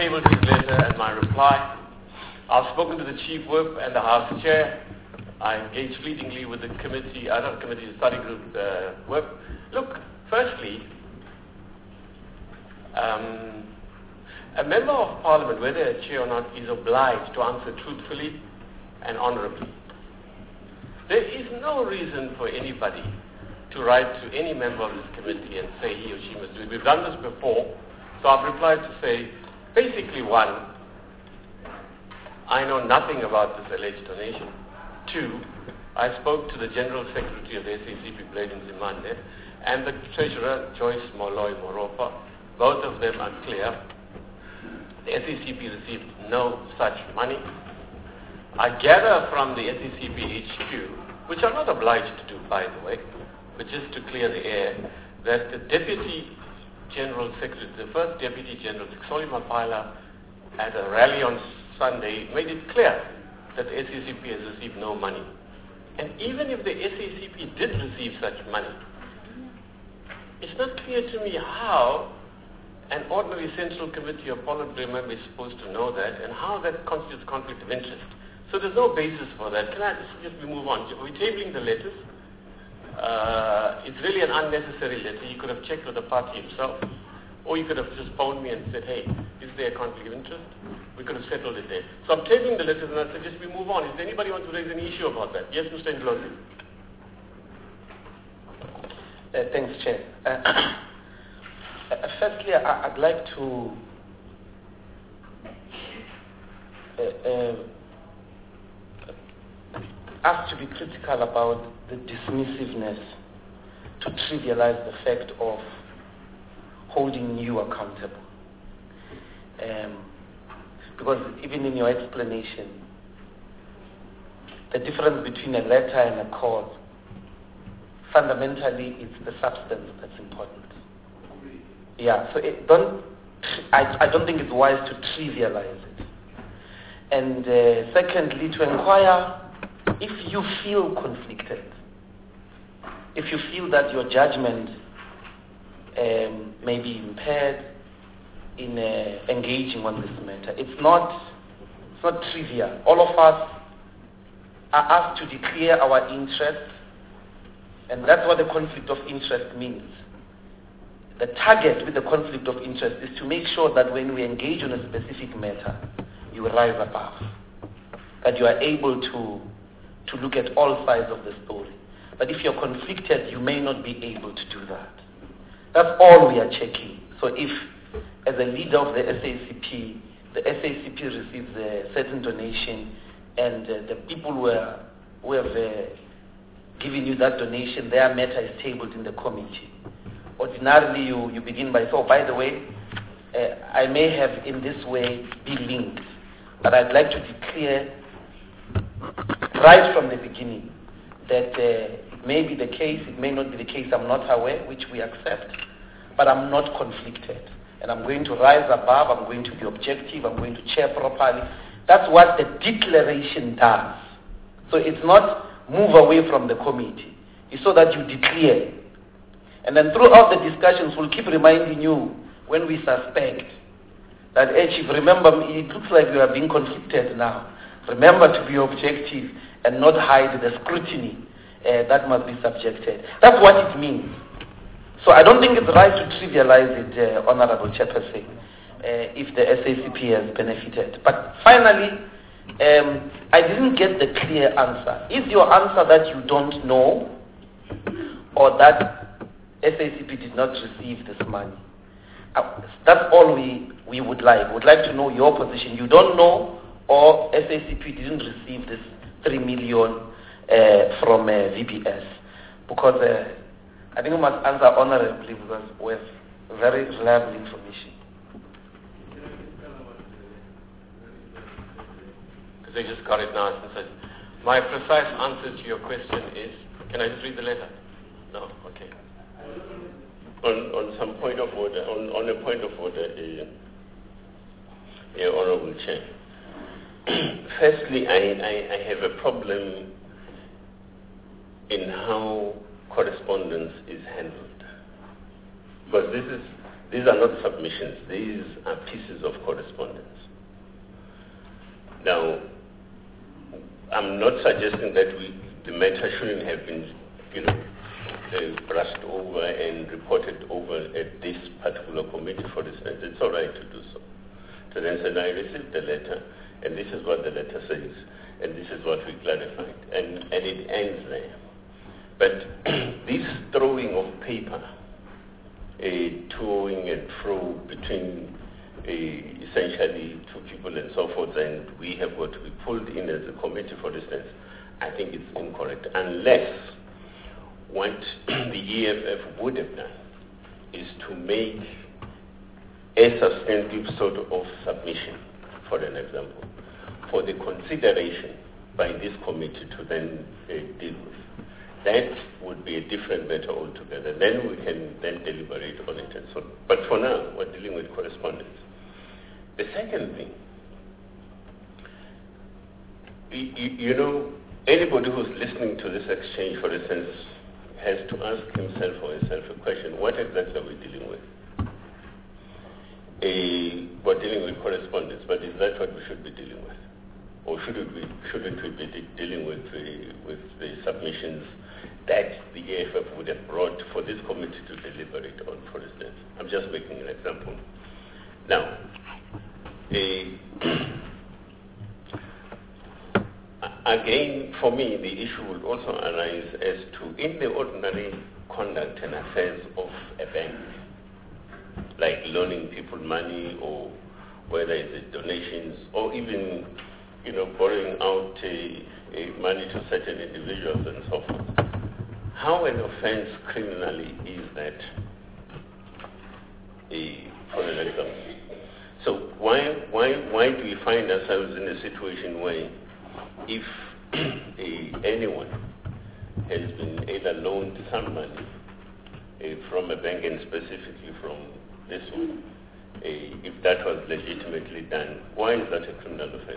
tabled his letter and my reply. I've spoken to the Chief Whip and the House Chair. I engaged fleetingly with the committee, the study group Whip. Look, firstly, a member of Parliament, whether a chair or not, is obliged to answer truthfully and honorably. There is no reason for anybody to write to any member of this committee and say he or she must do it. We've done this before, so I've replied to say, basically, one, I know nothing about this alleged donation. Two, I spoke to the General Secretary of the SACP, Blade Nzimande, and the Treasurer, Joyce Molloy Moropa. Both of them are clear. The SACP received no such money. I gather from the SACP HQ, which I'm not obliged to do, by the way, but just to clear the air, that the Deputy General Secretary, the first Deputy General, Soli Mapaila, at a rally on Sunday, made it clear that the SACP has received no money. And even if the SACP did receive such money, it's not clear to me how an ordinary Central Committee or Politburo member is supposed to know that and how that constitutes conflict of interest. So there's no basis for that. Can I just move on? We're tabling the letters. It's really an unnecessary letter. You could have checked with the party himself, or you could have just phoned me and said, hey, is there a conflict of interest? We could have settled it there. So I'm tabling the letters and I suggest we move on. Is there anybody want to raise any issue about that? Yes, Mr. Ndlozi. Thanks, Chair. Firstly, I'd like to ask to be critical about the dismissiveness to trivialize the fact of holding you accountable. Because even in your explanation, the difference between a letter and a cause, fundamentally, it's the substance that's important. Yeah, so I don't think it's wise to trivialize it. And secondly, to inquire if you feel conflicted, if you feel that your judgment may be impaired in engaging on this matter. It's not trivial. All of us are asked to declare our interest, and that's what the conflict of interest means. The target with the conflict of interest is to make sure that when we engage on a specific matter, you rise above, that you are able to look at all sides of the story. But if you're conflicted, you may not be able to do that. That's all we are checking. So if, as a leader of the SACP receives a certain donation, and the people who have given you that donation, their matter is tabled in the committee. Ordinarily, you begin by, so by the way, I may have in this way be linked, but I'd like to declare right from the beginning that it may be the case, it may not be the case, I'm not aware, which we accept, but I'm not conflicted. And I'm going to rise above, I'm going to be objective, I'm going to chair properly. That's what the declaration does. So it's not move away from the committee. It's so that you declare. And then throughout the discussions, we'll keep reminding you when we suspect that, hey, Chief, remember, it looks like you are being conflicted now. Remember to be objective and not hide the scrutiny that must be subjected. That's what it means. So I don't think it's right to trivialize it, Honorable Chairperson, if the SACP has benefited. But finally, I didn't get the clear answer. Is your answer that you don't know, or that SACP did not receive this money? That's all we would like. We would like to know your position. You don't know, or SACP didn't receive this 3 million from VBS. Because I think we must answer honorably because we have very reliable information. Because I just got it now. My precise answer to your question is, can I just read the letter? No? Okay. On some point of order, on a point of order, Honorable Chair. Firstly, I have a problem in how correspondence is handled. Because these are not submissions. These are pieces of correspondence. Now, I'm not suggesting that the matter shouldn't have been, brushed over and reported over at this particular committee, for instance. It's all right to do so. So then said, I received the letter, and this is what the letter says, and this is what we clarified, and it ends there. But this throwing of paper, toing and fro between essentially two people and so forth, and we have got to be pulled in as a committee, for instance, I think it's incorrect, unless what the EFF would have done is to make a substantive sort of submission, for an example, for the consideration by this committee to then deal with. That would be a different matter altogether. Then we can then deliberate on it and so on. But for now, we're dealing with correspondence. The second thing, anybody who's listening to this exchange, for instance, has to ask himself or herself a question: what exactly are we dealing with? We're dealing with correspondence, but is that what we should be dealing with? Or shouldn't we be dealing with the submissions that the EFF would have brought for this committee to deliberate on, for instance? I'm just making an example. Now, again, for me, the issue would also arise as to, in the ordinary conduct and affairs of a bank, like loaning people money, or whether it's donations, or even, borrowing out money to certain individuals and so forth. How an offense criminally is that for an example? So why do we find ourselves in a situation where if anyone has been either loaned some money from a bank, and specifically from this one, if that was legitimately done, why is that a criminal offense?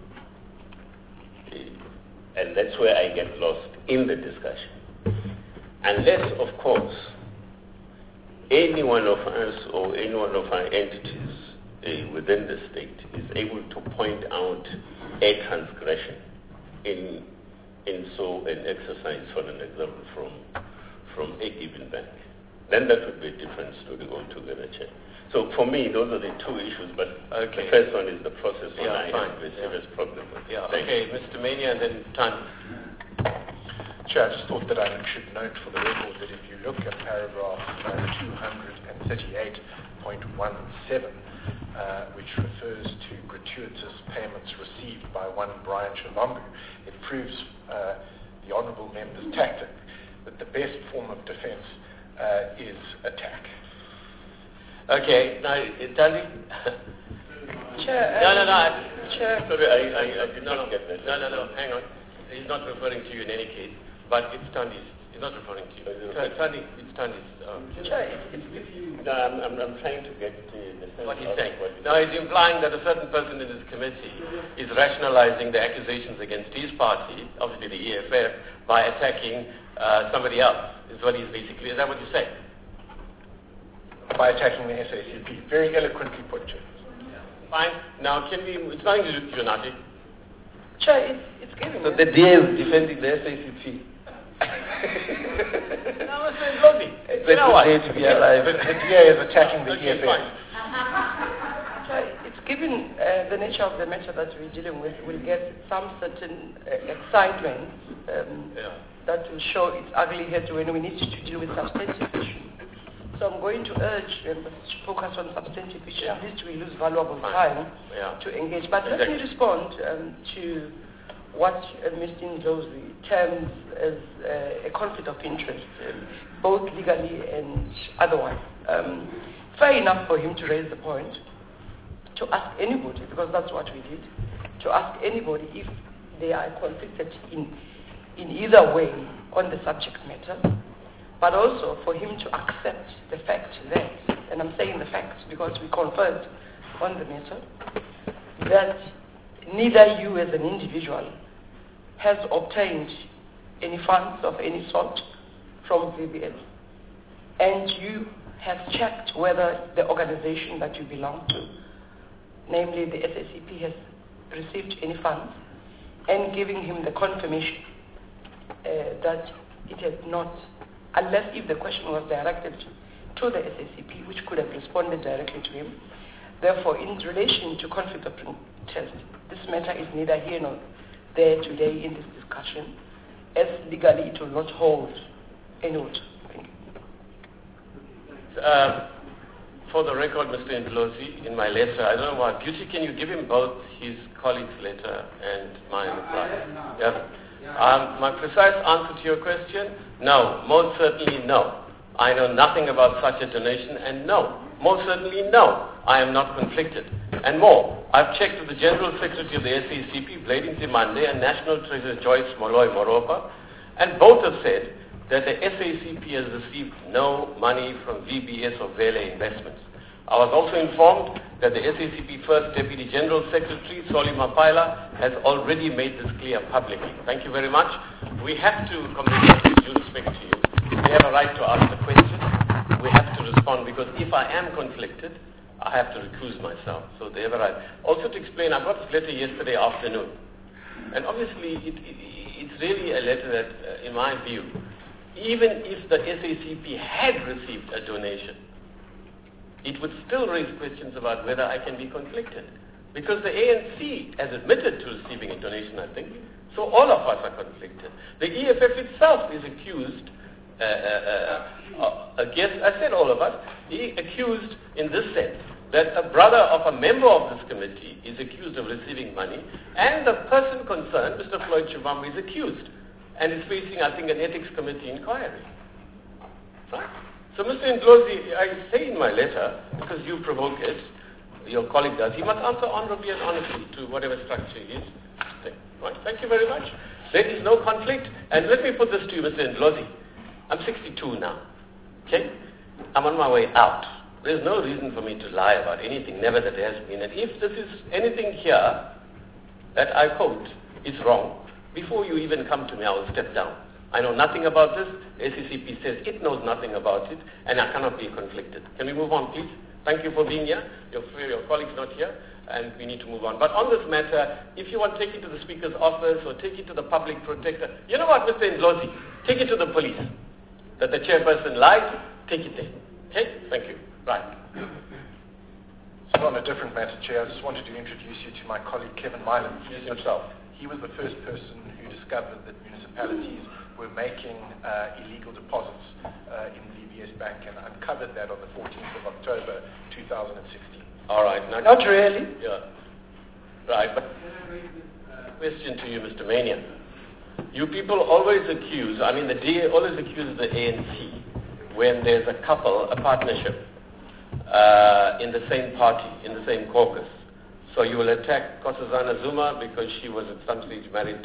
And that's where I get lost in the discussion. Unless, of course, any one of us or any one of our entities within the state is able to point out a transgression in so an exercise, for an example, from a given bank, then that would be a different story altogether, Chair. So for me, those are the two issues, but the first one is the process one I have a serious problem with. Okay, Mr. Mania and then Tan. Chair, I just thought that I should note for the record that if you look at paragraph 238.17, which refers to gratuitous payments received by one Brian Shalombu, it proves the honourable member's tactic that the best form of defence is attack. Okay, now, Tali? Chair, Chair. Sorry, I did not get that. No, hang on. He's not referring to you in any case, but it's Tandi's. He's not referring to you. Tandi, it's Tandi's. Chair, it's No, I'm trying to get the sense what he's of saying. what he's Now, he's implying that a certain person in this committee is rationalizing the accusations against his party, obviously the EFF, by attacking somebody else. Is what he's basically. Is that what you say? By attacking the SACP. Very eloquently put, Chair. Fine. Now, can we... It's nothing to do with Unati. Chair, it's giving. So the DA is defending the SACP. No, it's very lovely. You know what? To be alive. The DA is attacking the EFF. Fine. Chair, it's given the nature of the matter that we're dealing with, we'll get some certain excitement that will show its ugly head when we need to deal with substantive issues. So I'm going to urge members to focus on substantive issues. At least we lose valuable time to engage. But let me respond to what Mr. Ndlozi terms as a conflict of interest, both legally and otherwise. Fair enough for him to raise the point, to ask anybody, because that's what we did, to ask anybody if they are conflicted in either way on the subject matter, but also for him to accept the fact that, and I'm saying the facts because we conferred on the matter, that neither you as an individual has obtained any funds of any sort from VBS, and you has checked whether the organization that you belong to, namely the SACP, has received any funds, and giving him the confirmation that it has not, unless if the question was directed to the SACP, which could have responded directly to him. Therefore, in relation to conflict of interest, this matter is neither here nor there today in this discussion, as legally it will not hold any weight. Thank you. For the record, Mr. Ndlozi, in my letter, I don't know why. Beauty, can you give him both his colleague's letter and my reply? Yeah. My precise answer to your question, no. Most certainly no. I know nothing about such a donation, and no. Most certainly no. I am not conflicted. And more, I've checked with the General Secretary of the SACP, Blading Zimande, and National Treasurer Joyce Moloi Moropa, and both have said that the SACP has received no money from VBS or Vele Investments. I was also informed that the SACP First Deputy General Secretary, Soli Mapaila, has already made this clear publicly. Thank you very much. We have to communicate with due respect to you. They have a right to ask the question. We have to respond, because if I am conflicted, I have to recuse myself. So they have a right. Also to explain, I got this letter yesterday afternoon. And obviously, it's really a letter that, in my view, even if the SACP had received a donation, it would still raise questions about whether I can be conflicted. Because the ANC has admitted to receiving a donation, I think, so all of us are conflicted. The EFF itself is accused, I said all of us, accused in this sense, that a brother of a member of this committee is accused of receiving money, and the person concerned, Mr. Floyd Shivambu, is accused, and is facing, I think, an ethics committee inquiry. Right? So, Mr. Ndlozi, I say in my letter, because you provoke it, your colleague does, he must answer honorably and honestly to whatever structure he is. Right? Thank you very much. There is no conflict, and let me put this to you, Mr. Ndlozi. I'm 62 now. Okay? I'm on my way out. There's no reason for me to lie about anything, never that there has been. And if this is anything here that I quote is wrong, before you even come to me, I will step down. I know nothing about this. SACP says it knows nothing about it, and I cannot be conflicted. Can we move on, please? Thank you for being here. Your colleague's not here, and we need to move on. But on this matter, if you want, take it to the Speaker's office or take it to the public protector. You know what, Mr. Ndlozi? Take it to the police. That the chairperson lied, take it there. Okay? Thank you. Right. So on a different matter, Chair, I just wanted to introduce you to my colleague Kevin Milan. Yes, himself. He was the first person who discovered that municipalities were making illegal deposits in VBS Bank, and uncovered that on the 14th of October 2016. All right. Not really. Yeah. Right. But question to you, Mr. Mania. You people always accuse, I mean the DA always accuses the ANC when there's a couple, a partnership, in the same party, in the same caucus. So you will attack Nkosazana Zuma because she was at some stage married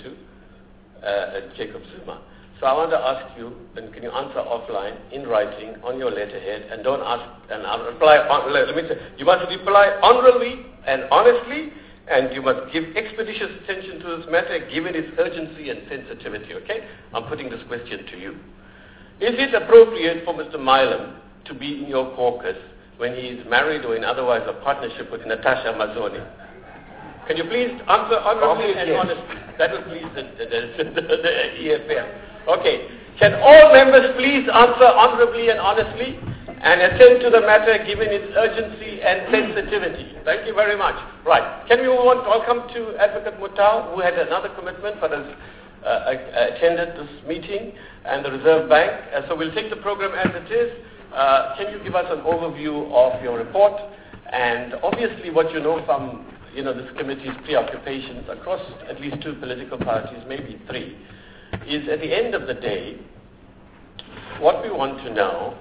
to Jacob Zuma. So I want to ask you, and can you answer offline, in writing, on your letterhead, and don't ask, and I'll reply, let me say, you must reply honorably and honestly, and you must give expeditious attention to this matter, given its urgency and sensitivity, okay? I'm putting this question to you. Is it appropriate for Mr. Milam to be in your caucus when he is married or in otherwise a partnership with Natasha Mazzoni? Can you please answer honorably and honestly? That will please the EFF. Okay. Can all members please answer honorably and honestly and attend to the matter given its urgency and sensitivity? Thank you very much. Right. Can we move on? Welcome to Advocate Mutau, who had another commitment but has attended this meeting, and the Reserve Bank. So we'll take the program as it is. Can you give us an overview of your report and obviously what you know from this committee's preoccupations across at least two political parties, maybe three, is at the end of the day, what we want to know,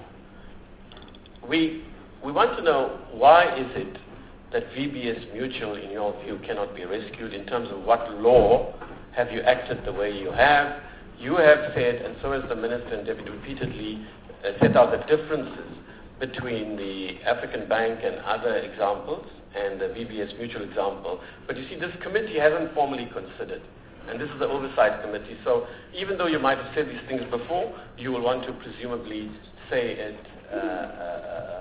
we want to know why is it that VBS Mutual, in your view, cannot be rescued in terms of what law have you acted the way you have. You have said, and so has the Minister and Deputy repeatedly, set out the differences between the African Bank and other examples and the VBS Mutual example. But you see, this committee hasn't formally considered. And this is the oversight committee. So even though you might have said these things before, you will want to presumably say it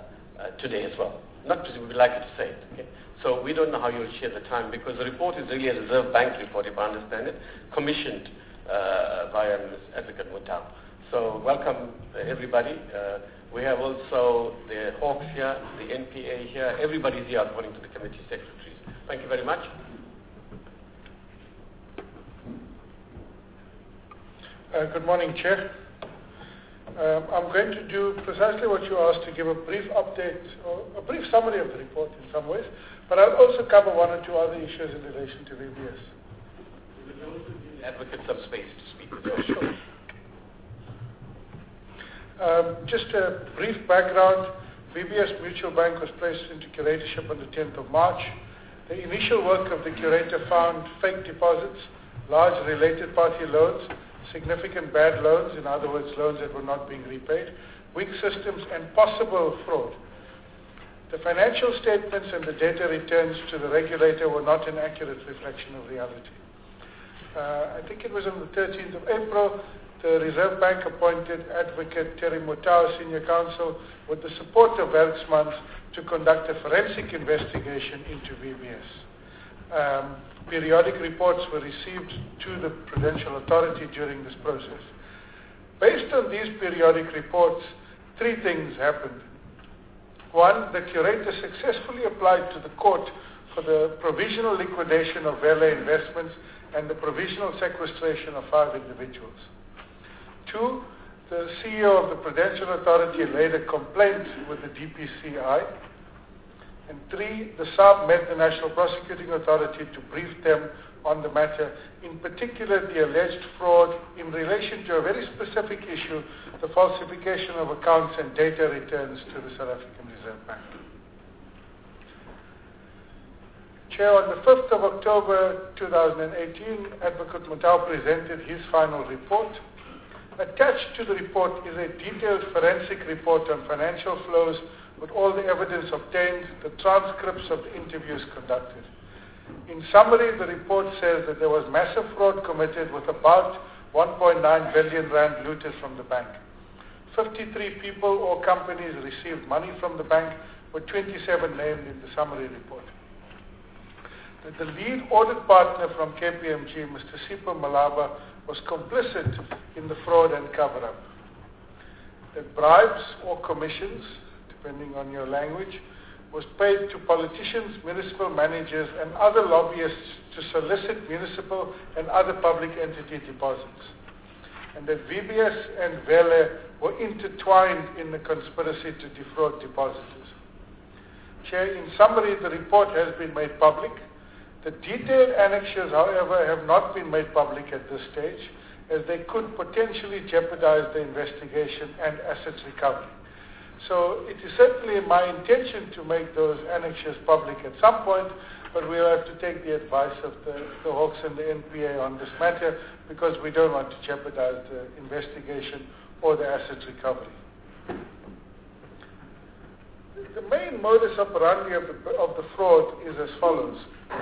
today as well. Not because we would like you to say it. Okay? So we don't know how you'll share the time because the report is really a Reserve Bank report, if I understand it, commissioned by Ms. Advocate Mutau. So welcome everybody. We have also the Hawks here, the NPA here. Everybody's here according to the committee secretaries. Thank you very much. Good morning, Chair. I'm going to do precisely what you asked, to give a brief update, or a brief summary of the report in some ways, but I'll also cover one or two other issues in relation to VBS. Will also give the advocate some space to speak with you. Yeah, sure. Just a brief background. VBS Mutual Bank was placed into curatorship on the 10th of March. The initial work of the curator found fake deposits, large related party loans, significant bad loans, in other words, loans that were not being repaid, weak systems, and possible fraud. The financial statements and the data returns to the regulator were not an accurate reflection of reality. I think it was on the 13th of April, the Reserve Bank appointed Advocate Terry Mutau, Senior Counsel, with the support of Welksmans, to conduct a forensic investigation into VBS. Periodic reports were received to the Prudential Authority during this process. Based on these periodic reports, three things happened. One, the curator successfully applied to the court for the provisional liquidation of Vele Investments and the provisional sequestration of 5 individuals. Two, the CEO of the Prudential Authority laid a complaint with the DPCI. And three, the SARB met the National Prosecuting Authority to brief them on the matter, in particular the alleged fraud in relation to a very specific issue, the falsification of accounts and data returns to the South African Reserve Bank. Chair, on the 5th of October 2018, Advocate Mutau presented his final report. Attached to the report is a detailed forensic report on financial flows with all the evidence obtained, the transcripts of the interviews conducted. In summary, the report says that there was massive fraud committed with about 1.9 billion rand looted from the bank. 53 people or companies received money from the bank, with 27 named in the summary report. That the lead audit partner from KPMG, Mr. Sipho Malaba, was complicit in the fraud and cover-up. That bribes or commissions, depending on your language, was paid to politicians, municipal managers, and other lobbyists to solicit municipal and other public entity deposits. And that VBS and Vele were intertwined in the conspiracy to defraud depositors. Chair, in summary, the report has been made public. The detailed annexures, however, have not been made public at this stage, as they could potentially jeopardize the investigation and assets recovery. So it is certainly my intention to make those annexures public at some point, but we'll have to take the advice of the Hawks and the NPA on this matter, because we don't want to jeopardize the investigation or the assets recovery. The main modus operandi of the fraud is as follows.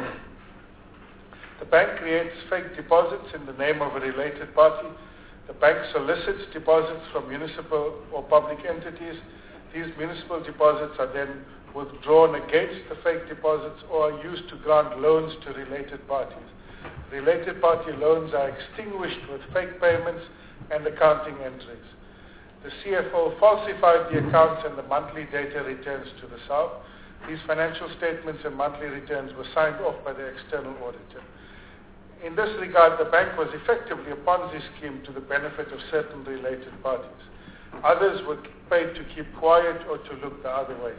The bank creates fake deposits in the name of a related party. The bank solicits deposits from municipal or public entities. These municipal deposits are then withdrawn against the fake deposits or are used to grant loans to related parties. Related party loans are extinguished with fake payments and accounting entries. The CFO falsified the accounts and the monthly data returns to the SARB. These financial statements and monthly returns were signed off by the external auditor. In this regard, the bank was effectively a Ponzi scheme to the benefit of certain related parties. Others were paid to keep quiet or to look the other way.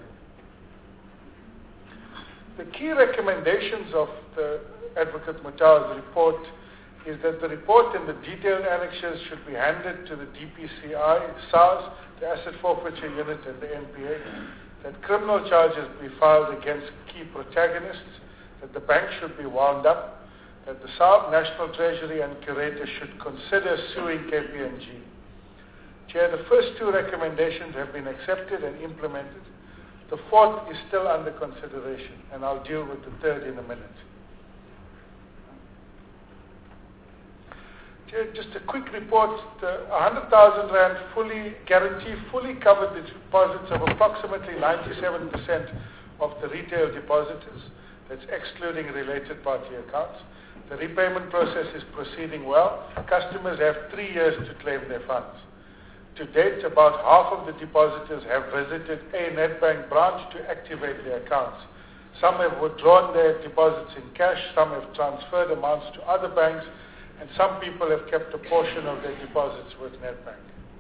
The key recommendations of the Advocate Mutau's report is that the report and the detailed annexures should be handed to the DPCI, SARS, the Asset Forfeiture Unit, and the NPA, that criminal charges be filed against key protagonists, that the bank should be wound up, that the SARB, National Treasury, and Curator should consider suing KPMG. Chair, the first two recommendations have been accepted and implemented. The fourth is still under consideration, and I'll deal with the third in a minute. Just a quick report. The 100,000 Rand guarantee fully covered the deposits of approximately 97% of the retail depositors. That's excluding related party accounts. The repayment process is proceeding well. Customers have 3 years to claim their funds. To date, about half of the depositors have visited a Nedbank branch to activate their accounts. Some have withdrawn their deposits in cash, some have transferred amounts to other banks, and some people have kept a portion of their deposits with Nedbank.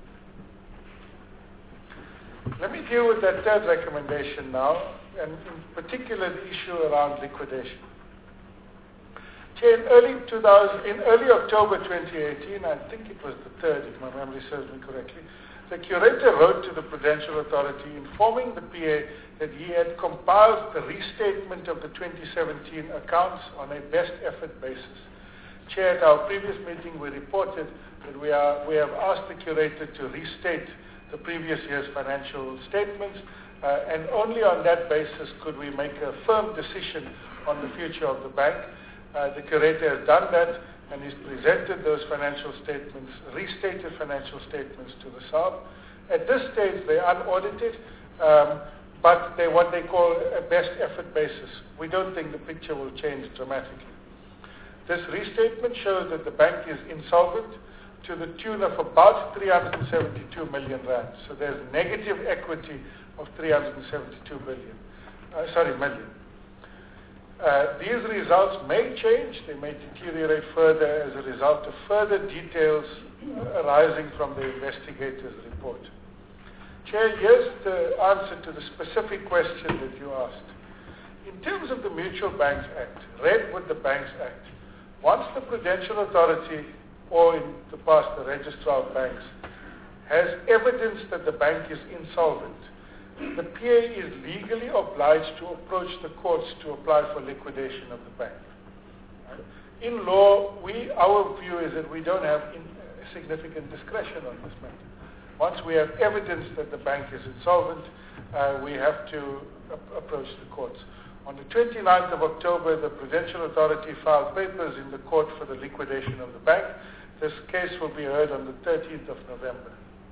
Let me deal with that third recommendation now, and in particular the issue around liquidation. Chair, in early October 2018, I think it was the 3rd, if my memory serves me correctly, the curator wrote to the Prudential Authority informing the PA that he had compiled the restatement of the 2017 accounts on a best effort basis. Chair, at our previous meeting we reported that we have asked the curator to restate the previous year's financial statements, and only on that basis could we make a firm decision on the future of the bank. The curator has done that and he's presented those financial statements, restated financial statements to the SARB. At this stage they're unaudited, but they're what they call a best effort basis. We don't think the picture will change dramatically. This restatement shows that the bank is insolvent to the tune of about 372 million rand. So there's negative equity of 372 million. These results may change, they may deteriorate further as a result of further details arising from the investigator's report. Chair, here's the answer to the specific question that you asked. In terms of the Mutual Banks Act, read with the Banks Act, once the Prudential Authority, or in the past the Registrar of Banks, has evidence that the bank is insolvent, the PA is legally obliged to approach the courts to apply for liquidation of the bank. In law, our view is that we don't have significant discretion on this matter. Once we have evidence that the bank is insolvent, we have to approach the courts. On the 29th of October, the Prudential Authority filed papers in the court for the liquidation of the bank. This case will be heard on the 13th of November.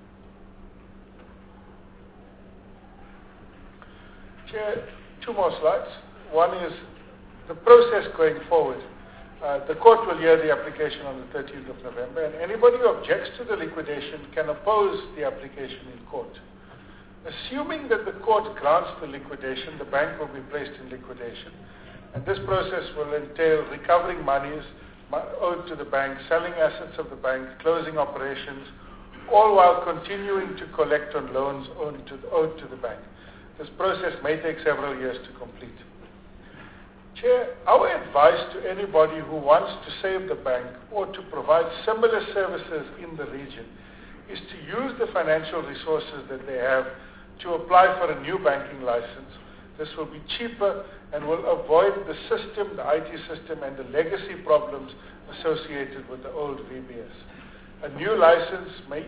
Chair, 2 more slides. One is the process going forward. The court will hear the application on the 13th of November, and anybody who objects to the liquidation can oppose the application in court. Assuming that the court grants the liquidation, the bank will be placed in liquidation. And this process will entail recovering monies owed to the bank, selling assets of the bank, closing operations, all while continuing to collect on loans owed to the bank. This process may take several years to complete. Chair, our advice to anybody who wants to save the bank or to provide similar services in the region is to use the financial resources that they have to apply for a new banking license. This will be cheaper and will avoid the system, the IT system, and the legacy problems associated with the old VBS. A new licensee may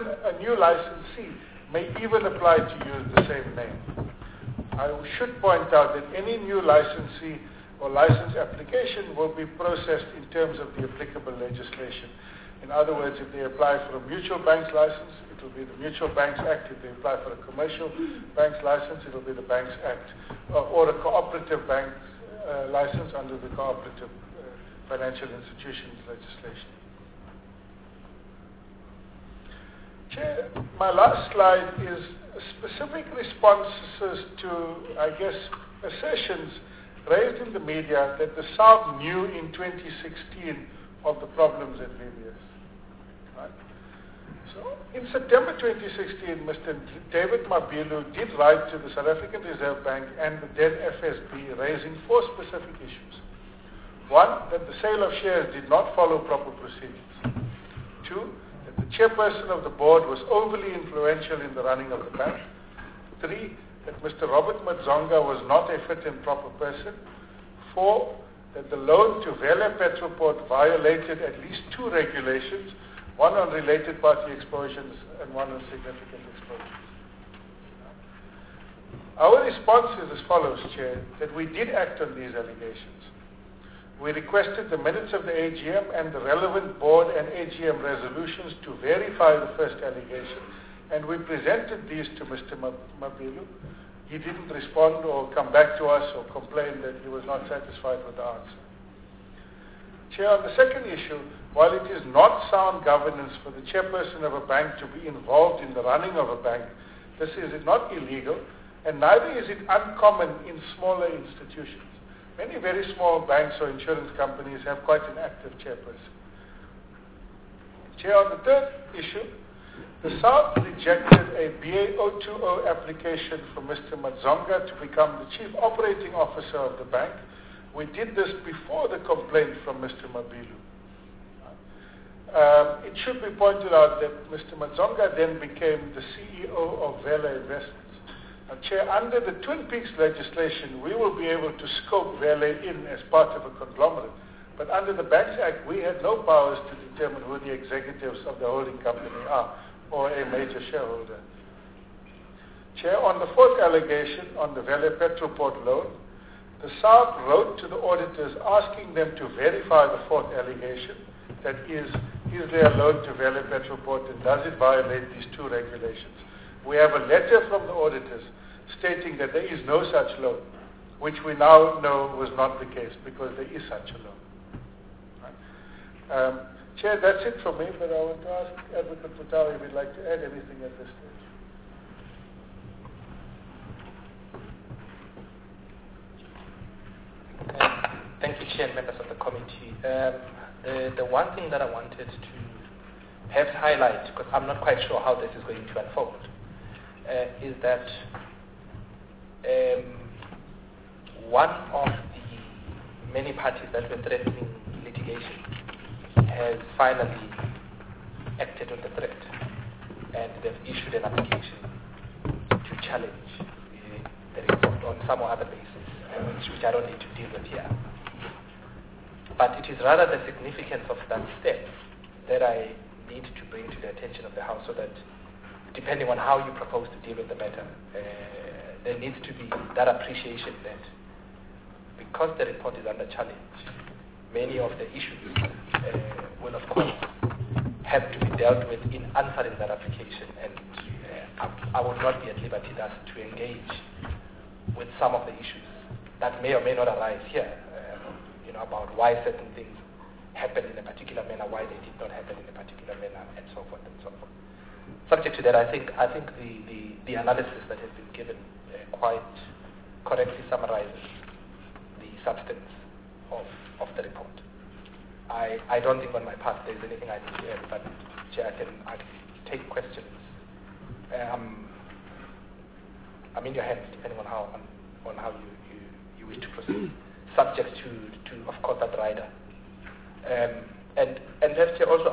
even apply to use the same name. I should point out that any new licensee or license application will be processed in terms of the applicable legislation. In other words, if they apply for a mutual banks license, it will be the Mutual Banks Act. If they apply for a commercial banks license, it will be the Banks Act. Or a cooperative bank license under the Cooperative Financial Institutions legislation. Chair, my last slide is specific responses to, assertions raised in the media that the SARB knew in 2016 of the problems at VBS. Right? So, in September 2016, Mr. David Mabilu did write to the South African Reserve Bank and the then FSB raising 4 specific issues. 1, that the sale of shares did not follow proper procedures. 2, that the chairperson of the board was overly influential in the running of the bank. 3, that Mr. Robert Madzonga was not a fit and proper person. 4, that the loan to Vele Petroport violated at least 2 regulations, one on related party exposures and one on significant exposures. Our response is as follows, Chair, that we did act on these allegations. We requested the minutes of the AGM and the relevant board and AGM resolutions to verify the first allegation, and we presented these to Mr. Mabilu. He didn't respond or come back to us or complain that he was not satisfied with the answer. Chair, on the second issue, while it is not sound governance for the chairperson of a bank to be involved in the running of a bank, this is not illegal, and neither is it uncommon in smaller institutions. Many very small banks or insurance companies have quite an active chairperson. Chair, on the third issue, the South rejected a BA 020 application for Mr. Madzonga to become the Chief Operating Officer of the bank. We did this before the complaint from Mr. Mabilu. It should be pointed out that Mr. Madzonga then became the CEO of Vela Investments. Now, Chair, under the Twin Peaks legislation, we will be able to scope Vela in as part of a conglomerate. But under the Banks Act, we had no powers to determine who the executives of the holding company are or a major shareholder. Chair, on the fourth allegation on the Vela Petroport loan, the South wrote to the auditors asking them to verify the fourth allegation, that is there a loan to Vela Petroport and does it violate these two regulations? We have a letter from the auditors stating that there is no such loan, which we now know was not the case because there is such a loan. Right. Chair, that's it for me, but I want to ask Advocate Mutau if he'd like to add anything at this stage. Thank you, Chair and members of the committee. The one thing that I wanted to perhaps highlight, because I'm not quite sure how this is going to unfold, is that one of the many parties that were threatening litigation has finally acted on the threat, and they've issued an application to challenge the report on some or other basis, which I don't need to deal with here. But it is rather the significance of that step that I need to bring to the attention of the House, so that depending on how you propose to deal with the matter, there needs to be that appreciation that because the report is under challenge, many of the issues will of course have to be dealt with in answering that application, and I will not be at liberty thus to engage with some of the issues that may or may not arise here, about why certain things happen in a particular manner, why they did not happen in a particular manner, and so forth and so forth. Subject to that, I think the analysis that has been given quite correctly summarizes the substance of the report. I don't think on my part there's anything I need to add, but Chair, I can take questions. I'm in your hands, depending on how you wish to proceed, subject to of course that rider. And perhaps also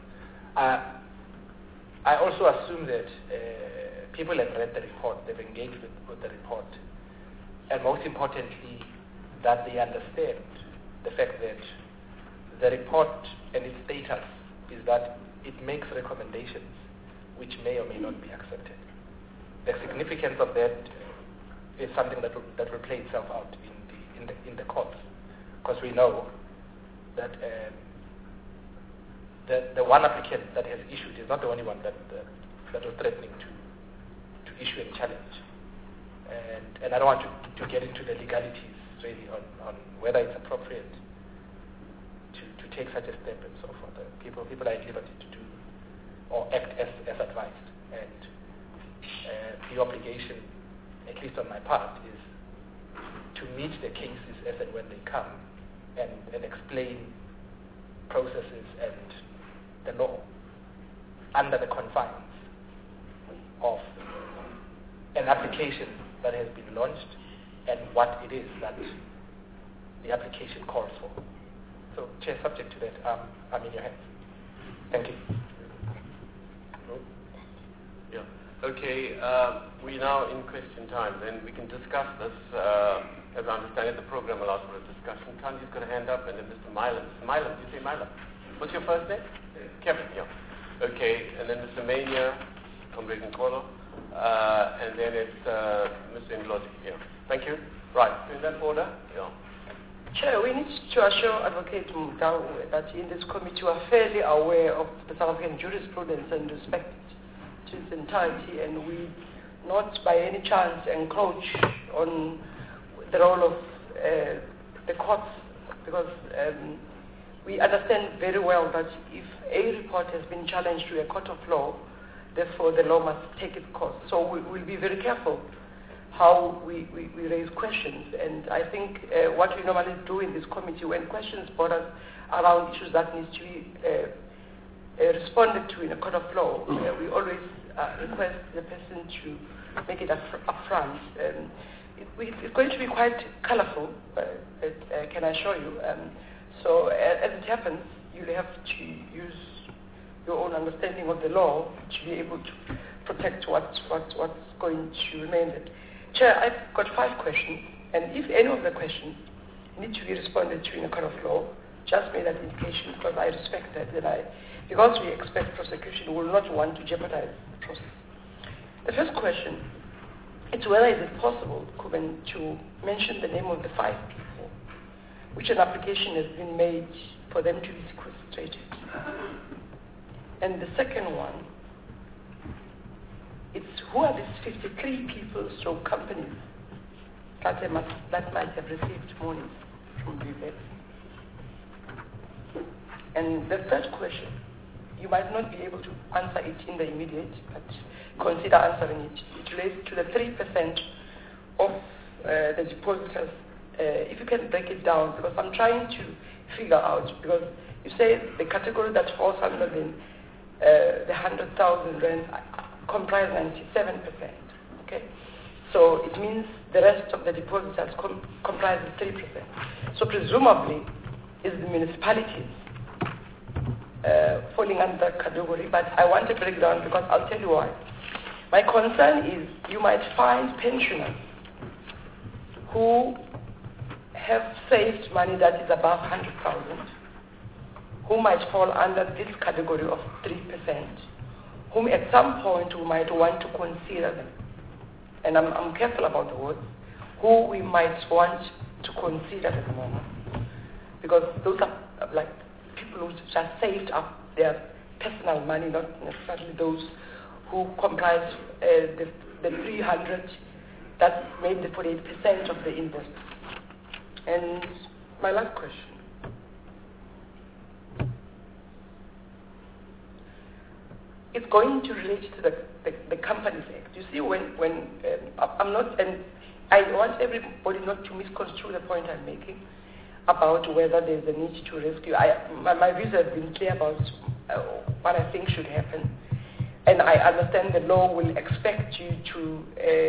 I also assume that people have read the report, they've engaged with the report, and most importantly, that they understand the fact that the report and its status is that it makes recommendations which may or may not be accepted. The significance of that is something that will play itself out in the courts, because we know that the one applicant that has issued is not the only one that was threatening to issue a challenge, and I don't want to get into the legalities really on whether it's appropriate to take such a step and so forth. People are at liberty to do or act as advised, and the obligation, at least on my part, is to meet the cases as and when they come and explain processes and the law under the confines of an application that has been launched and what it is that the application calls for. So, Chair, subject to that, I'm in your hands. Thank you. Yeah. Okay, we're now in question time. Then we can discuss this. As I understand it, the program allows for a discussion. Kanji's got a hand up, and then Mr. Milam. Mr. Milam, did you say Milam? What's your first name? Kevin, yeah. Okay, and then Mr. Mania, Comrade Nkolo, and then it's Mr. Nglodi. Yeah. Thank you. Right, in that order? Yeah. Chair, we need to assure Advocate Mutau that in this committee we are fairly aware of the South African jurisprudence and respect it to its entirety, and we not by any chance encroach on the role of the courts, because we understand very well that if a report has been challenged to a court of law, therefore the law must take its course. So we will be very careful how we raise questions. And I think what we normally do in this committee, when questions brought us around issues that need to be responded to in a court of law, we always request the person to make it upfront. It's going to be quite colorful, can I assure you. So as it happens, you'll have to use your own understanding of the law to be able to protect what's going to remain there. Chair, I've got 5 questions, and if any of the questions need to be responded to in a court of law, just make that indication, because I respect that, because we expect prosecution, we will not want to jeopardize the process. The first question is whether is it possible, Kuben, to mention the name of the 5 people which an application has been made for them to be sequestrated. And the second one, it's who are these 53 people, so companies, that might have received money from BVEX. And the third question, you might not be able to answer it in the immediate, but consider answering it. It relates to the 3% of the depositors. If you can break it down, because I'm trying to figure out, because you say the category that falls under the 100,000 rand comprise 97%. Okay, so it means the rest of the depositors comprise 3%. So presumably, is the municipalities falling under that category? But I want a breakdown because I'll tell you why. My concern is you might find pensioners who have saved money that is above 100,000, who might fall under this category of 3%, whom at some point we might want to consider them. And I'm careful about the words, who we might want to consider at the moment. Because those are like people who just saved up their personal money, not necessarily those who comprise the 300 that made the 48% of the invoice. And my last question. It's going to relate to the Companies Act. You see, when I'm not, and I want everybody not to misconstrue the point I'm making about whether there's a need to rescue. My views have been clear about what I think should happen. And I understand the law will expect you to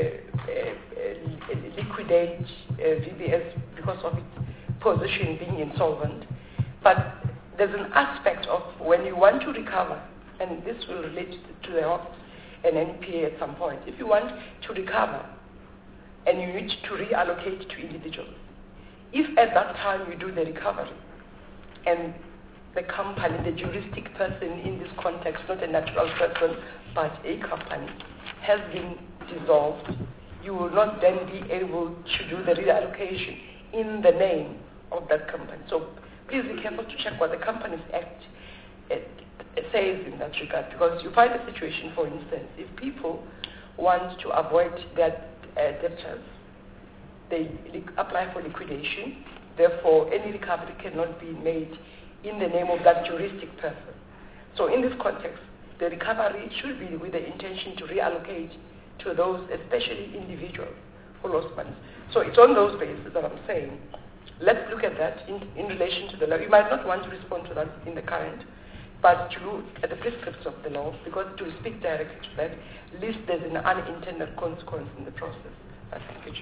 liquidate VBS because of its position being insolvent. But there's an aspect of when you want to recover, and this will relate to the HOPS and NPA at some point. If you want to recover and you need to reallocate to individuals, if at that time you do the recovery and the company, the juristic person in this context, not a natural person, but a company, has been dissolved, you will not then be able to do the reallocation in the name of that company. So please be careful to check what the Companies Act says in that regard, because you find a situation, for instance, if people want to avoid their debtors, they apply for liquidation, therefore any recovery cannot be made in the name of that juristic person. So in this context, the recovery should be with the intention to reallocate to those, especially individuals who lost money. So it's on those bases that I'm saying, let's look at that in relation to the law. You might not want to respond to that in the current, but to look at the prescripts of the law, because to speak directly to that, at least there's an unintended consequence in the process. Thank you.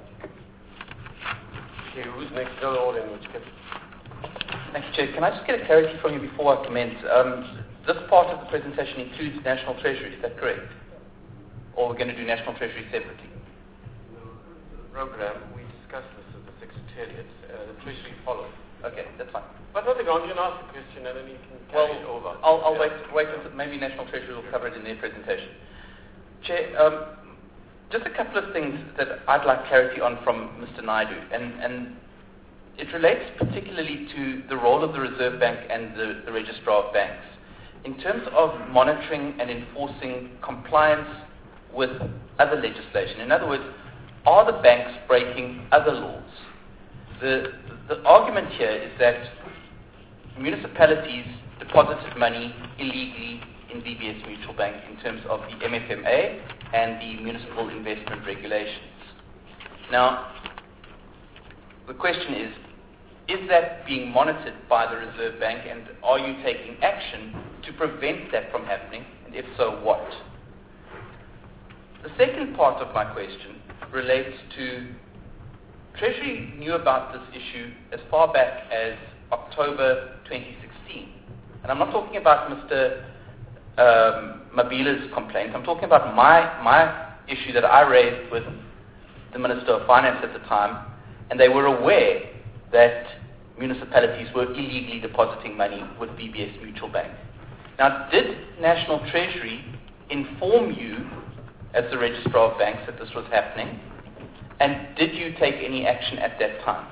Okay, who's next? All in which case? Thank you, Chair. Can I just get a clarity from you before I commence? This part of the presentation includes National Treasury, is that correct? Or we're going to do National Treasury separately? The program, we discussed this at the Secretariat. The Treasury follows. Okay, that's fine. But nothing wrong, you can ask the question and then you can carry it over. I'll wait until maybe National Treasury will cover it in their presentation. Chair, just a couple of things that I'd like clarity on from Mr. Naidu. And it relates particularly to the role of the Reserve Bank and the Registrar of Banks in terms of monitoring and enforcing compliance with other legislation. In other words, are the banks breaking other laws? The argument here is that municipalities deposited money illegally in BBS Mutual Bank in terms of the MFMA and the municipal investment regulations. Now, the question is that being monitored by the Reserve Bank, and are you taking action to prevent that from happening, and if so, what? The second part of my question relates to Treasury knew about this issue as far back as October 2016. And I'm not talking about Mr. Mabila's complaint. I'm talking about my issue that I raised with the Minister of Finance at the time, and they were aware that municipalities were illegally depositing money with BBS Mutual Bank. Now, did National Treasury inform you as the Registrar of Banks that this was happening? And did you take any action at that time?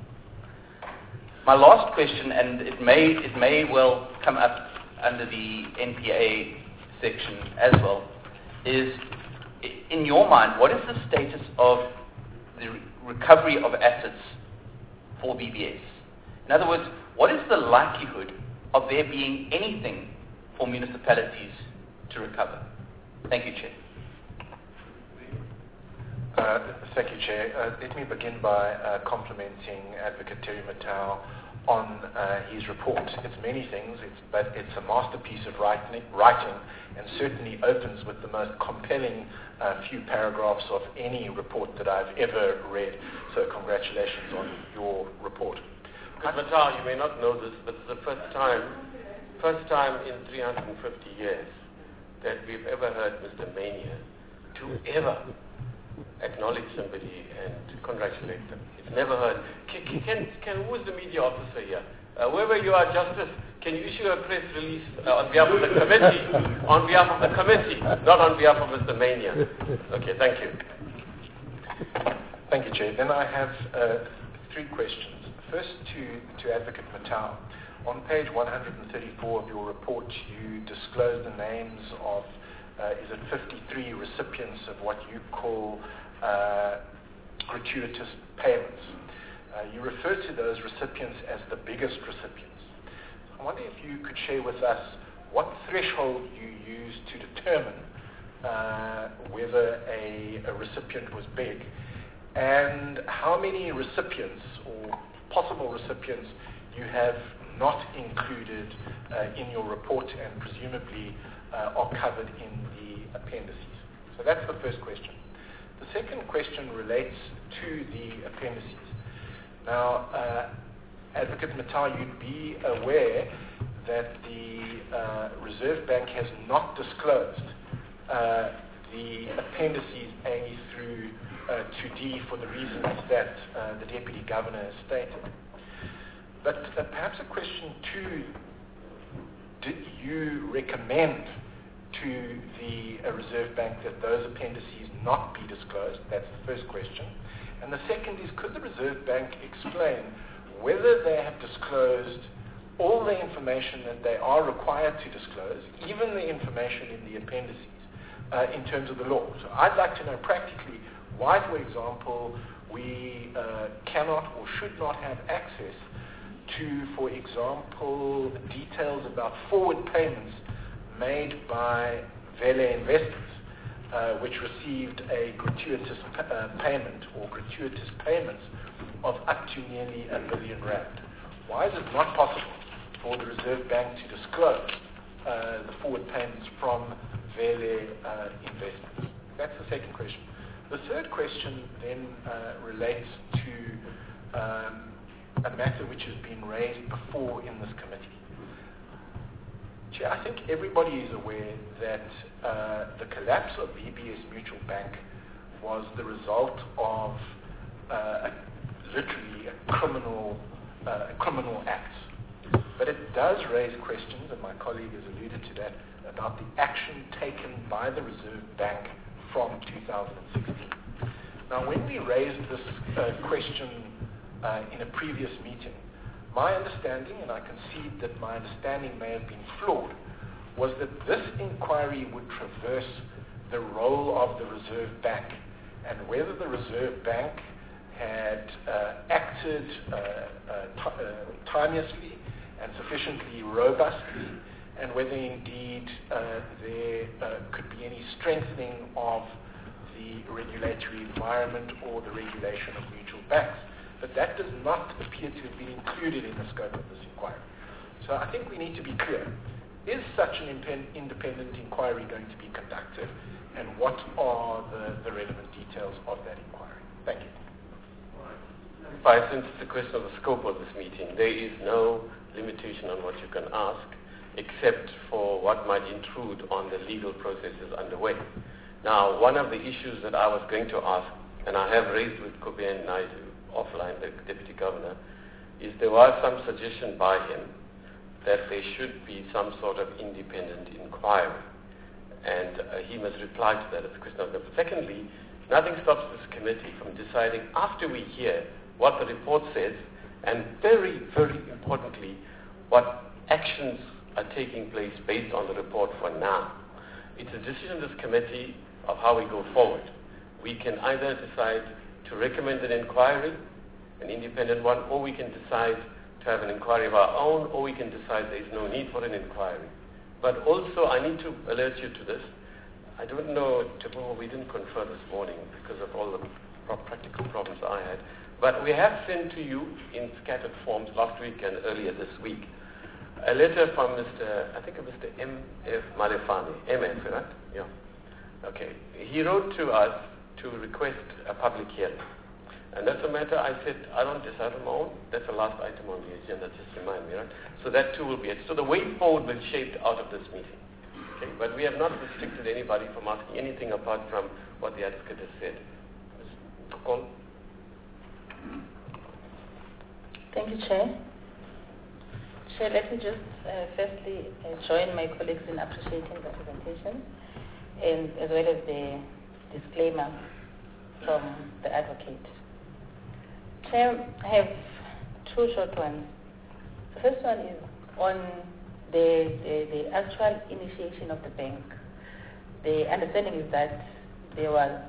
My last question, and it may well come up under the NPA section as well, is, in your mind, what is the status of the recovery of assets for BBS? In other words, what is the likelihood of there being anything for municipalities to recover? Thank you, Chair. Thank you, Chair. Let me begin by complimenting Advocate Terry Matau on his report. It's many things, but it's a masterpiece of writing and certainly opens with the most compelling few paragraphs of any report that I've ever read. So congratulations on your report. Mr. Matau, you may not know this, but it's the first time in 350 years that we've ever heard Mr. Mania to ever acknowledge somebody and congratulate them. It's never heard. Who is the media officer here? Wherever you are, Justice, can you issue a press release on behalf of the committee? On behalf of the committee, not on behalf of Mr. Mania. Okay, thank you. Thank you, Chair. Then I have three questions. First to Advocate Matau. On page 134 of your report, you disclose the names of, 53 recipients of what you call gratuitous payments. You refer to those recipients as the biggest recipients. I wonder if you could share with us what threshold you used to determine whether a recipient was big, and how many recipients or possible recipients you have not included in your report and presumably are covered in the appendices. So that's the first question. The second question relates to the appendices. Now, Advocate Matau, you'd be aware that the Reserve Bank has not disclosed the appendices A through to D for the reasons that the Deputy Governor has stated. But perhaps a question too, did you recommend to the Reserve Bank that those appendices not be disclosed? That's the first question. And the second is, could the Reserve Bank explain whether they have disclosed all the information that they are required to disclose, even the information in the appendices, in terms of the law? So I'd like to know practically why, for example, we cannot or should not have access to, for example, details about forward payments made by Vele Investors, which received a gratuitous payment or gratuitous payments of up to nearly R1 billion. Why is it not possible for the Reserve Bank to disclose the forward payments from Vele Investors? That's the second question. The third question then relates to a matter which has been raised before in this committee. Chair, I think everybody is aware that the collapse of BBS Mutual Bank was the result of literally a criminal act. But it does raise questions, and my colleague has alluded to that, about the action taken by the Reserve Bank from 2016. Now, when we raised this question in a previous meeting. My understanding, and I concede that my understanding may have been flawed, was that this inquiry would traverse the role of the Reserve Bank and whether the Reserve Bank had acted timeously and sufficiently robustly, and whether indeed there could be any strengthening of the regulatory environment or the regulation of mutual banks. But that does not appear to have been included in the scope of this inquiry. So I think we need to be clear. Is such an independent inquiry going to be conducted, and what are the relevant details of that inquiry? Thank you. Since it's a question of the scope of this meeting, there is no limitation on what you can ask, except for what might intrude on the legal processes underway. Now, one of the issues that I was going to ask, and I have raised with Kobeni Naidoo offline, the Deputy Governor, is there was some suggestion by him that there should be some sort of independent inquiry. And he must reply to that as a question of the. Secondly, nothing stops this committee from deciding after we hear what the report says, and very, very importantly, what actions are taking place based on the report for now. It's a decision of this committee of how we go forward. We can either decide to recommend an inquiry, an independent one, or we can decide to have an inquiry of our own, or we can decide there is no need for an inquiry. But also, I need to alert you to this. I don't know, we didn't confer this morning because of all the practical problems I had. But we have sent to you in scattered forms last week and earlier this week a letter from Mr. M.F. Malefane, MF, right? Yeah. Okay. He wrote to us to request a public hearing. And that's a matter I said, I don't decide on my own. That's the last item on the agenda, just remind me, right? So that too will be it. So the way forward will be shaped out of this meeting. Okay? But we have not restricted anybody from asking anything apart from what the advocate has said. Ms. Kukol? Thank you, Chair. Chair, let me just firstly join my colleagues in appreciating the presentation, and as well as the disclaimer from the advocate. Chair, I have two short ones. The first one is on the actual initiation of the bank. The understanding is that there was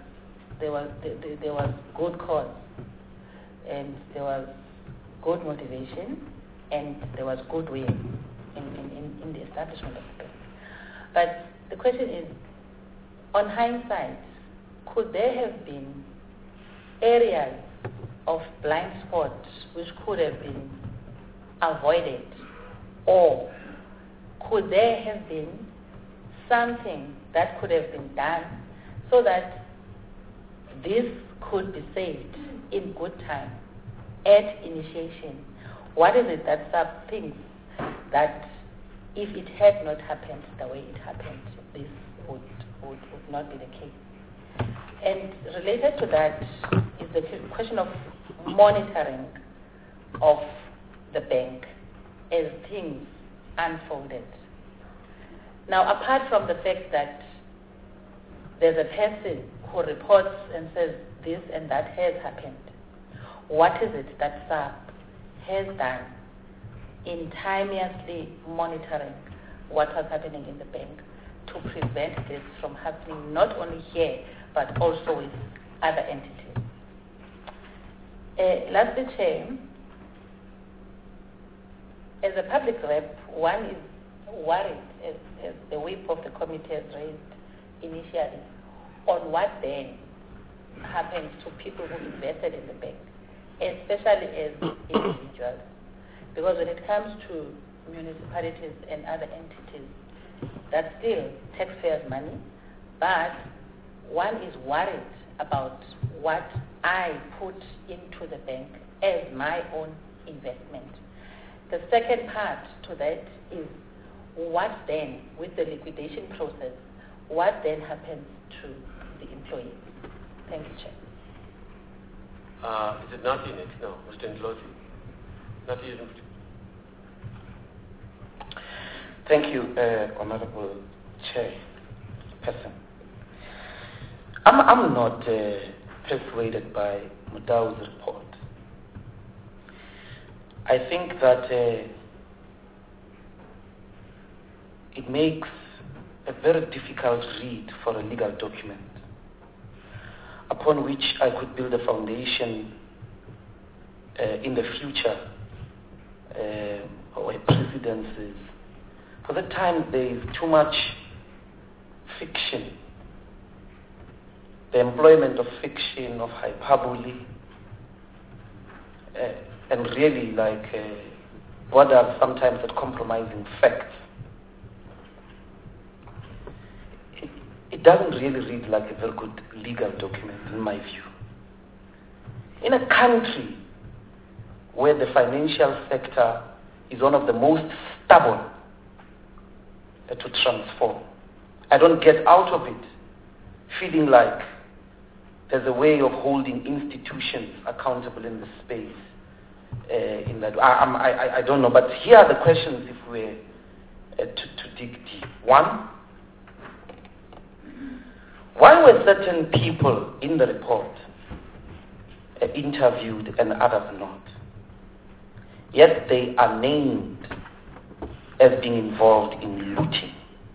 good cause, and there was good motivation, and there was goodwill in the establishment of the bank. But the question is, on hindsight, could there have been areas of blind spots which could have been avoided, or could there have been something that could have been done so that this could be saved in good time at initiation? What is it that some things that if it had not happened the way it happened, this would not be the case? And related to that is the question of monitoring of the bank as things unfolded. Now, apart from the fact that there's a person who reports and says this and that has happened, what is it that SAP has done in timeously monitoring what was happening in the bank to prevent this from happening not only here but also with other entities? Lastly, Chair, as a public rep, one is worried, as the whip of the committee has raised initially, on what then happens to people who invested in the bank, especially as individuals. Because when it comes to municipalities and other entities, that's still taxpayers' money, but one is worried about what I put into the bank as my own investment. The second part to that is what then, with the liquidation process, what then happens to the employees? Thank you, Chair. Is it Nati next? No, Mr. Ndlozi. Nati is in. Thank you, Honorable Chairperson. I'm not persuaded by Mudau's report. I think that it makes a very difficult read for a legal document upon which I could build a foundation in the future or precedences. For the time there is too much fiction, the employment of fiction, of hyperbole, and really what are sometimes the compromising facts. It doesn't really read like a very good legal document in my view. In a country where the financial sector is one of the most stubborn to transform, I don't get out of it feeling like there's a way of holding institutions accountable in the space. In that, I don't know, but here are the questions if we're to dig deep. One, why were certain people in the report interviewed and others not? Yet they are named as being involved in looting.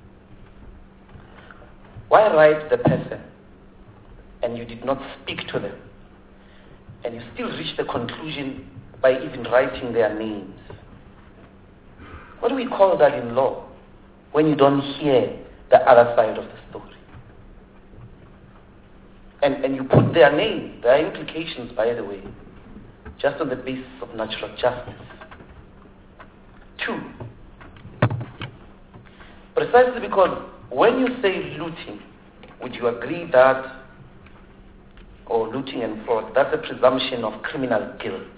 Why write the person and you did not speak to them, and you still reach the conclusion by even writing their names? What do we call that in law when you don't hear the other side of the story? And you put their name, there are implications, by the way, just on the basis of natural justice. Two, precisely because when you say looting, would you agree that, or looting and fraud, that's a presumption of criminal guilt?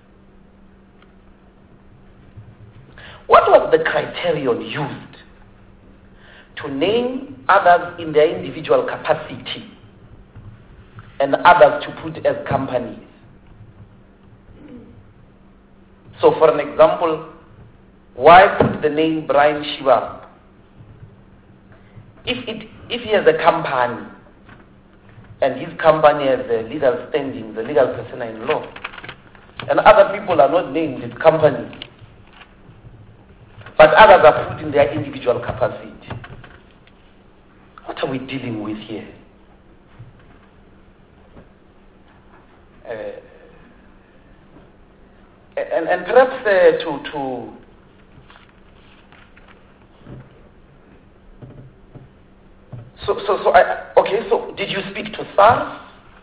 What was the criterion used to name others in their individual capacity and others to put as companies? So for an example, why put the name Brian Shiva? If he has a company, and his company has a legal standing, the legal persona in law, and other people are not named in companies, but others are put in their individual capacity, what are we dealing with here? And perhaps So did you speak to SARS,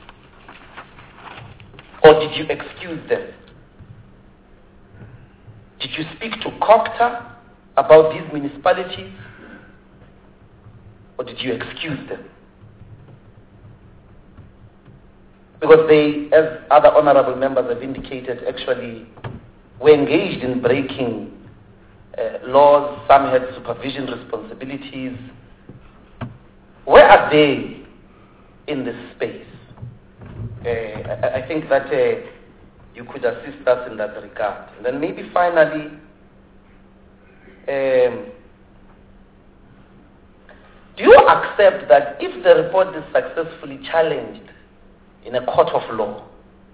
or did you excuse them? Did you speak to COCTA about these municipalities, or did you excuse them? Because they, as other honorable members have indicated, actually were engaged in breaking laws. Some had supervision responsibilities. Where are they in this space? I think that you could assist us in that regard. And then maybe finally, do you accept that if the report is successfully challenged in a court of law,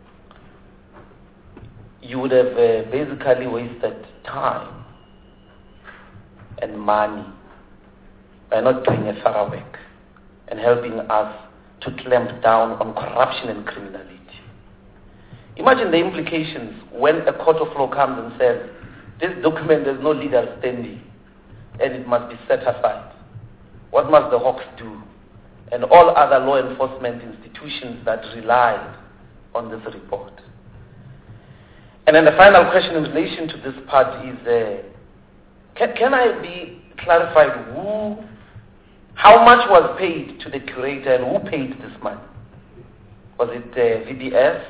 you would have basically wasted time and money by not doing a thorough work and helping us to clamp down on corruption and criminality? Imagine the implications when a court of law comes and says, this document has no legal standing and it must be set aside. What must the Hawks do? And all other law enforcement institutions that relied on this report. And then the final question in relation to this part is, can I be clarified how much was paid to the curator and who paid this money? Was it VBS?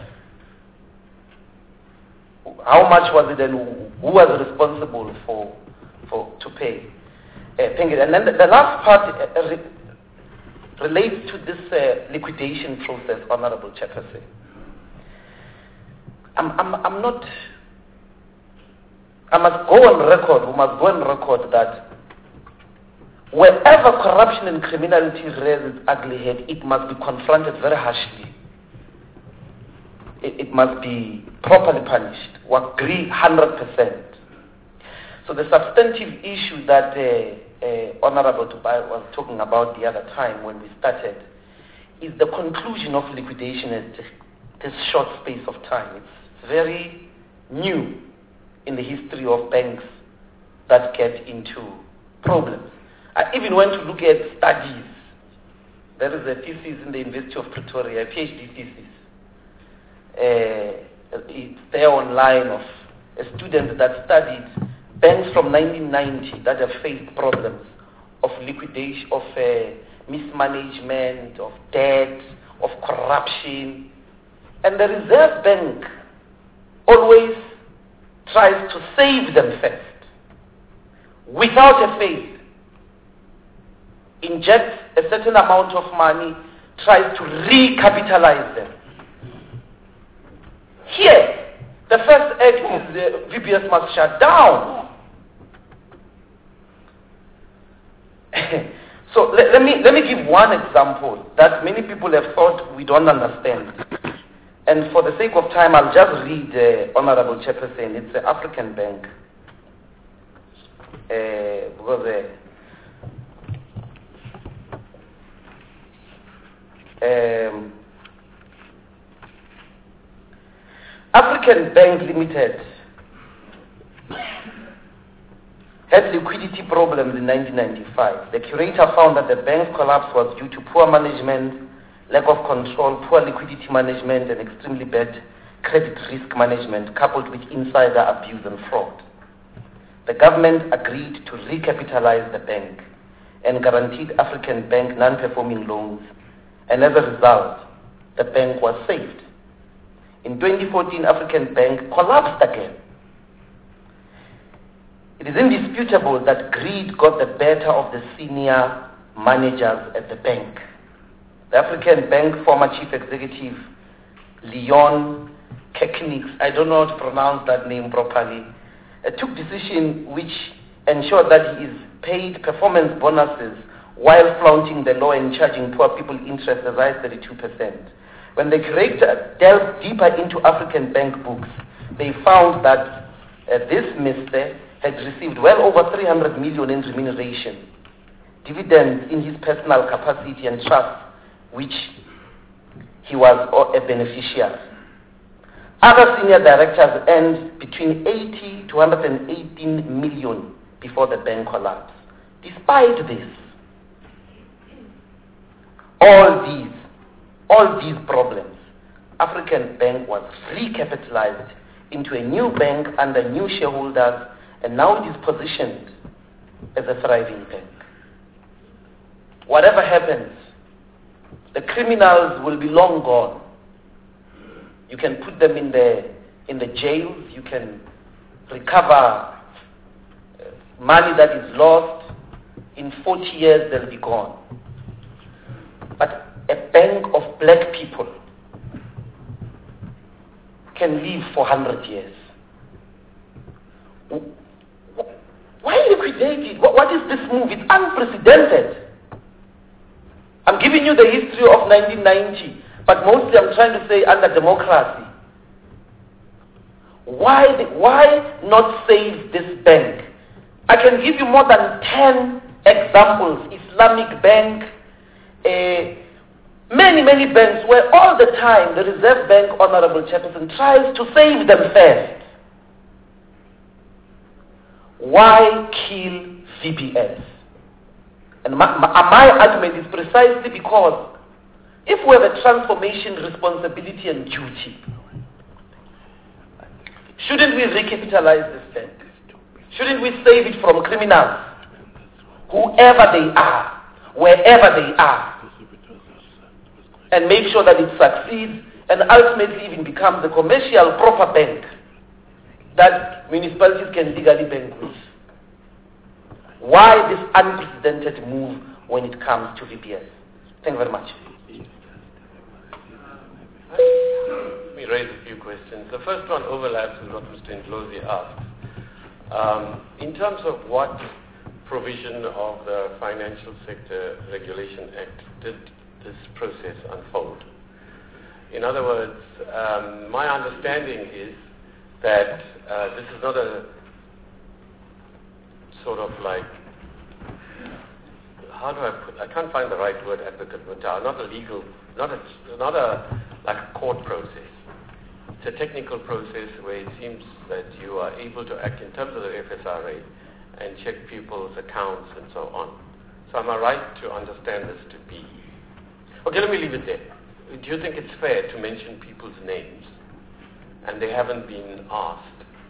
How much was it and who was responsible to pay? Thank you. And then the last part relates to this liquidation process, Honorable Chairperson. We must go on record that wherever corruption and criminality rears its ugly head, it must be confronted very harshly. it must be properly punished. We agree 100%. So the substantive issue that Honorable Tupai was talking about the other time when we started is the conclusion of liquidation at this short space of time. It's very new in the history of banks that get into problems. I even went to look at studies. There is a thesis in the University of Pretoria, a PhD thesis. It's there online of a student that studied banks from 1990 that have faced problems of liquidation, of mismanagement, of debt, of corruption. And the Reserve Bank always tries to save them first, without a faith. Injects a certain amount of money, tries to recapitalize them. Here, the first act is the VBS must shut down. So let me give one example that many people have thought we don't understand. And for the sake of time, I'll just read Honorable Chairperson. It's an African bank. Because African Bank Limited had liquidity problems in 1995. The curator found that the bank's collapse was due to poor management, lack of control, poor liquidity management, and extremely bad credit risk management, coupled with insider abuse and fraud. The government agreed to recapitalize the bank and guaranteed African Bank non-performing loans, and as a result, the bank was saved. In 2014, African Bank collapsed again. It is indisputable that greed got the better of the senior managers at the bank. The African Bank former chief executive, Leon Kekniks, I don't know how to pronounce that name properly, took decision which ensured that he is paid performance bonuses while flaunting the law and charging poor people interest as high as 32%. When the curator delved deeper into African Bank books, they found that this Mr. had received well over 300 million in remuneration, dividends in his personal capacity and trust, which he was a beneficiary. Other senior directors earned between 80 to 118 million before the bank collapsed. Despite this, all these problems, African Bank was recapitalized into a new bank under new shareholders, and now it is positioned as a thriving bank. Whatever happens, the criminals will be long gone. You can put them in the jails, you can recover money that is lost. In 40 years, they'll be gone. But a bank of black people can live for 100 years. Why liquidate it? What is this move? It's unprecedented. I'm giving you the history of 1990, but mostly I'm trying to say under democracy. Why not save this bank? I can give you more than 10 examples. Islamic Bank, many banks where all the time the Reserve Bank, Honorable Chairperson, tries to save them first. Why kill VBS? And my argument is precisely because if we have a transformation responsibility and duty, shouldn't we recapitalize this bank? Shouldn't we save it from criminals, whoever they are, wherever they are, and make sure that it succeeds and ultimately even becomes a commercial proper bank that municipalities can legally bank with? Why this unprecedented move when it comes to VBS? Thank you very much. Let me raise a few questions. The first one overlaps with what Mr. Ndlozi asked. In terms of what provision of the Financial Sector Regulation Act did this process unfold? In other words, my understanding is that this is not a sort of like, how do I put, I can't find the right word, Advocate Mutau, not a legal, not a like a court process. It's a technical process where it seems that you are able to act in terms of the FSRA and check people's accounts and so on. So am I right to understand this to be? Okay, let me leave it there. Do you think it's fair to mention people's names and they haven't been asked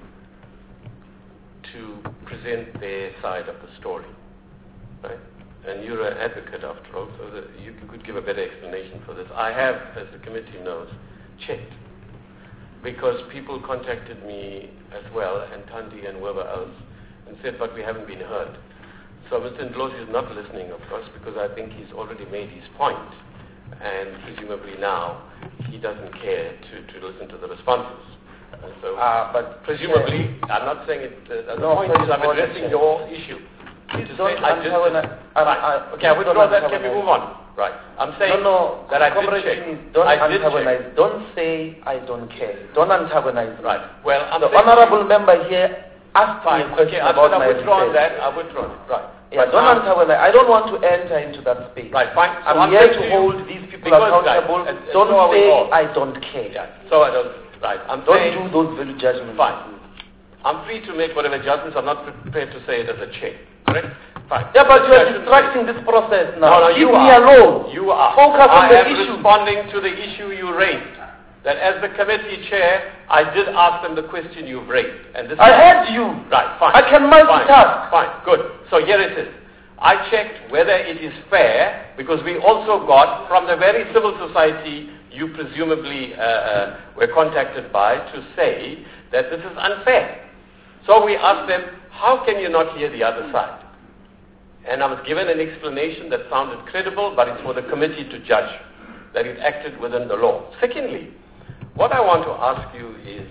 to present their side of the story, right? And you're an advocate after all, so that you could give a better explanation for this. I have, as the committee knows, checked, because people contacted me as well, and Thandi and whoever else, and said, but we haven't been heard. So Mr. Ndlozi is not listening, of course, because I think he's already made his point, and presumably now he doesn't care to listen to the responses. And so, but presumably, I'm not saying it. The point is, I'm addressing your issue. Please don't antagonize. Okay, I withdraw that. Can we move on? Right. I'm saying that I did check. Don't antagonize. Don't say I don't care. Don't antagonize. Right. Well, the honourable member here asked me a question about my withdrawn that. I've withdrawn it. Right. Yeah, don't antagonize. I don't want to enter into that space. Right, fine. So I'm here to hold these people accountable. Don't say I don't care. Yeah. So I don't. Right. Don't do those value judgments. Fine. I'm free to make whatever judgments. I'm not prepared to say it as a check. Correct? Fine. Yeah, but you are distracting this process now. No, Leave me alone. You are. Focus on the I issue. am responding to the issue you raised. That as the committee chair, I did ask them the question you've raised. And this I heard you. Right, fine. I can multitask. Fine, good. So here it is. I checked whether it is fair, because we also got from the very civil society you presumably were contacted by to say that this is unfair. So we asked them, how can you not hear the other side? And I was given an explanation that sounded credible, but it's for the committee to judge that it acted within the law. Secondly, what I want to ask you is,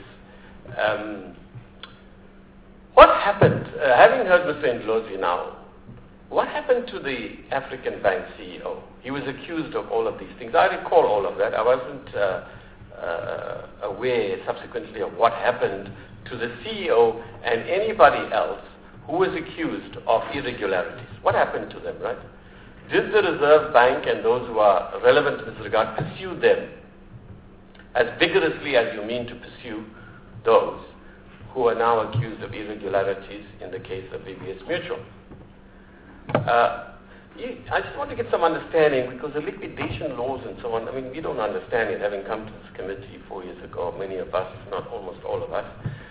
what happened, having heard Mr. Ndlozi now, what happened to the African Bank CEO? He was accused of all of these things. I recall all of that. I wasn't aware subsequently of what happened to the CEO and anybody else who was accused of irregularities. What happened to them, right? Did the Reserve Bank and those who are relevant in this regard pursue them as vigorously as you mean to pursue those who are now accused of irregularities in the case of BBS Mutual? I just want to get some understanding, because the liquidation laws and so on, I mean, we don't understand it, having come to this committee 4 years ago, many of us, if not almost all of us.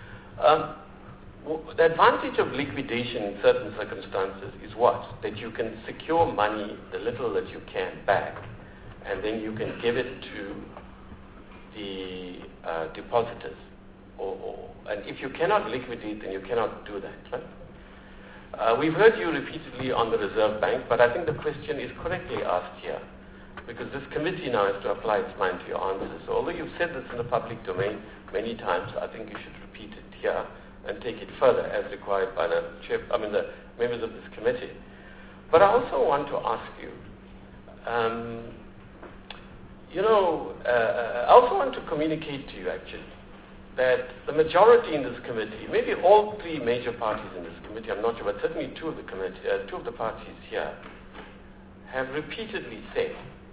The advantage of liquidation in certain circumstances is what? That you can secure money, the little that you can, back, and then you can give it to the depositors. And if you cannot liquidate, then you cannot do that, right? We've heard you repeatedly on the Reserve Bank, but I think the question is correctly asked here, because this committee now has to apply its mind to your answers. So although you've said this in the public domain many times, I think you should repeat it here and take it further as required by the members of this committee. But I also want to ask you, I also want to communicate to you actually that the majority in this committee, maybe all three major parties in this committee, I'm not sure, but certainly two of the parties here, have repeatedly said,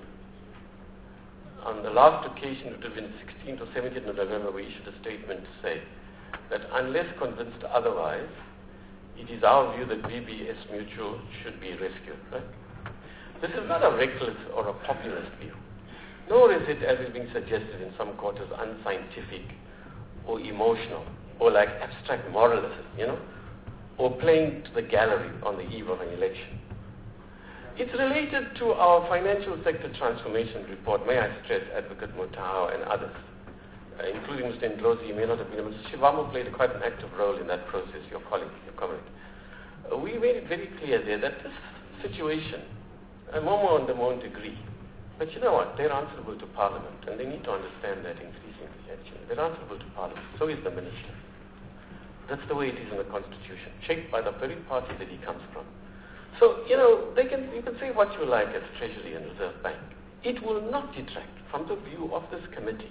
on the last occasion, it would have been 16th or 17th of November, we issued a statement to say that unless convinced otherwise, it is our view that BBS Mutual should be rescued, right? This is not a reckless or a populist view, nor is it, as is being suggested in some quarters, unscientific or emotional, or like abstract moralism, or playing to the gallery on the eve of an election. It's related to our financial sector transformation report, may I stress, Advocate Mutau and others, including Mr. Ndlozi. You may not have been able to. Shivamo played quite an active role in that process, your colleague, your comrade. We made it very clear there that this situation, and Momo and them won't agree, but you know what, they're answerable to Parliament, and they need to understand that increasingly, actually. They're answerable to Parliament, so is the Minister. That's the way it is in the Constitution, checked by the very party that he comes from. So, you can say what you like as Treasury and Reserve Bank. it will not detract from the view of this committee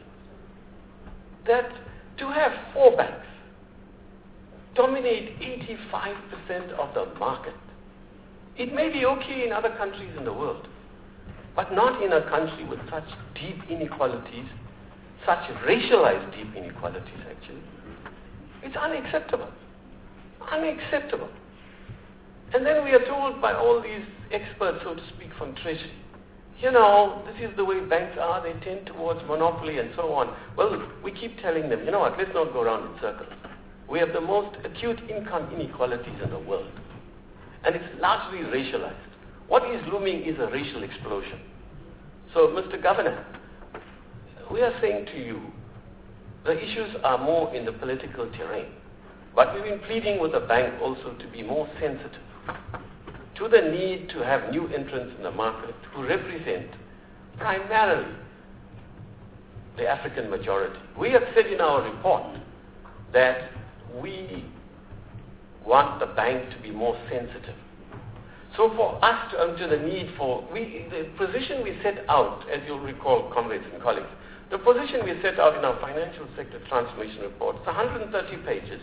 that to have 4 banks dominate 85% of the market, it may be okay in other countries in the world, but not in a country with such deep inequalities, such racialized deep inequalities actually. It's unacceptable. Unacceptable. And then we are told by all these experts, so to speak, from Treasury, this is the way banks are, they tend towards monopoly and so on. Well, we keep telling them, let's not go around in circles. We have the most acute income inequalities in the world. And it's largely racialized. What is looming is a racial explosion. So, Mr. Governor, we are saying to you, the issues are more in the political terrain. But we've been pleading with the bank also to be more sensitive to the need to have new entrants in the market who represent primarily the African majority. We have said in our report that we want the bank to be more sensitive. So for us to the need for, the position we set out, as you'll recall, comrades and colleagues, the position we set out in our financial sector transformation report, it's 130 pages.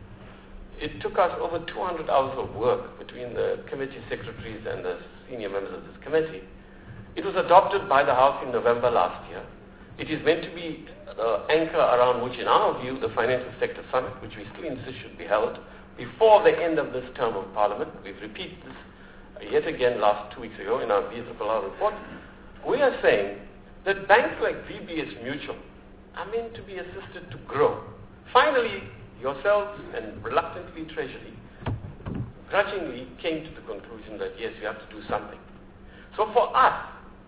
It took us over 200 hours of work between the committee secretaries and the senior members of this committee. It was adopted by the House in November last year. It is meant to be the anchor around which, in our view, the Financial Sector Summit, which we still insist should be held before the end of this term of Parliament. We've repeated this yet again last 2 weeks ago in our BSFLR report. We are saying that banks like VBS Mutual are meant to be assisted to grow. Finally, yourselves and reluctantly Treasury grudgingly came to the conclusion that yes, you have to do something. So for us,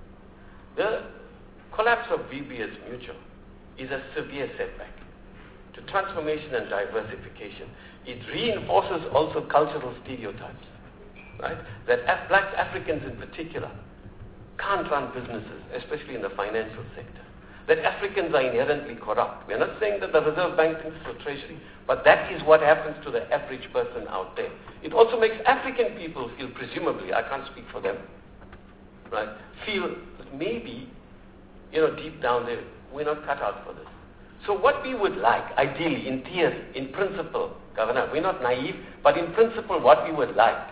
the collapse of VBS Mutual is a severe setback to transformation and diversification. It reinforces also cultural stereotypes, right? That black Africans in particular can't run businesses, especially in the financial sector. That Africans are inherently corrupt. We're not saying that the Reserve Bank thinks for Treasury, but that is what happens to the average person out there. It also makes African people feel, presumably, I can't speak for them, right, feel that maybe, deep down there, we're not cut out for this. So what we would like, ideally, in theory, in principle, Governor, we're not naive, but in principle what we would like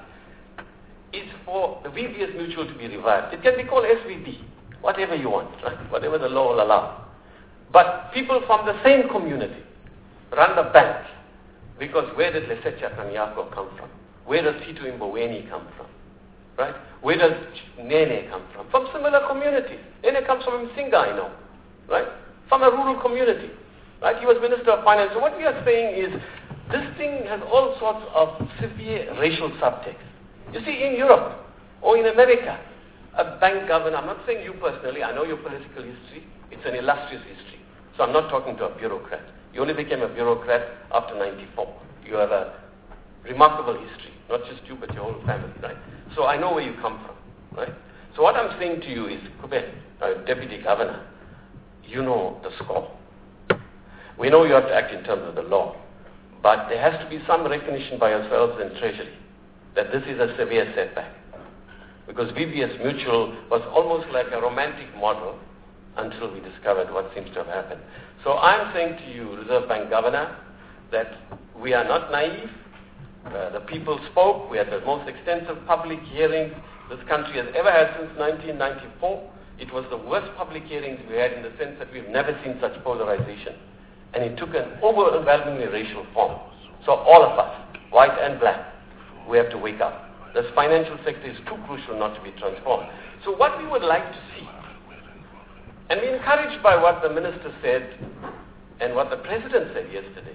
is for the VBS Mutual to be revived. It can be called SVB, whatever you want, right? Whatever the law will allow. But people from the same community run the bank, because where did Lesetja Kanyako come from? Where does Tito Mboweni come from? Right? Where does Nene come from? From similar communities. Nene comes from Msinga, I know. Right? From a rural community. Right? He was Minister of Finance. So what we are saying is, this thing has all sorts of severe racial subtext. You see, in Europe or in America, a bank governor, I'm not saying you personally, I know your political history, it's an illustrious history. So I'm not talking to a bureaucrat. You only became a bureaucrat after 94. You have a remarkable history, not just you, but your whole family, right? So I know where you come from, right? So what I'm saying to you is, Kubet, Deputy Governor, you know the score. We know you have to act in terms of the law, but there has to be some recognition by yourselves and Treasury that this is a severe setback. Because VBS Mutual was almost like a romantic model until we discovered what seems to have happened. So I'm saying to you, Reserve Bank Governor, that we are not naive. The people spoke. We had the most extensive public hearings this country has ever had since 1994. It was the worst public hearings we had in the sense that we've never seen such polarization. And it took an overwhelmingly racial form. So all of us, white and black, we have to wake up. This financial sector is too crucial not to be transformed. So what we would like to see, and we're encouraged by what the Minister said and what the President said yesterday.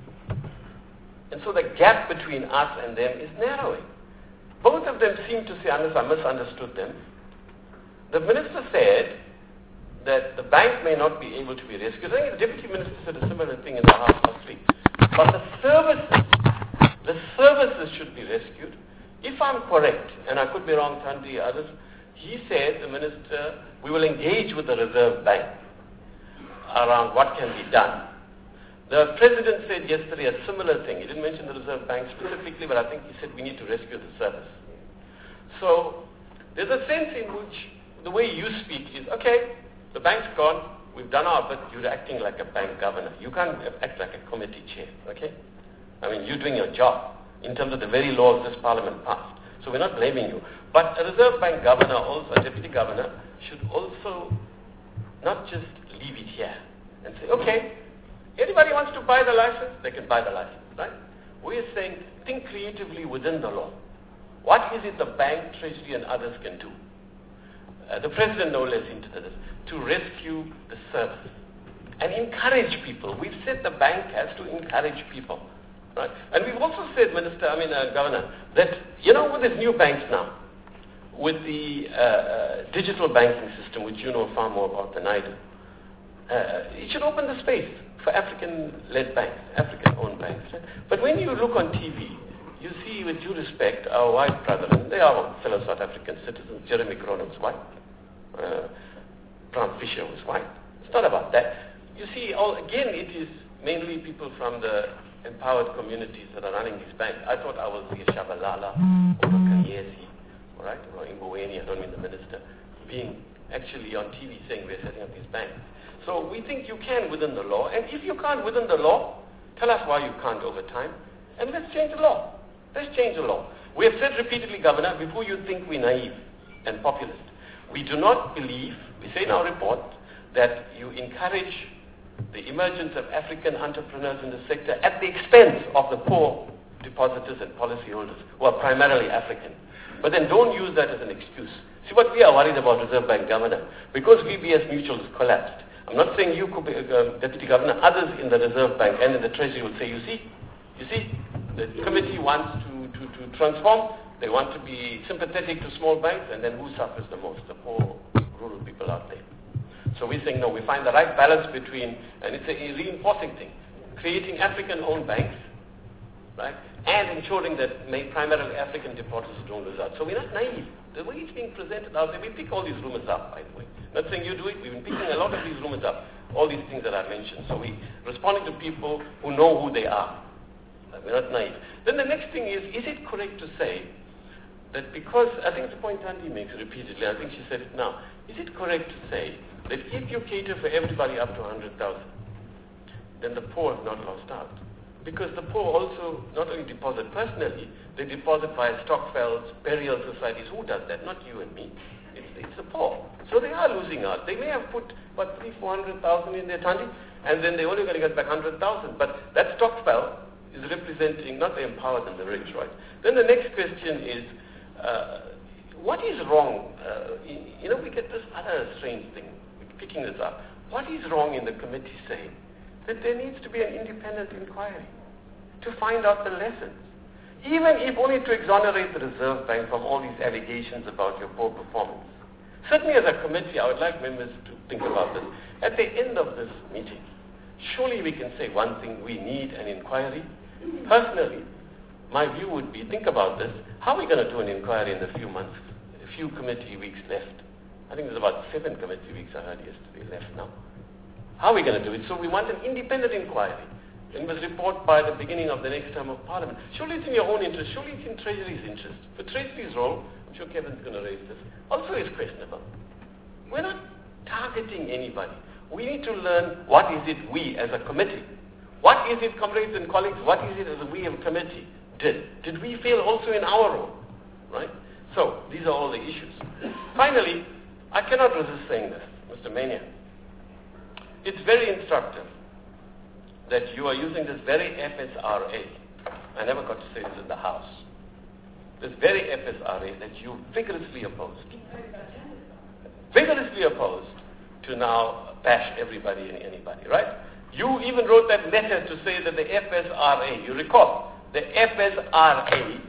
And so the gap between us and them is narrowing. Both of them seem to say, unless I misunderstood them, the Minister said that the bank may not be able to be rescued. I think the Deputy Minister said a similar thing in the House last week. But the services should be rescued. If I'm correct, and I could be wrong, Thandi, others, he said, the Minister, we will engage with the Reserve Bank around what can be done. The President said yesterday a similar thing. He didn't mention the Reserve Bank specifically, but I think he said we need to rescue the service. So there's a sense in which the way you speak is, okay, the bank's gone, we've done our bit, you're acting like a bank governor. You can't act like a committee chair, okay? I mean, you're doing your job in terms of the very laws this parliament passed. So we're not blaming you. But a Reserve Bank governor, also a deputy governor, should also not just leave it here and say, okay, anybody wants to buy the license, they can buy the license, right? We're saying, think creatively within the law. What is it the bank, treasury, and others can do? The president no less into this, to rescue the service and encourage people. We've said the bank has to encourage people, right? And we've also said, Governor, that, with these new banks now, with the digital banking system, which you know far more about than I do, it should open the space for African-led banks, African-owned banks. Right? But when you look on TV, you see, with due respect, our white brethren, they are fellow South African citizens. Jeremy Cronin's white. Trump Fisher was white. It's not about that. You see, again, it is mainly people from the empowered communities that are running these banks. I thought I will see a Shabalala or a Kanyesi, all right, or Imboweni, I don't mean the minister, being actually on TV saying we're setting up these banks. So we think you can within the law, and if you can't within the law, tell us why you can't over time, and let's change the law. Let's change the law. We have said repeatedly, Governor, before you think we're naive and populist, we do not believe, we say in our report, that you encourage the emergence of African entrepreneurs in the sector at the expense of the poor depositors and policyholders who are primarily African. But then don't use that as an excuse. See, what we are worried about, Reserve Bank Governor, because VBS Mutual has collapsed. I'm not saying you could be Deputy Governor, others in the Reserve Bank and in the Treasury will say, you see, the committee wants to transform. They want to be sympathetic to small banks, and then who suffers the most? The poor rural people out there. So we're saying, no, we find the right balance between, and it's a reinforcing thing, creating African-owned banks, right, and ensuring that primarily African depositors don't lose out. So we're not naive. The way it's being presented out there, we pick all these rumors up, by the way. Not saying you do it, we've been picking a lot of these rumors up, all these things that I mentioned. So we're responding to people who know who they are. We're not naive. Then the next thing is it correct to say that because, I think the point Andy makes repeatedly, I think she said it now, is it correct to say that if you cater for everybody up to 100,000, then the poor have not lost out? Because the poor also not only deposit personally, they deposit via stokvels, burial societies. Who does that? Not you and me. It's the poor. So they are losing out. They may have put, 300,000-400,000 in their tandi, and then they're only going to get back 100,000. But that stokvel is representing not the empowered and the rich, right? Then the next question is, what is wrong? We get this other strange thing, picking this up. What is wrong in the committee saying that there needs to be an independent inquiry to find out the lessons? Even if only to exonerate the Reserve Bank from all these allegations about your poor performance. Certainly as a committee, I would like members to think about this. At the end of this meeting, surely we can say one thing, we need an inquiry. Personally, my view would be, think about this, how are we going to do an inquiry in a few months, a few committee weeks left? I think there's about 7 committee weeks I heard yesterday left now. How are we going to do it? So we want an independent inquiry. And must report by the beginning of the next term of Parliament. Surely it's in your own interest. Surely it's in Treasury's interest. For Treasury's role, I'm sure Kevin's going to raise this, also is questionable. We're not targeting anybody. We need to learn what is it we as a committee. What is it, comrades and colleagues, what is it as a we as a committee did? Did we fail also in our role? Right? So, these are all the issues. Finally, I cannot resist saying this, Mr. Mania. It's very instructive that you are using this very FSRA. I never got to say this in the House. This very FSRA that you vigorously opposed to now bash everybody and anybody, right? You even wrote that letter to say that the FSRA, you recall, the FSRA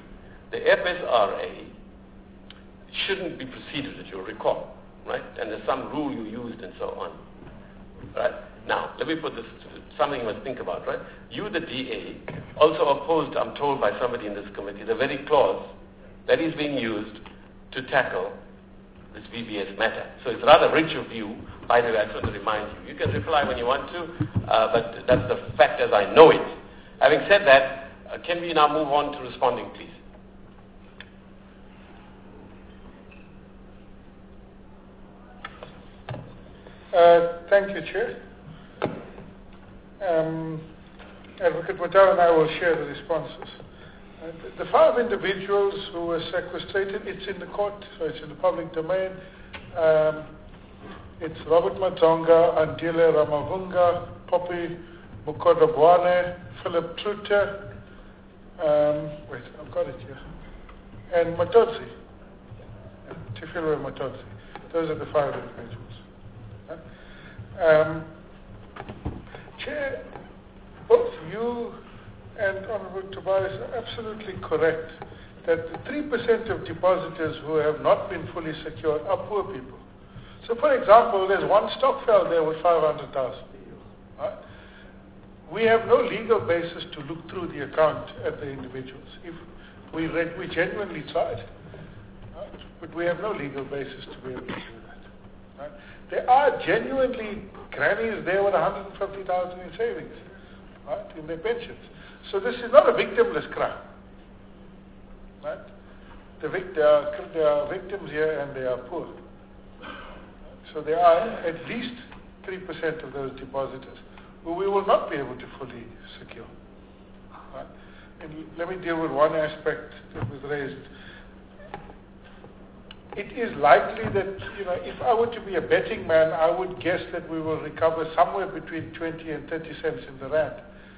shouldn't be proceeded, as you recall, right? And there's some rule you used and so on, right? Now, let me put this, something you must think about, right? You, the DA, also opposed, I'm told by somebody in this committee, the very clause that is being used to tackle this VBS matter. So it's rather rich of you. By the way, I just want to remind you. You can reply when you want to, but that's the fact as I know it. Having said that, can we now move on to responding, please? Thank you, Chair. Advocate Matau and I will share the responses. The 5 individuals who were sequestrated, it's in the court, so it's in the public domain. It's Robert Matonga, Andile Ramavunga, Poppy Mukodabwane, Philip Truter, wait, I've got it here, and Matodzi, Tifilwe Matodzi. Those are the 5 individuals. Chair, both you and Honorable Tobias are absolutely correct that the 3% of depositors who have not been fully secured are poor people. So, for example, there's one Stockfell there with 500,000. Right? We have no legal basis to look through the account at the individuals. If we genuinely tried, right? But we have no legal basis to be able to do that. Right? There are genuinely grannies there with 150,000 in savings, right, in their pensions. So this is not a victimless crime. Right? There are victims here and they are poor. So there are at least 3% of those depositors who we will not be able to fully secure. Right? And let me deal with one aspect that was raised. It is likely that, if I were to be a betting man, I would guess that we will recover somewhere between 20 and 30 cents in the rand.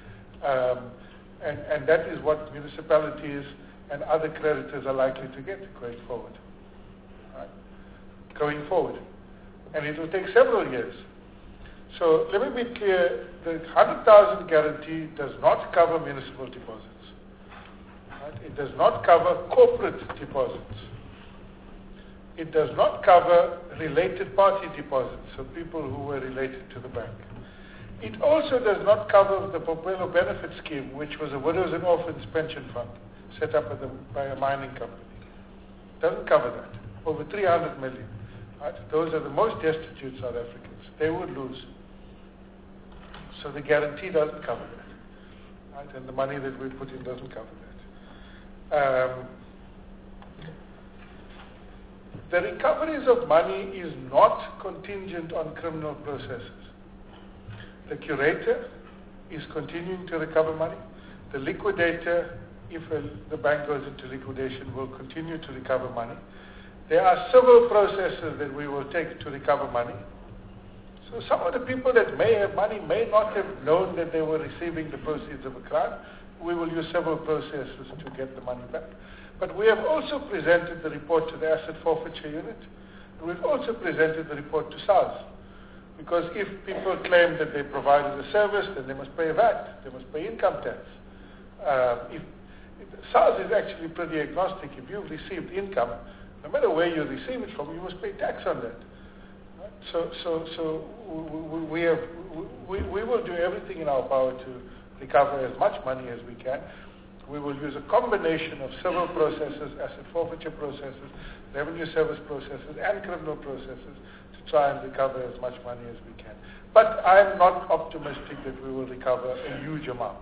And that is what municipalities and other creditors are likely to get going forward. Right? Going forward. And it will take several years. So let me be clear, the 100,000 guarantee does not cover municipal deposits. Right? It does not cover corporate deposits. It does not cover related party deposits, so people who were related to the bank. It also does not cover the Popelo Benefit Scheme, which was a widows and orphans pension fund set up by a mining company. It doesn't cover that. Over 300 million. Right? Those are the most destitute South Africans. They would lose. So the guarantee doesn't cover that. Right? And the money that we put in doesn't cover that. The recoveries of money is not contingent on criminal processes. The curator is continuing to recover money. The liquidator, if the bank goes into liquidation, will continue to recover money. There are several processes that we will take to recover money. So some of the people that may have money may not have known that they were receiving the proceeds of a crime. We will use several processes to get the money back. But we have also presented the report to the Asset Forfeiture Unit. And we've also presented the report to SARS. Because if people claim that they provided a service, then they must pay VAT, they must pay income tax. SARS is actually pretty agnostic. If you've received income, no matter where you receive it from, you must pay tax on that. Right? So we will do everything in our power to recover as much money as we can. We will use a combination of several processes, asset forfeiture processes, revenue service processes, and criminal processes to try and recover as much money as we can. But I'm not optimistic that we will recover a huge amount.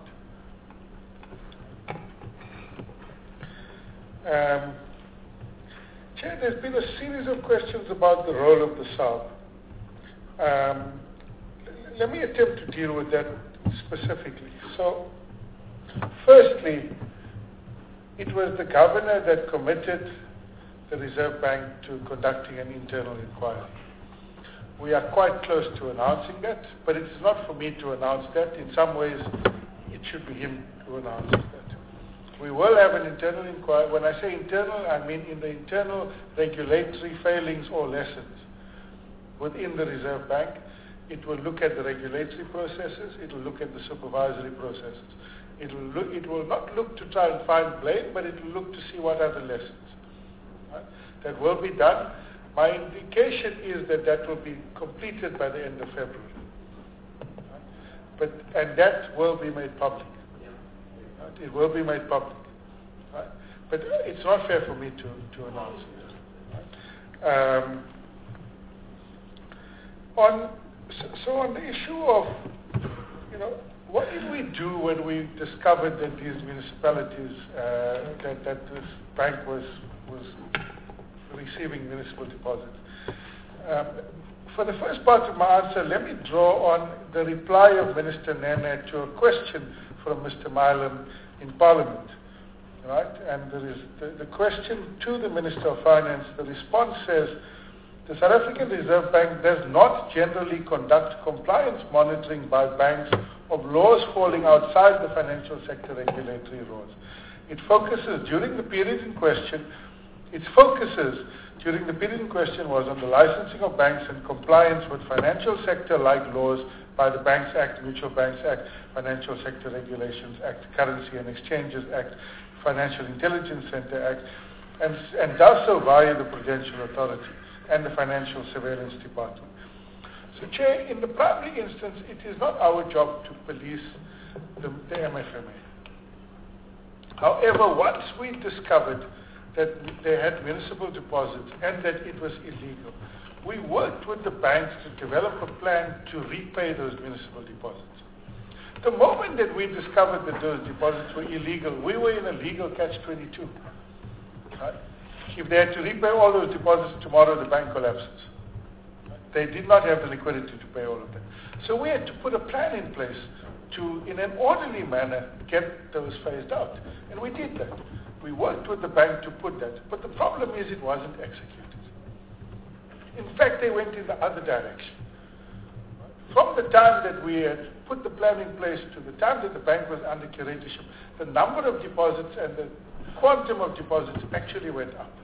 Chair, there's been a series of questions about the role of the SARB. Let me attempt to deal with that specifically. So, firstly, it was the governor that committed the Reserve Bank to conducting an internal inquiry. We are quite close to announcing that, but it is not for me to announce that. In some ways, it should be him who announces that. We will have an internal inquiry. When I say internal, I mean in the internal regulatory failings or lessons within the Reserve Bank. It will look at the regulatory processes. It will look at the supervisory processes. It will not look to try and find blame, but it will look to see what are the lessons. Right? That will be done. My indication is that that will be completed by the end of February. Right? And that will be made public. Right? It will be made public. Right? But it's not fair for me to announce it. Right? On the issue of, what did we do when we discovered that these municipalities, that this bank was receiving municipal deposits? For the first part of my answer, let me draw on the reply of Minister Nene to a question from Mr. Milam in Parliament. Right? And there is the question to the Minister of Finance, the response says, the South African Reserve Bank does not generally conduct compliance monitoring by banks of laws falling outside the financial sector regulatory laws. Its focuses during the period in question was on the licensing of banks and compliance with financial sector-like laws by the Banks Act, Mutual Banks Act, Financial Sector Regulations Act, Currency and Exchanges Act, Financial Intelligence Center Act, and does so via the Prudential Authority and the Financial Surveillance Department. So, Chair, in the primary instance, it is not our job to police the MFMA. However, once we discovered that they had municipal deposits and that it was illegal, we worked with the banks to develop a plan to repay those municipal deposits. The moment that we discovered that those deposits were illegal, we were in a legal catch-22. Right? If they had to repay all those deposits tomorrow, the bank collapses. They did not have the liquidity to pay all of them. So we had to put a plan in place to, in an orderly manner, get those phased out. And we did that. We worked with the bank to put that. But the problem is it wasn't executed. In fact, they went in the other direction. From the time that we had put the plan in place to the time that the bank was under curatorship, the number of deposits and the quantum of deposits actually went up.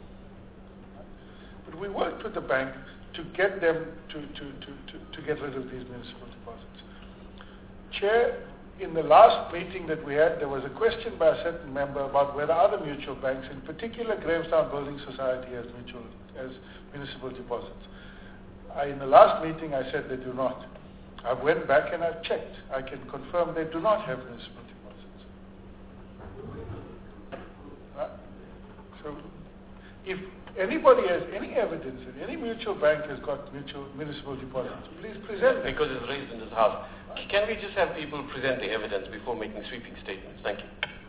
But we worked with the bank to get them to get rid of these municipal deposits. Chair, in the last meeting that we had, there was a question by a certain member about whether other mutual banks, in particular Grahamstown Building Society, has municipal deposits. In the last meeting, I said they do not. I went back and I've checked. I can confirm they do not have municipal deposits. Right? So, if anybody has any evidence that any mutual bank has got municipal deposits, please present them. Because it's raised in this House. Can we just have people present the evidence before making sweeping statements? Thank you.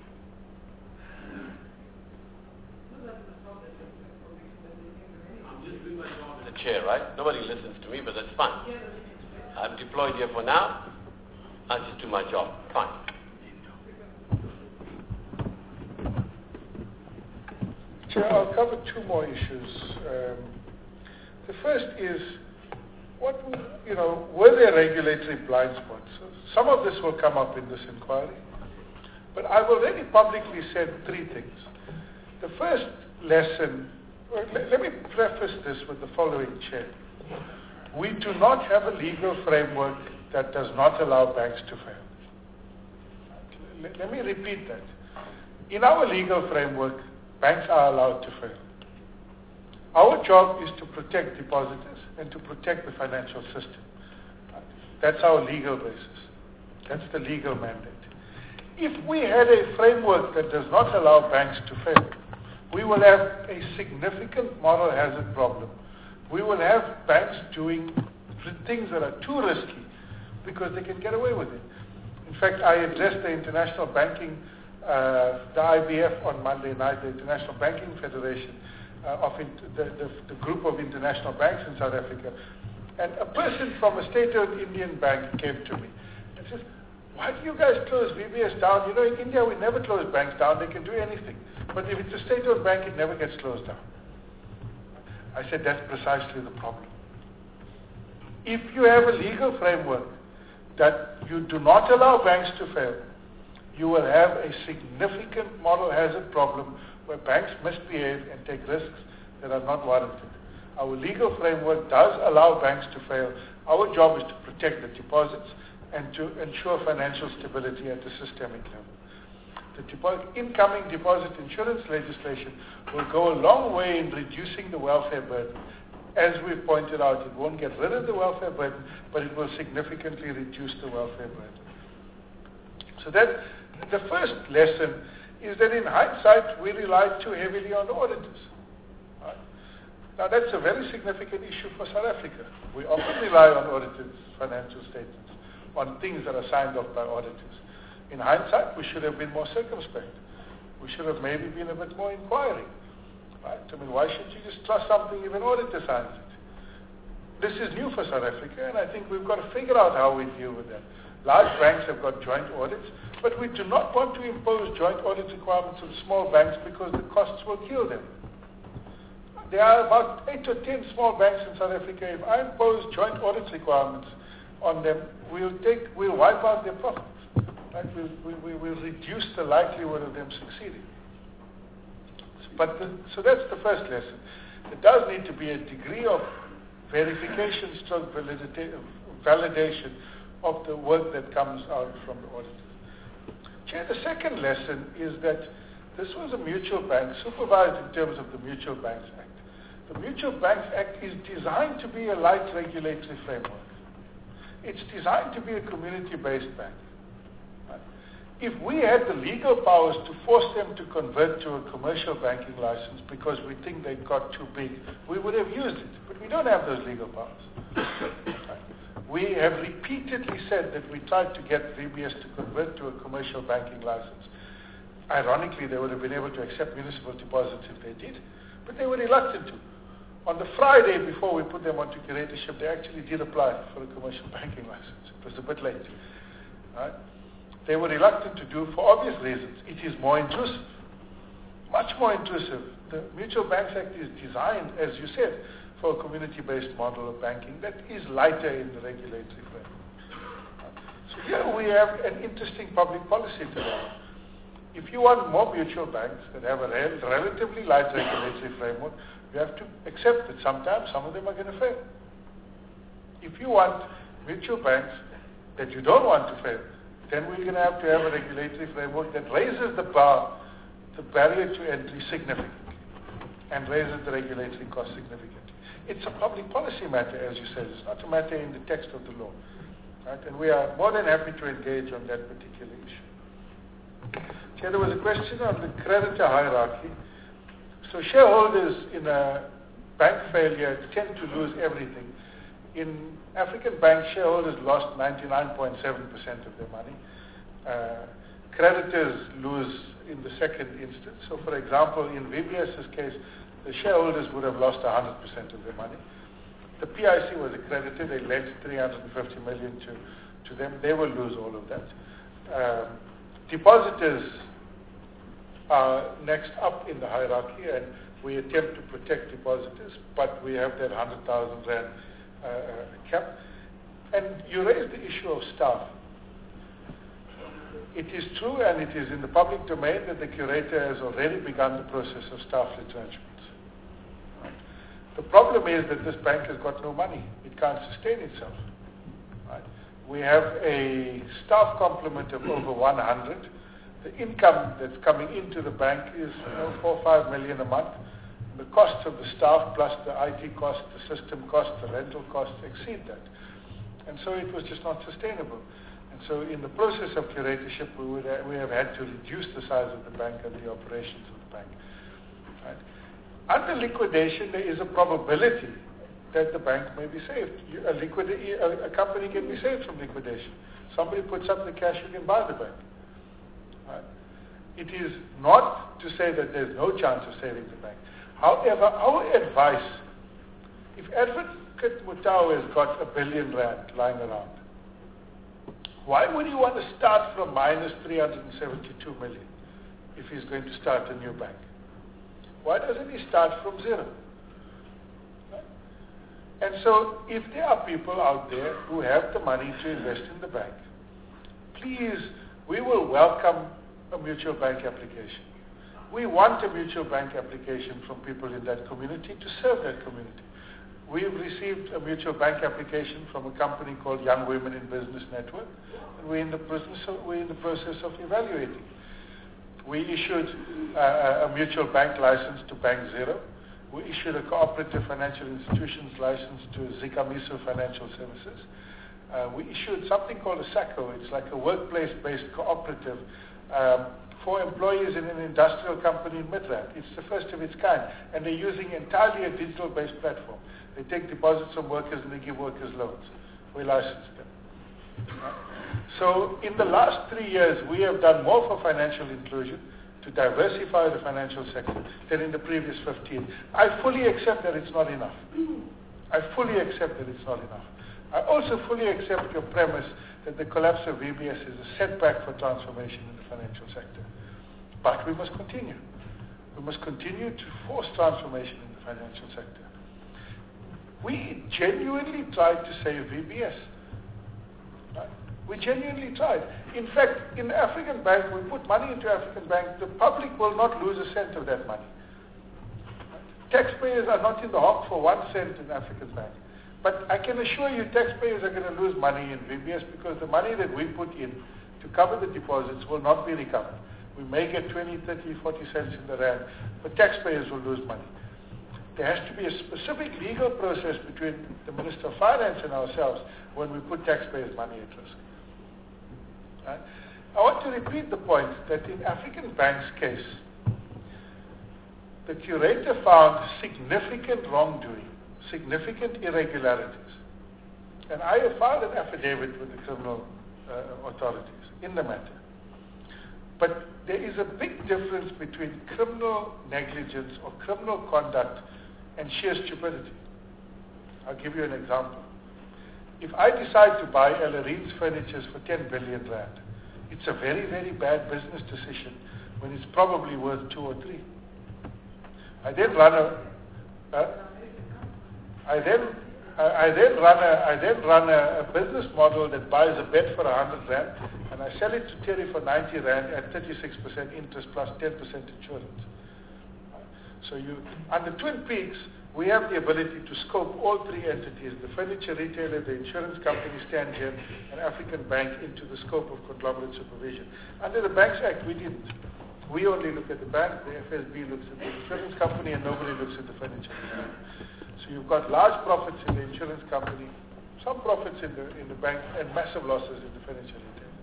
I'm just doing my job as a chair, right? Nobody listens to me, but that's fine. I'm deployed here for now. I'll just do my job. Fine. Chair, I'll cover two more issues. The first is, were there regulatory blind spots? Some of this will come up in this inquiry, but I've already publicly said three things. The first lesson, let me preface this with the following, Chair. We do not have a legal framework that does not allow banks to fail. Let me repeat that. In our legal framework, banks are allowed to fail. Our job is to protect depositors and to protect the financial system. That's our legal basis. That's the legal mandate. If we had a framework that does not allow banks to fail, we will have a significant moral hazard problem. We will have banks doing things that are too risky because they can get away with it. In fact, I addressed the international banking, the IBF on Monday night, the International Banking Federation, the group of international banks in South Africa. And a person from a state-owned Indian bank came to me and says, why do you guys close VBS down? You know, in India we never close banks down. They can do anything. But if it's a state-owned bank, it never gets closed down. I said, that's precisely the problem. If you have a legal framework that you do not allow banks to fail, you will have a significant moral hazard problem where banks misbehave and take risks that are not warranted. Our legal framework does allow banks to fail. Our job is to protect the deposits and to ensure financial stability at the systemic level. The incoming deposit insurance legislation will go a long way in reducing the welfare burden. As we've pointed out, it won't get rid of the welfare burden, but it will significantly reduce the welfare burden. So that the first lesson is that in hindsight, we relied too heavily on the auditors. Right? Now that's a very significant issue for South Africa. We often rely on auditors' financial statements, on things that are signed off by auditors. In hindsight, we should have been more circumspect. We should have maybe been a bit more inquiring. Right? I mean, why should you just trust something if an auditor signs it? this is new for South Africa, and I think we've got to figure out how we deal with that. Large banks have got joint audits, but we do not want to impose joint audit requirements on small banks because the costs will kill them. There are about 8 or 10 small banks in South Africa. If I impose joint audit requirements on them, we'll wipe out their profits. Right? We'll reduce the likelihood of them succeeding. So that's the first lesson. There does need to be a degree of verification, stroke validation of the work that comes out from the auditors. Chair, the second lesson is that this was a mutual bank supervised in terms of the Mutual Banks Act. The Mutual Banks Act is designed to be a light regulatory framework. It's designed to be a community-based bank. Right? If we had the legal powers to force them to convert to a commercial banking license because we think they got too big, we would have used it. But we don't have those legal powers. Right? We have repeatedly said that we tried to get VBS to convert to a commercial banking license. Ironically, they would have been able to accept municipal deposits if they did, but they were reluctant to. On the Friday before we put them onto curatorship, they actually did apply for a commercial banking license. It was a bit late. Right? They were reluctant to do for obvious reasons. It is more intrusive, much more intrusive. The Mutual Banks Act is designed, as you said, for a community-based model of banking that is lighter in the regulatory framework. So here we have an interesting public policy today. If you want more mutual banks that have a relatively light regulatory framework, you have to accept that sometimes some of them are going to fail. If you want mutual banks that you don't want to fail, then we're going to have a regulatory framework that raises the barrier to entry significantly and raises the regulatory cost significantly. It's a public policy matter, as you said. It's not a matter in the text of the law. Right? And we are more than happy to engage on that particular issue. Chair, there was a question on the creditor hierarchy. So shareholders in a bank failure tend to lose everything. In African banks, shareholders lost 99.7% of their money. Creditors lose in the second instance. So for example, in VBS's case, the shareholders would have lost 100% of their money. The PIC was accredited. They lent 350 million to them. They will lose all of that. Depositors are next up in the hierarchy, and we attempt to protect depositors, but we have that 100,000 rand cap. And you raised the issue of staff. It is true, and it is in the public domain, that the curator has already begun the process of staff retrenchments. Right? The problem is that this bank has got no money. It can't sustain itself. Right? We have a staff complement of over 100. The income that's coming into the bank is 4 or 5 million a month. The costs of the staff plus the IT costs, the system costs, the rental costs exceed that. And so it was just not sustainable. And so in the process of curatorship, we have had to reduce the size of the bank and the operations of the bank. Right? Under liquidation, there is a probability that the bank may be saved. A company can be saved from liquidation. Somebody puts up the cash, you can buy the bank. Right? It is not to say that there's no chance of saving the bank. However, our advice, if Advocate Mutau has got R1 billion lying around, why would he want to start from minus 372 million if he's going to start a new bank? Why doesn't he start from zero? Right? And so if there are people out there who have the money to invest in the bank, please, we will welcome a mutual bank application. We want a mutual bank application from people in that community to serve that community. We've received a mutual bank application from a company called Young Women in Business Network, and we're in the process of evaluating. We issued a mutual bank license to Bank Zero. We issued a cooperative financial institutions license to Zikamiso Financial Services. We issued something called a SACCO. It's like a workplace-based cooperative for employees in an industrial company in Midrand. It's the first of its kind, and they're using entirely a digital-based platform. They take deposits from workers and they give workers loans. We license them. Right? So in the last 3 years, we have done more for financial inclusion to diversify the financial sector than in the previous 15. I fully accept that it's not enough. I fully accept that it's not enough. I also fully accept your premise that the collapse of VBS is a setback for transformation in the financial sector. But we must continue. We must continue to force transformation in the financial sector. We genuinely tried to save VBS. Right? We genuinely tried. In fact, in the African Bank, we put money into African Bank, the public will not lose a cent of that money. Right? Taxpayers are not in the hop for 1 cent in African Bank. But I can assure you taxpayers are going to lose money in VBS because the money that we put in to cover the deposits will not be recovered. We may get 20, 30, 40 cents in the rand, but taxpayers will lose money. There has to be a specific legal process between the Minister of Finance and ourselves when we put taxpayers' money at risk. Right? I want to repeat the point that in African Bank's case, the curator found significant wrongdoing, significant irregularities. And I have filed an affidavit with the criminal authorities in the matter. But there is a big difference between criminal negligence or criminal conduct and sheer stupidity. I'll give you an example. If I decide to buy Ellerene's Furnitures for 10 billion rand, it's a very, very bad business decision when it's probably worth 2 or 3. I then run a business model that buys a bed for 100 rand and I sell it to Terry for 90 rand at 36% interest plus 10% insurance. So under Twin Peaks, we have the ability to scope all 3 entities, the furniture retailer, the insurance company, Stangen, and African Bank into the scope of conglomerate supervision. Under the Banks Act, we didn't. We only look at the bank, the FSB looks at the insurance company, and nobody looks at the furniture retailer. So you've got large profits in the insurance company, some profits in the bank, and massive losses in the furniture retailer.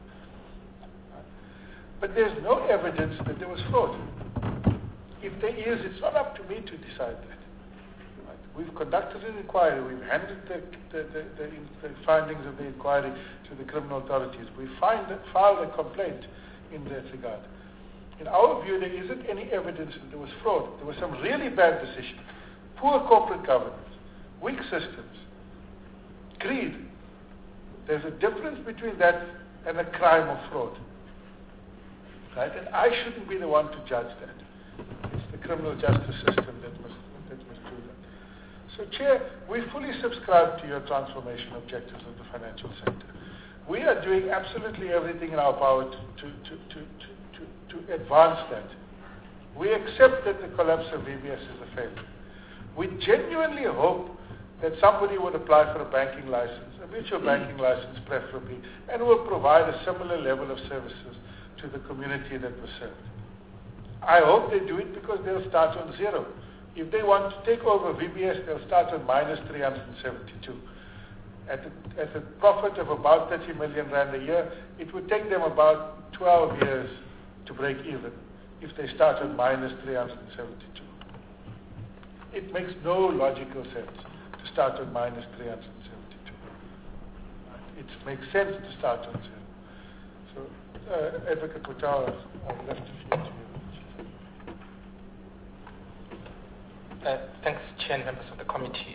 But there's no evidence that there was fraud. If there is, it's not up to me to decide that. Right? We've conducted an inquiry. We've handed the findings of the inquiry to the criminal authorities. We filed a complaint in that regard. In our view, there isn't any evidence that there was fraud. There were some really bad decisions. Poor corporate governance, weak systems, greed. There's a difference between that and a crime of fraud. Right? And I shouldn't be the one to judge that. It's the criminal justice system that must do that. So, Chair, we fully subscribe to your transformation objectives of the financial sector. We are doing absolutely everything in our power to advance that. We accept that the collapse of VBS is a failure. We genuinely hope that somebody would apply for a banking license, a mutual banking license preferably, and will provide a similar level of services to the community that was served. I hope they do it because they'll start on 0. If they want to take over VBS, they'll start on minus 372. At a profit of about 30 million rand a year, it would take them about 12 years to break even if they start on minus 372. It makes no logical sense to start on minus 372. It makes sense to start on 0. So, Advocate Mutau, I'd love to hear to you. Thanks, Chair and members of the committee.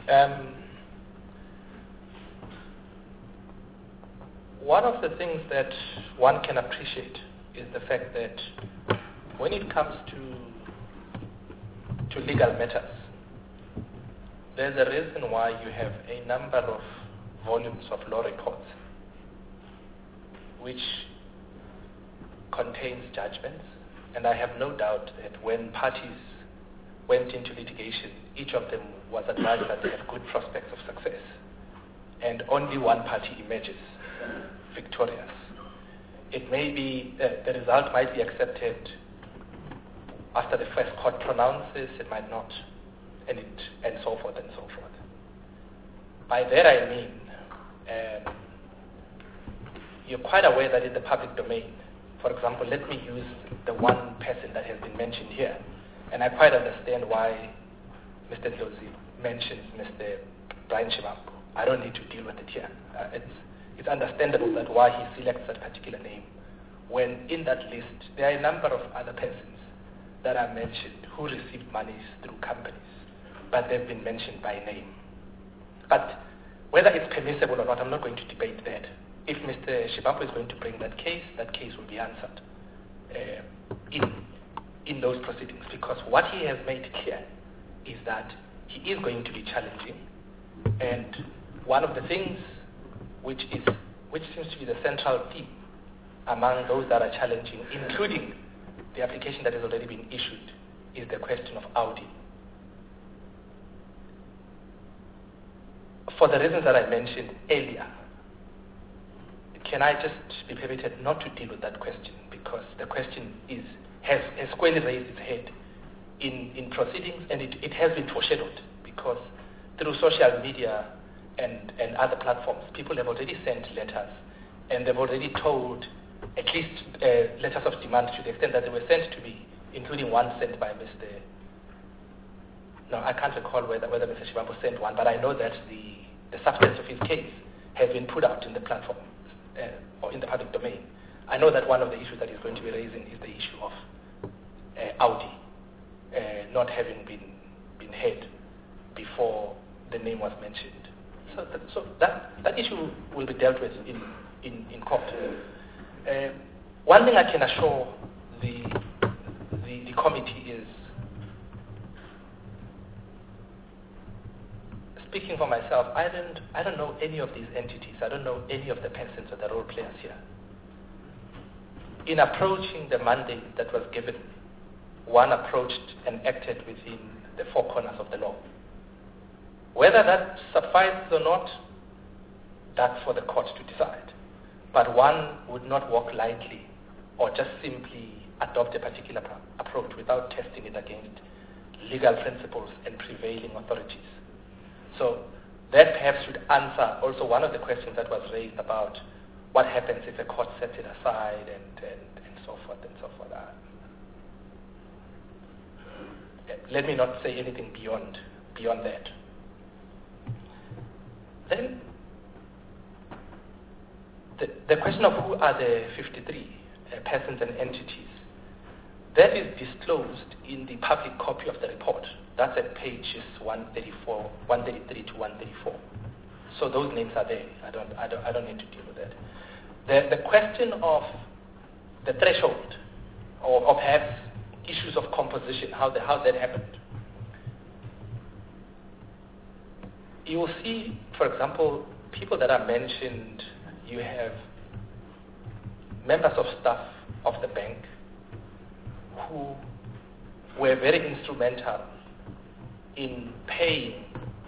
One of the things that one can appreciate is the fact that when it comes to legal matters, there's a reason why you have a number of volumes of law reports which contains judgments, and I have no doubt that when parties went into litigation, each of them was advised that they have good prospects of success, and only one party emerges victorious. It may be, the result might be accepted after the first court pronounces, it might not, and so forth and so forth. By that I mean, you're quite aware that in the public domain, for example, let me use the one person that has been mentioned here, and I quite understand why Mr. Dlozi mentions Mr. Brian Shivambu. I don't need to deal with it here. It's understandable that why he selects that particular name, when in that list there are a number of other persons that are mentioned who received monies through companies, but they've been mentioned by name. But whether it's permissible or not, I'm not going to debate that. If Mr. Shivambu is going to bring that case will be answered in those proceedings, because what he has made clear is that he is going to be challenging, and one of the things which seems to be the central theme among those that are challenging, including the application that has already been issued, is the question of Audi. For the reasons that I mentioned earlier, can I just be permitted not to deal with that question, because the question has squarely raised its head in proceedings, and it has been foreshadowed, because through social media and other platforms, people have already sent letters, and they've already told at least letters of demand, to the extent that they were sent to me, including one sent by Mr. No, I can't recall whether Mr. Shivambu sent one, but I know that the substance of his case has been put out in the platform or in the public domain. I know that one of the issues that he's going to be raising is the issue of Audi not having been heard before the name was mentioned. So that issue will be dealt with in court. One thing I can assure the committee is, speaking for myself, I don't know any of these entities. I don't know any of the persons or the role players here. In approaching the mandate that was given, one approached and acted within the four corners of the law. Whether that suffices or not, that's for the court to decide. But one would not walk lightly or just simply adopt a particular approach without testing it against legal principles and prevailing authorities. So that perhaps should answer also one of the questions that was raised about what happens if a court sets it aside and so forth and so forth. Let me not say anything beyond that. Then the question of who are the 53 persons and entities, that is disclosed in the public copy of the report. That's at pages 133 to 134. So those names are there. I don't need to deal with that. The question of the threshold, or perhaps issues of composition, how that happened. You will see, for example, people that are mentioned. You have members of staff of the bank who were very instrumental in paying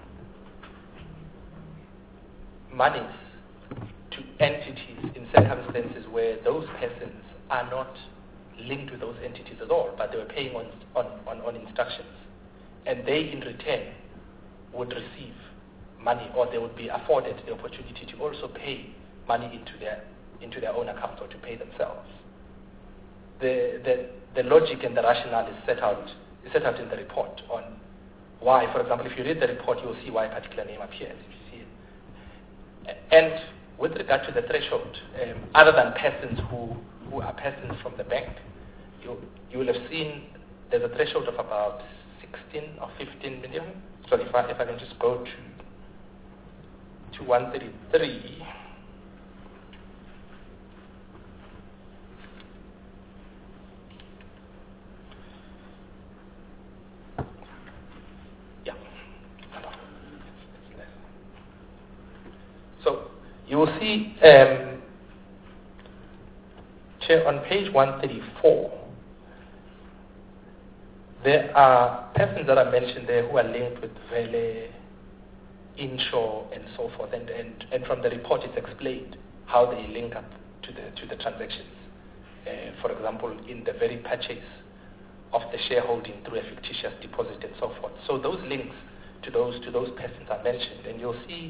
monies to entities in circumstances where those persons are not linked to those entities at all, but they were paying on instructions. And they, in return, would receive money, or they would be afforded the opportunity to also pay money into their own accounts, or to pay themselves. The logic and the rationale is set out in the report on why. For example, if you read the report, you will see why a particular name appears, if you see it. And with regard to the threshold, other than persons who are persons from the bank, you will have seen there's a threshold of about 16 or 15 million. So if I can just go to 133. So you will see, Chair, on page 134, there are persons that are mentioned there who are linked with Vele, Inshore, and so forth. And from the report, it's explained how they link up to the transactions. For example, in the very purchase of the shareholding through a fictitious deposit and so forth. So those links to those persons are mentioned, and you'll see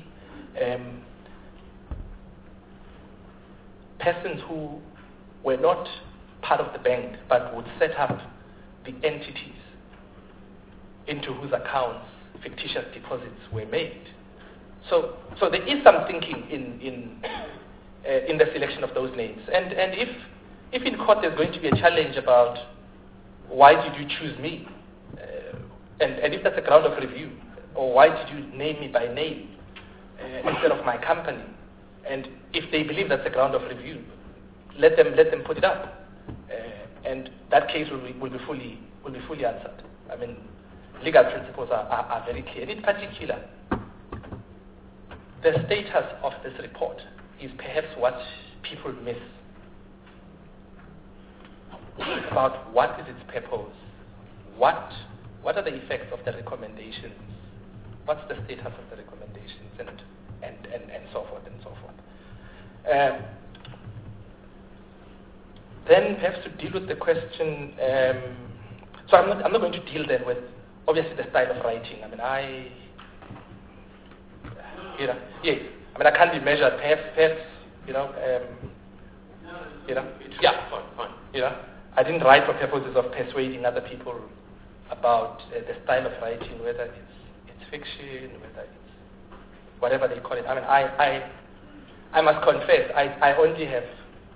persons who were not part of the bank but would set up the entities into whose accounts fictitious deposits were made. So there is some thinking in the selection of those names. And if in court there's going to be a challenge about why did you choose me, and if that's a ground of review, or why did you name me by name, instead of my company. And if they believe that's the ground of review, let them put it up. And that case will be fully answered. I mean, legal principles are very clear. And in particular, the status of this report is perhaps what people miss about what is its purpose, what are the effects of the recommendations, what's the status of the recommendations, and so forth and so forth. Then perhaps to deal with the question, so I'm not going to deal then with obviously the style of writing. I mean, I can't be measured. Perhaps, fine. I didn't write for purposes of persuading other people about the style of writing, whether it's fiction, whether it's whatever they call it. I mean, I must confess, I only have,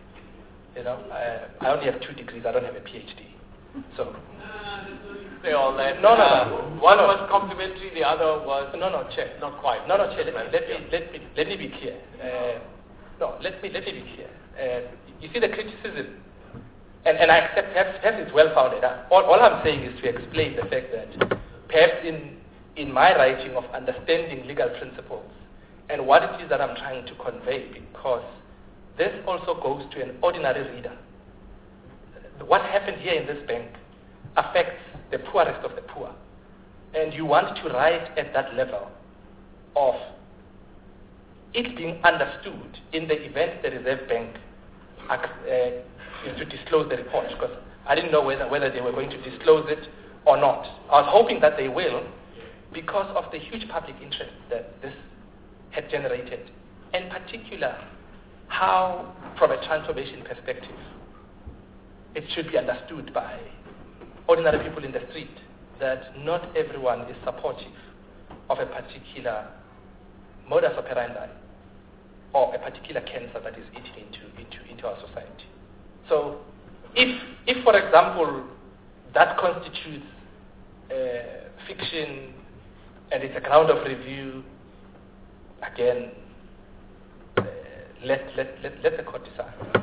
I only have 2 degrees. I don't have a PhD. So. Say all that. No. One was complimentary, the other was Chair. Not quite. No, Chair. Let me be clear. Let me be clear. You see the criticism, and I accept perhaps it's well founded. All I'm saying is to explain the fact that perhaps in my writing of understanding legal principles and what it is that I'm trying to convey, because this also goes to an ordinary reader. What happened here in this bank affects the poorest of the poor. And you want to write at that level of it being understood in the event the Reserve Bank is to disclose the report, because I didn't know whether they were going to disclose it or not. I was hoping that they will, because of the huge public interest that this had generated, in particular how, from a transformation perspective, it should be understood by ordinary people in the street that not everyone is supportive of a particular modus operandi or a particular cancer that is eating into our society. So if for example, that constitutes fiction and it's a ground of review, again, let the court decide.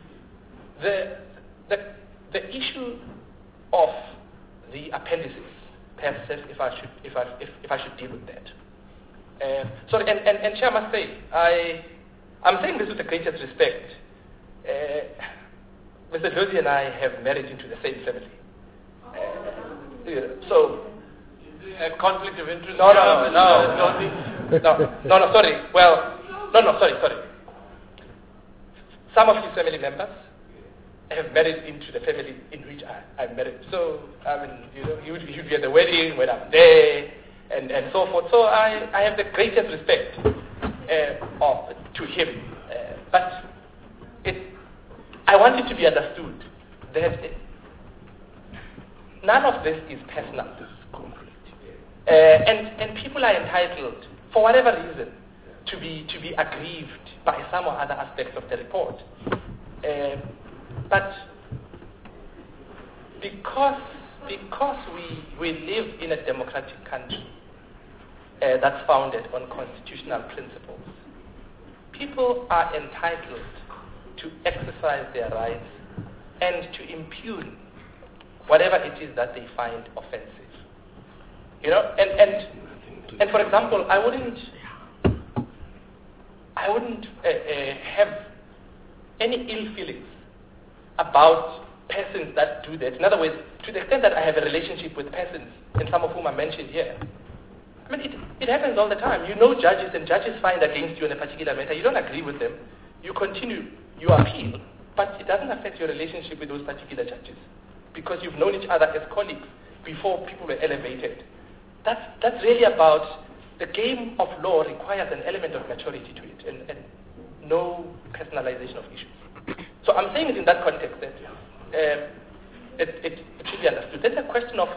The issue of the appendices, perhaps if I should deal with that. And Chair, I must say, I'm saying this with the greatest respect. Mr. Dlozi and I have married into the same family. So, a conflict of interest? No, sorry. Well, sorry. Some of his family members have married into the family in which I'm married. So, I mean, he should be at the wedding when I'm there, and so forth. So I have the greatest respect to him. But I want it to be understood that none of this is personal. And people are entitled, for whatever reason, to be aggrieved by some or other aspects of the report. But because we live in a democratic country that's founded on constitutional principles, people are entitled to exercise their rights and to impugn whatever it is that they find offensive. And for example, I wouldn't have any ill feelings about persons that do that. In other words, to the extent that I have a relationship with persons, and some of whom are mentioned here, I mean, it happens all the time. You know judges, and judges find against you on a particular matter. You don't agree with them. You continue, you appeal, but it doesn't affect your relationship with those particular judges because you've known each other as colleagues before people were elevated. That's really about the game of law requires an element of maturity to it and no personalization of issues. So I'm saying it in that context that it should be understood. There's a question of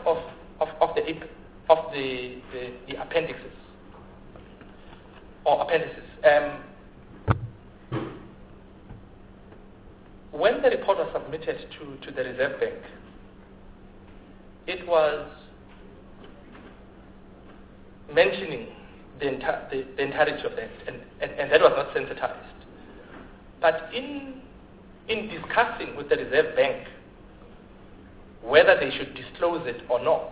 the appendixes or appendices. When the report was submitted to the Reserve Bank, it was mentioning the entirety of that, and that was not sensitized. But in discussing with the Reserve Bank whether they should disclose it or not,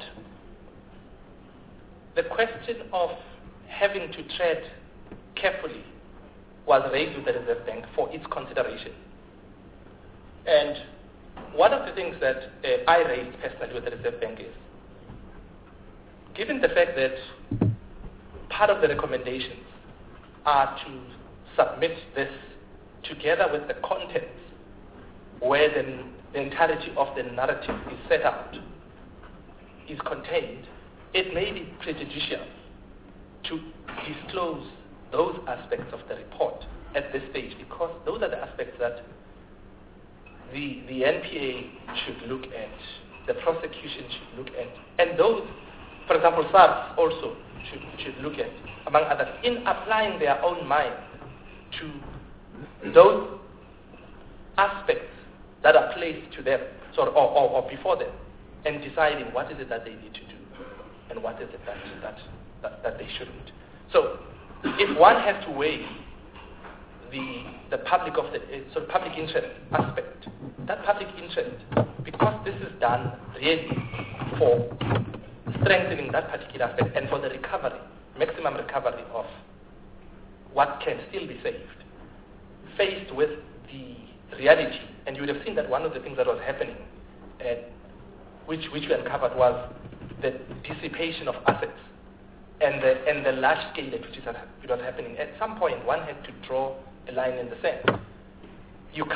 the question of having to tread carefully was raised with the Reserve Bank for its consideration. And one of the things that I raised personally with the Reserve Bank is, given the fact that part of the recommendations are to submit this together with the contents where the entirety of the narrative is set out, is contained, it may be prejudicial to disclose those aspects of the report at this stage, because those are the aspects that the NPA should look at, the prosecution should look at, and those, for example, SARS also should look at, among others, in applying their own mind to those aspects that are placed to them, or before them, and deciding what is it that they need to do and what is it that they shouldn't. So, if one has to weigh the public interest aspect, that public interest, because this is done really for strengthening that particular aspect and for the recovery, maximum recovery of what can still be saved, faced with the reality. And you would have seen that one of the things that was happening, which we uncovered, was the dissipation of assets and the large scale at which it was happening. At some point, one had to draw a line in the sand. You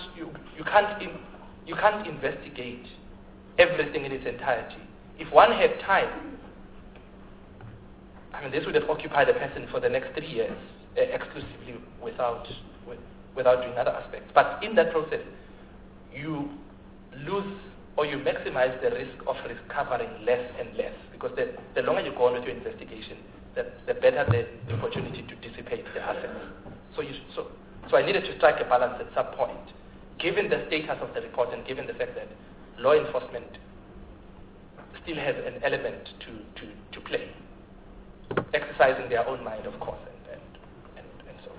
can't investigate everything in its entirety. If one had time, I mean, this would have occupied a person for the next 3 years exclusively without doing other aspects. But in that process, you lose or you maximize the risk of recovering less and less, because the longer you go on with your investigation, the better the opportunity to dissipate the assets. So I needed to strike a balance at some point, given the status of the report and given the fact that law enforcement still has an element to play, exercising their own mind, of course, and so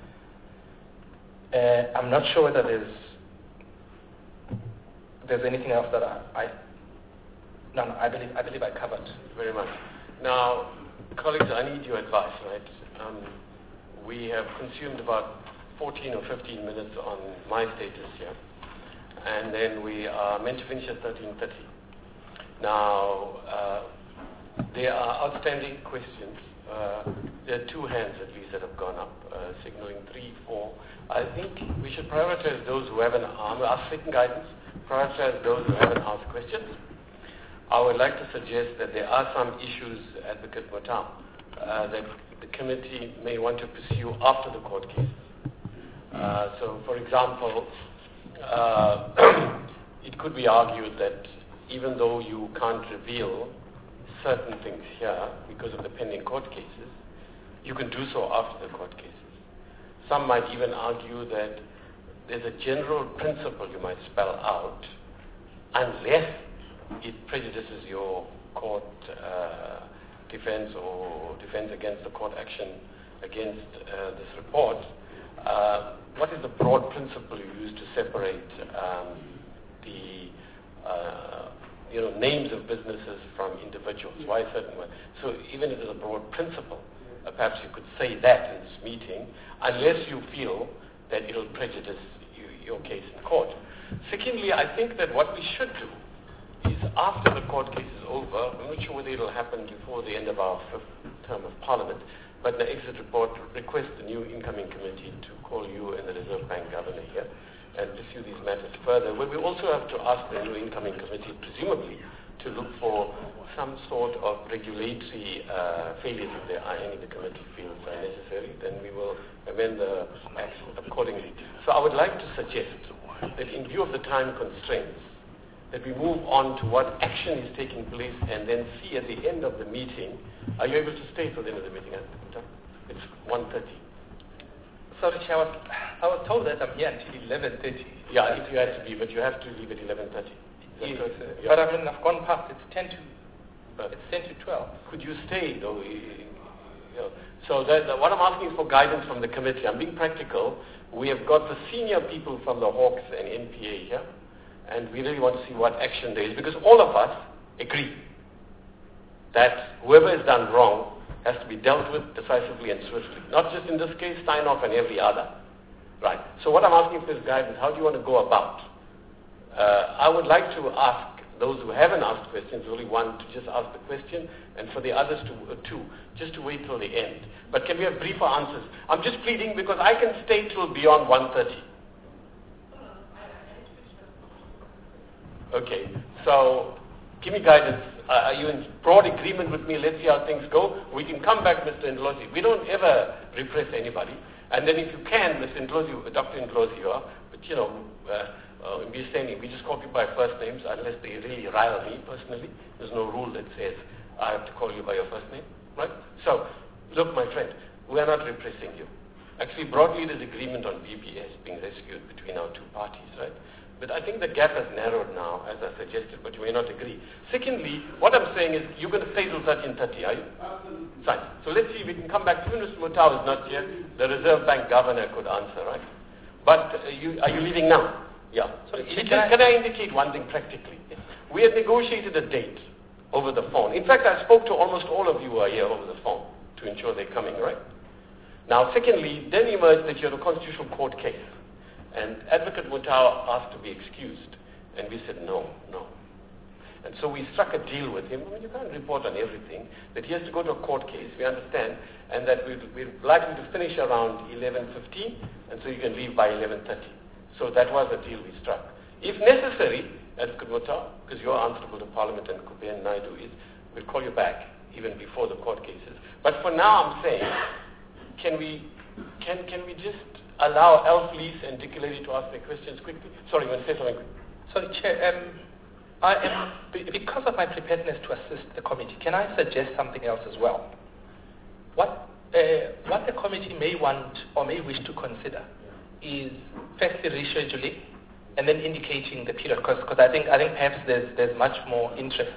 forth. I'm not sure whether there's anything else that I believe I covered. Very much. Now, colleagues, I need your advice, right? We have consumed about 14 or 15 minutes on my status here, and then we are meant to finish at 13:30. Now, there are outstanding questions. There are 2 hands at least that have gone up, signaling 3, 4. I think we should prioritize those who haven't asked second guidance, prioritize those who haven't asked questions. I would like to suggest that there are some issues, Advocate Motau, that the committee may want to pursue after the court case. So, for example, it could be argued that even though you can't reveal certain things here because of the pending court cases, you can do so after the court cases. Some might even argue that there's a general principle you might spell out, unless it prejudices your court defense or defense against the court action against this report. What is the broad principle you use to separate the names of businesses from individuals? Why certain way? So even if it's a broad principle, perhaps you could say that in this meeting, unless you feel that it will prejudice your case in court. Secondly, I think that what we should do is, after the court case is over, I'm not sure whether it will happen before the end of our 5th term of Parliament, but the exit report requests the new incoming committee to call you and the Reserve Bank governor here and pursue these matters further. Well, we also have to ask the new incoming committee, presumably, to look for some sort of regulatory failures if there are any the committee feels are necessary. Then we will amend the act accordingly. So I would like to suggest that in view of the time constraints, that we move on to what action is taking place and then see at the end of the meeting. Are you able to stay till the end of the meeting? It's 1:30. Sorry, Chair, I was told that I'm here until 11:30. Yeah, if you had to be, but you have to leave at 11:30. Yes, but I mean, I've gone past. It's 10 to 12. Could you stay, though? So what I'm asking is for guidance from the committee. I'm being practical. We have got the senior people from the Hawks and NPA here, and we really want to see what action there is, because all of us agree that whoever has done wrong has to be dealt with decisively and swiftly. Not just in this case, sign off and every other. Right. So what I'm asking for is guidance. How do you want to go about? I would like to ask those who haven't asked questions, only one, to just ask the question, and for the others to just to wait till the end. But can we have briefer answers? I'm just pleading because I can stay till beyond 1:30. Okay. So give me guidance. Are you in broad agreement with me? Let's see how things go. We can come back, Mr. Ndlozi. We don't ever repress anybody. And then if you can, Mr. Ndlozi, Dr. Ndlozi, you are, but we just call people by first names unless they really rile me personally. There's no rule that says I have to call you by your first name, right? So, look, my friend, we are not repressing you. Actually, broadly, there's agreement on VBS being rescued between our two parties, right? But I think the gap has narrowed now, as I suggested, but you may not agree. Secondly, what I'm saying is, you're going to stay till 13:30, are you? Fine. So let's see, we can come back. Even Mr. Mutau is not here. The Reserve Bank governor could answer, right? But are you leaving now? Yeah. So can I indicate one thing practically? We had negotiated a date over the phone. In fact, I spoke to almost all of you who are here over the phone to ensure they're coming, right? Now, secondly, then emerged that you had a constitutional court case. And Advocate Mutau asked to be excused. And we said, no. And so we struck a deal with him. I mean, you can't report on everything. That he has to go to a court case, we understand. And that we're likely to finish around 11:15. And so you can leave by 11:30. So that was the deal we struck. If necessary, Advocate Mutau, because you're answerable to Parliament and Kuben Naidu is, we'll call you back even before the court cases. But for now, I'm saying, can we just allow Alf Lees and Dick Lady to ask their questions quickly? Sorry, you want to say something quick? Sorry, Chair. I am, because of my preparedness to assist the committee, can I suggest something else as well? What the committee may want or may wish to consider is firstly rescheduling and then indicating the period, because I think perhaps there's much more interest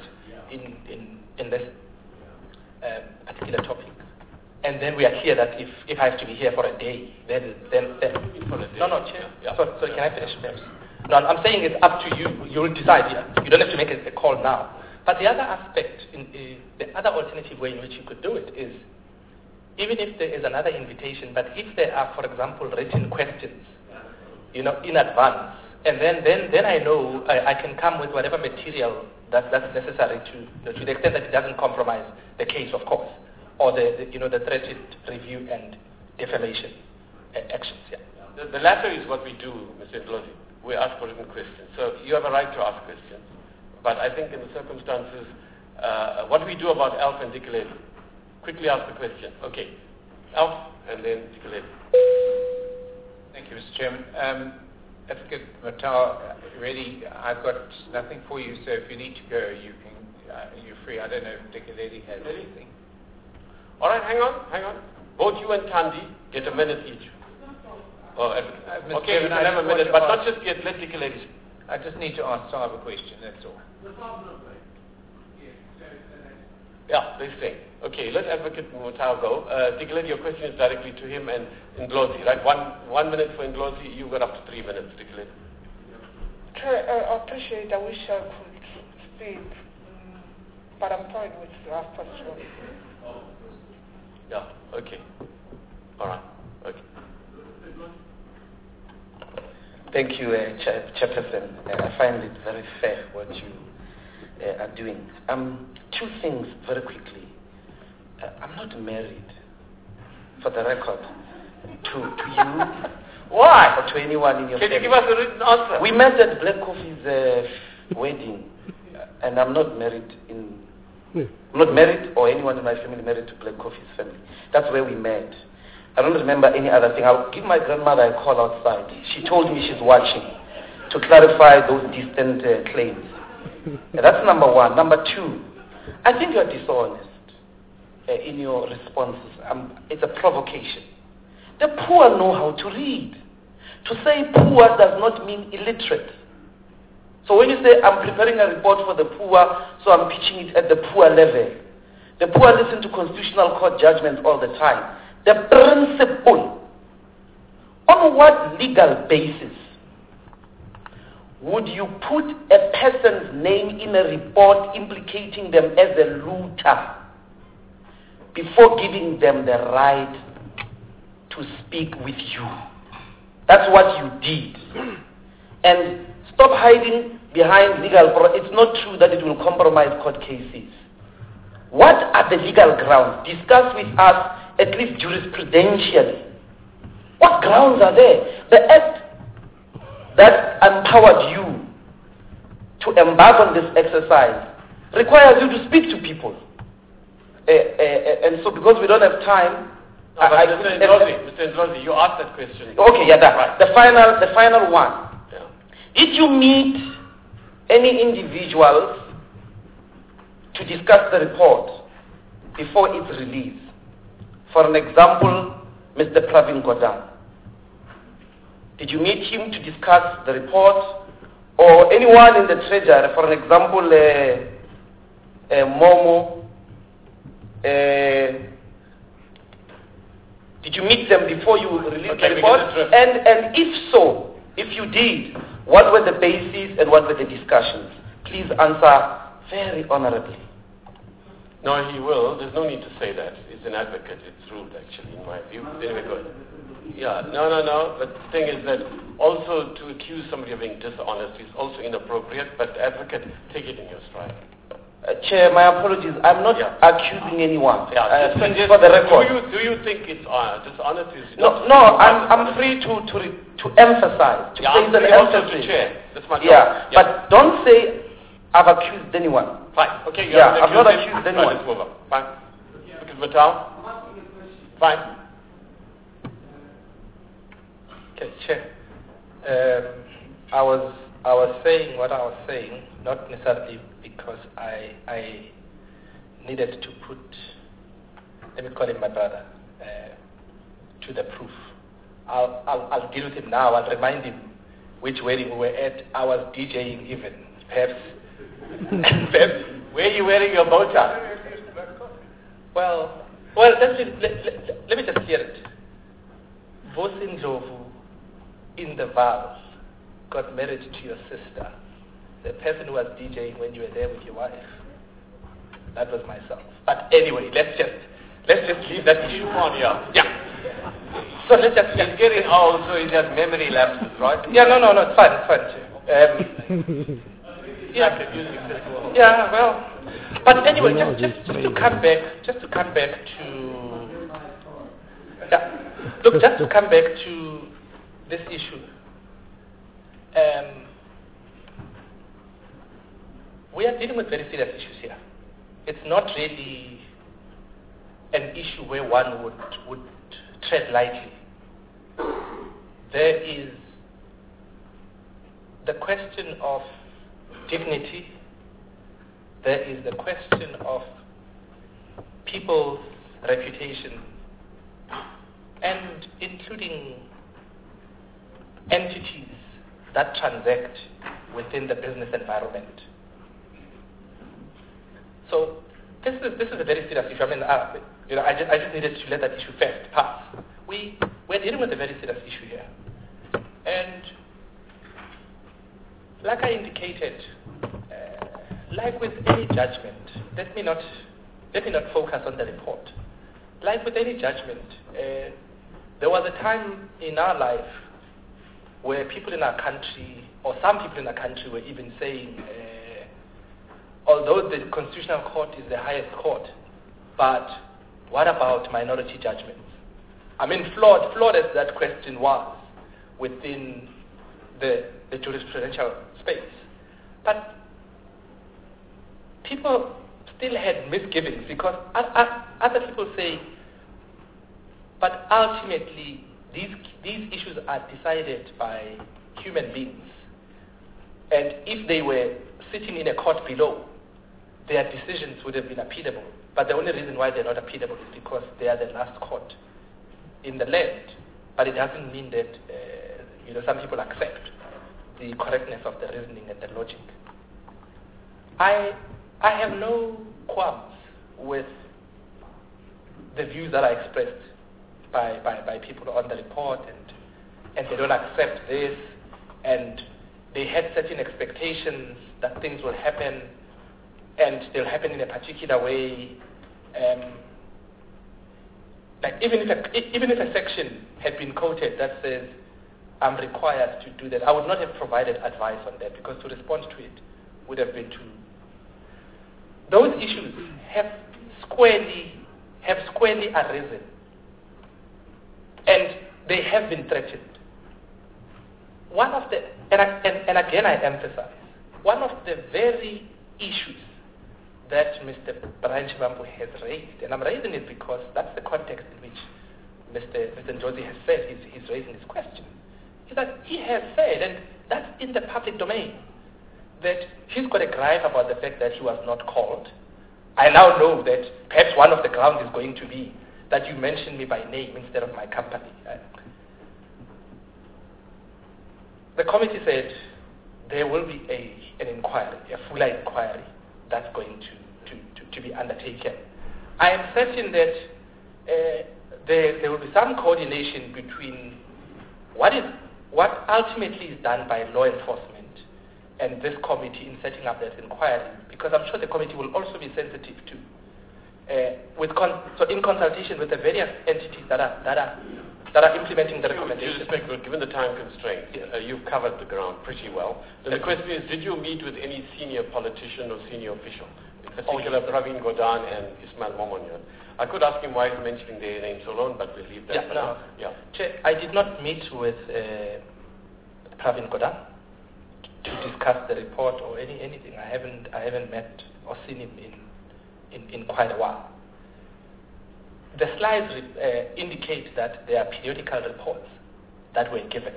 in this particular topic. And then we are clear that if I have to be here for a day, then for a day. No, Chair. Yeah. Sorry, can I finish, perhaps? No, I'm saying it's up to you. You will decide here. You don't have to make a call now. But the other aspect, the other alternative way in which you could do it is, even if there is another invitation, but if there are, for example, written questions, in advance, and then I know I can come with whatever material that's necessary to the extent that it doesn't compromise the case, of course, or the threatened review and defamation actions. Yeah. The latter is what we do, Mr. Ndlozi. We ask for written questions. So you have a right to ask questions. But I think in the circumstances, what do we do about Alf and Dick Lady? Quickly ask the question. Okay. Alf and then Dick Lady. Thank you, Mr. Chairman. Advocate Mutau, really, I've got nothing for you, so if you need to go, you're free. I don't know if Dick Lady has anything. All right, hang on. Both you and Thandi get a minute each. Okay, you can have a minute, but not just yet. Let Dick Lady speak. I just need to ask Saab a question, that's all. Yeah, they say. Okay, let Advocate Mutau go. Dick Lady, your question is directly to him and Ndlozi, right? One minute for Ndlozi, you've got up to 3 minutes, Dick Lady. I appreciate it. I wish I could speak, but I'm fine with half past one. Yeah, okay. All right, okay. Thank you, Chairperson. I find it very fair what you are doing. Two things very quickly. I'm not married, for the record, to you. Why? Or to anyone in your family. Can you give us a written answer? We met at Black Coffee's wedding, and I'm not married I'm not married or anyone in my family married to Black Coffee's family. That's where we met. I don't remember any other thing. I'll give my grandmother a call outside. She told me she's watching to clarify those distant claims. That's number one. Number two, I think you're dishonest in your responses. It's a provocation. The poor know how to read. To say poor does not mean illiterate. So when you say I'm preparing a report for the poor, so I'm pitching it at the poor level, The poor listen to constitutional court judgments all the time. The principle, on what legal basis would you put a person's name in a report implicating them as a looter before giving them the right to speak with you? That's what you did. And stop hiding behind legal. It's not true that it will compromise court cases. What are the legal grounds? Discuss with us, at least jurisprudentially. What grounds are there? The act that empowered you to embark on this exercise requires you to speak to people. And so because we don't have time, Mr. Ndlozi, you asked that question. Okay, yeah, right. The final one. Yeah. Did you meet any individuals to discuss the report before its release? For an example, Mr. Pravin Gordhan. Did you meet him to discuss the report? Or anyone in the treasury, for an example, Momo? Did you meet them before you released the report? And if so, if you did, what were the bases and what were the discussions? Please answer very honorably. No, he will. There's no need to say that. He's an advocate. It's rude, actually, in my view. Anyway, go ahead. Yeah, no. But the thing is that also to accuse somebody of being dishonest is also inappropriate, but advocate, take it in your stride. Chair, my apologies. I'm not accusing anyone. Yeah, just for the record. Do you think it's dishonest? No. I'm free to emphasize. To place an emphasis. That's my job. Yeah, but don't say I've accused anyone. Fine. Okay. I've not accused anyone. Let's move on. Fine. Because Vital. Fine. Okay, Chair. I was saying what I was saying, not necessarily because I needed to put, let me call him my brother, to the proof. I'll deal with him now. I'll remind him which wedding we were at. I was DJing even. Perhaps where are you wearing your bow tie? Well, let me just clear it. Vosin Ndlovu in the vows got married to your sister, the person who was DJing when you were there with your wife. That was myself. But anyway, let's just leave that issue on here. Yeah. So let's just. He's getting old, so he has memory lapses, right? Yeah, no, it's fine. Yeah, well, but anyway, just to come back to this issue. We are dealing with very serious issues here. It's not really an issue where one would tread lightly. There is the question of dignity. There is the question of people's reputation, and including entities that transact within the business environment. So this is a very serious issue. I mean, I just needed to let that issue first pass. We're dealing with a very serious issue here, and like I indicated, like with any judgment, let me not focus on the report. Like with any judgment, there was a time in our life where people in our country, or some people in our country, were even saying, although the Constitutional Court is the highest court, but what about minority judgments? I mean, flawed as that question was within the jurisprudential space, but people still had misgivings because other people say, but ultimately these issues are decided by human beings, and if they were sitting in a court below, their decisions would have been appealable. But the only reason why they're not appealable is because they are the last court in the land. But it doesn't mean that some people accept the correctness of the reasoning and the logic. I have no qualms with the views that are expressed by people on the report, and they don't accept this, and they had certain expectations that things will happen, and they'll happen in a particular way. Like even if a section had been quoted that says, I'm required to do that, I would not have provided advice on that, because to respond to it would have been to... Those issues have squarely arisen, and they have been threatened. One of the, and again I emphasize, one of the very issues that Mr. Brian Chibambu has raised, and I'm raising it because that's the context in which Mr. Njozi has said he's raising this question, is that he has said, and that's in the public domain, that he's got a gripe about the fact that he was not called. I now know that perhaps one of the grounds is going to be that you mentioned me by name instead of my company. The committee said there will be an inquiry, a fuller inquiry that's going to be undertaken. I am certain that there will be some coordination between what ultimately is done by law enforcement and this committee in setting up this inquiry, because I'm sure the committee will also be sensitive to, so in consultation with the various entities that are implementing the recommendations. Given the time constraint, you've covered the ground pretty well. Then the question is, did you meet with any senior politician or senior official, in particular Pravin Gordhan and Ismail Momonian? I could ask him why he's mentioning their names alone, but we'll leave that for now. Yeah. Chair, I did not meet with Pravin Gordhan to discuss the report or anything. I haven't met or seen him in quite a while. The slides indicate that there are periodical reports that were given,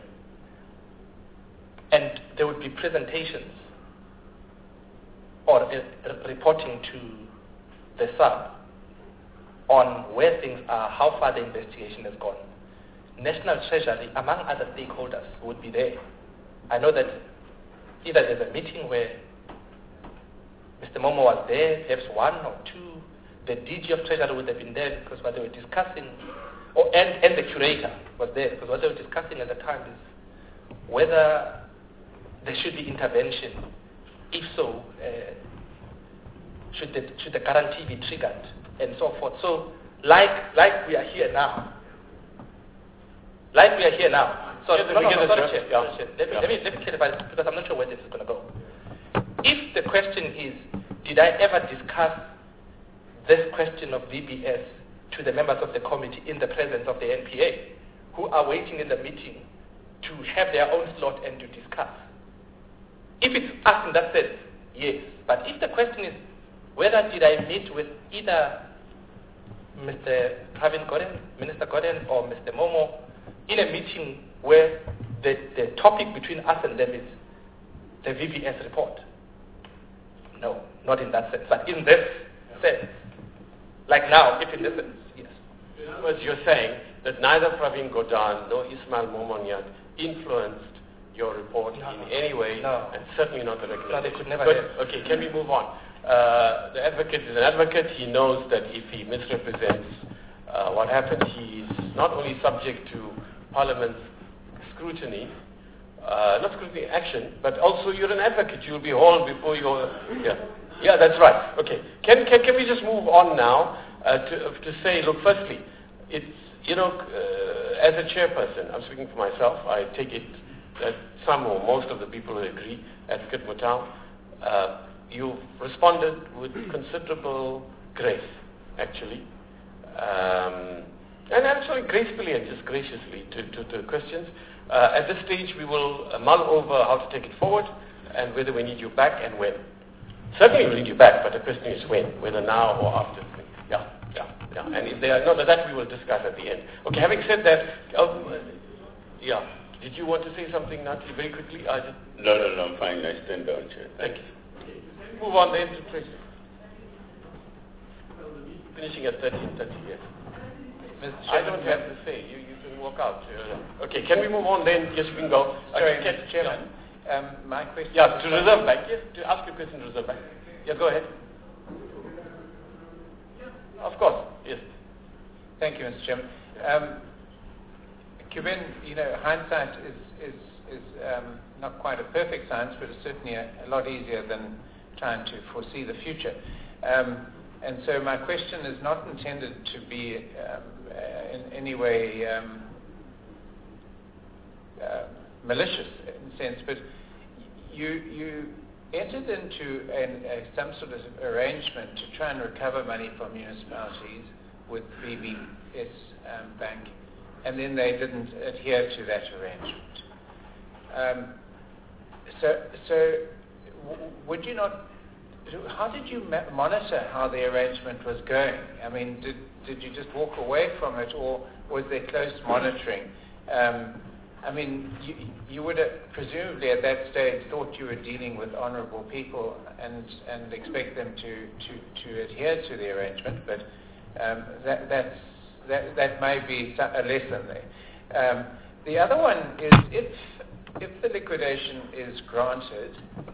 and there would be presentations or reporting to the sub on where things are, how far the investigation has gone. National Treasury, among other stakeholders, would be there. I know that either there's a meeting where Mr. Momo was there, perhaps one or two. The DG of Treasury would have been there, because what they were discussing, and the curator was there, because what they were discussing at the time is whether there should be intervention. If so, should the guarantee be triggered, and so forth. So, like we are here now. So, let me clarify this, because I'm not sure where this is going to go. If the question is, did I ever discuss this question of VBS to the members of the committee in the presence of the NPA, who are waiting in the meeting to have their own slot and to discuss? If it's asked in that sense, yes. But if the question is, whether did I meet with either Mr. Pravin Gordhan, Minister Gordhan, or Mr. Momo in a meeting where the topic between us and them is the VBS report? No, not in that sense. But in this sense, like now, if in this sense, yes. In other words, you're saying that neither Pravin Gordhan nor Ismail Momonian influenced your report in any way, and certainly not the recommendation. No, they could never have. Okay, can we move on? The advocate is an advocate. He knows that if he misrepresents what happened, he is not only subject to Parliament's scrutiny, not scrutiny, action, but also you're an advocate. You'll be hauled before your... Yeah, that's right. Okay. Can we just move on now to say, look, firstly, it's, as a chairperson, I'm speaking for myself, I take it that some or most of the people who agree, Advocate Mutau, you've responded with considerable grace, actually. And actually gracefully and just graciously to questions. At this stage, we will mull over how to take it forward and whether we need you back and when. Certainly we'll need you back, but the question is when, whether now or after. Yeah. And if they are not, that we will discuss at the end. Okay, having said that, did you want to say something, Nati, very quickly? No, I'm fine. I stand down, Chair. Thank you. Move on then to Treasury. Finishing at 13:30, yes. I don't have to say. You can walk out. Okay, can we move on then? Yes, we can go. Sorry, Mr. Chairman. My question... Yeah, to reserve back. Yes, to ask your question to reserve back. Yeah, go ahead. Of course, yes. Thank you, Mr. Chairman. Given, hindsight is not quite a perfect science, but it's certainly a lot easier than trying to foresee the future. And so my question is not intended to be in any way malicious in a sense, but you entered into some sort of arrangement to try and recover money from municipalities with BBS Bank, and then they didn't adhere to that arrangement. Would you not? How did you monitor how the arrangement was going? I mean, did you just walk away from it, or was there close monitoring? I mean, you would have presumably at that stage thought you were dealing with honourable people and expect them to adhere to the arrangement, but that may be a lesson there. The other one is if the liquidation is granted,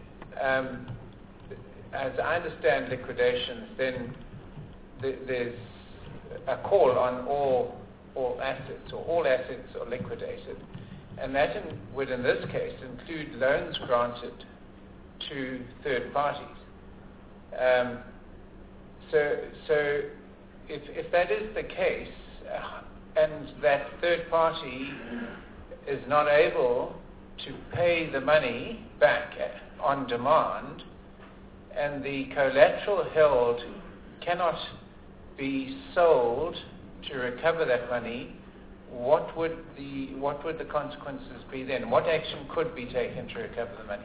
as I understand liquidations, then there's a call on all assets, or all assets are liquidated. And that would, in this case, include loans granted to third parties. So if that is the case, and that third party is not able to pay the money back on demand, and the collateral held cannot be sold to recover that money, what would the consequences be then? What action could be taken to recover the money?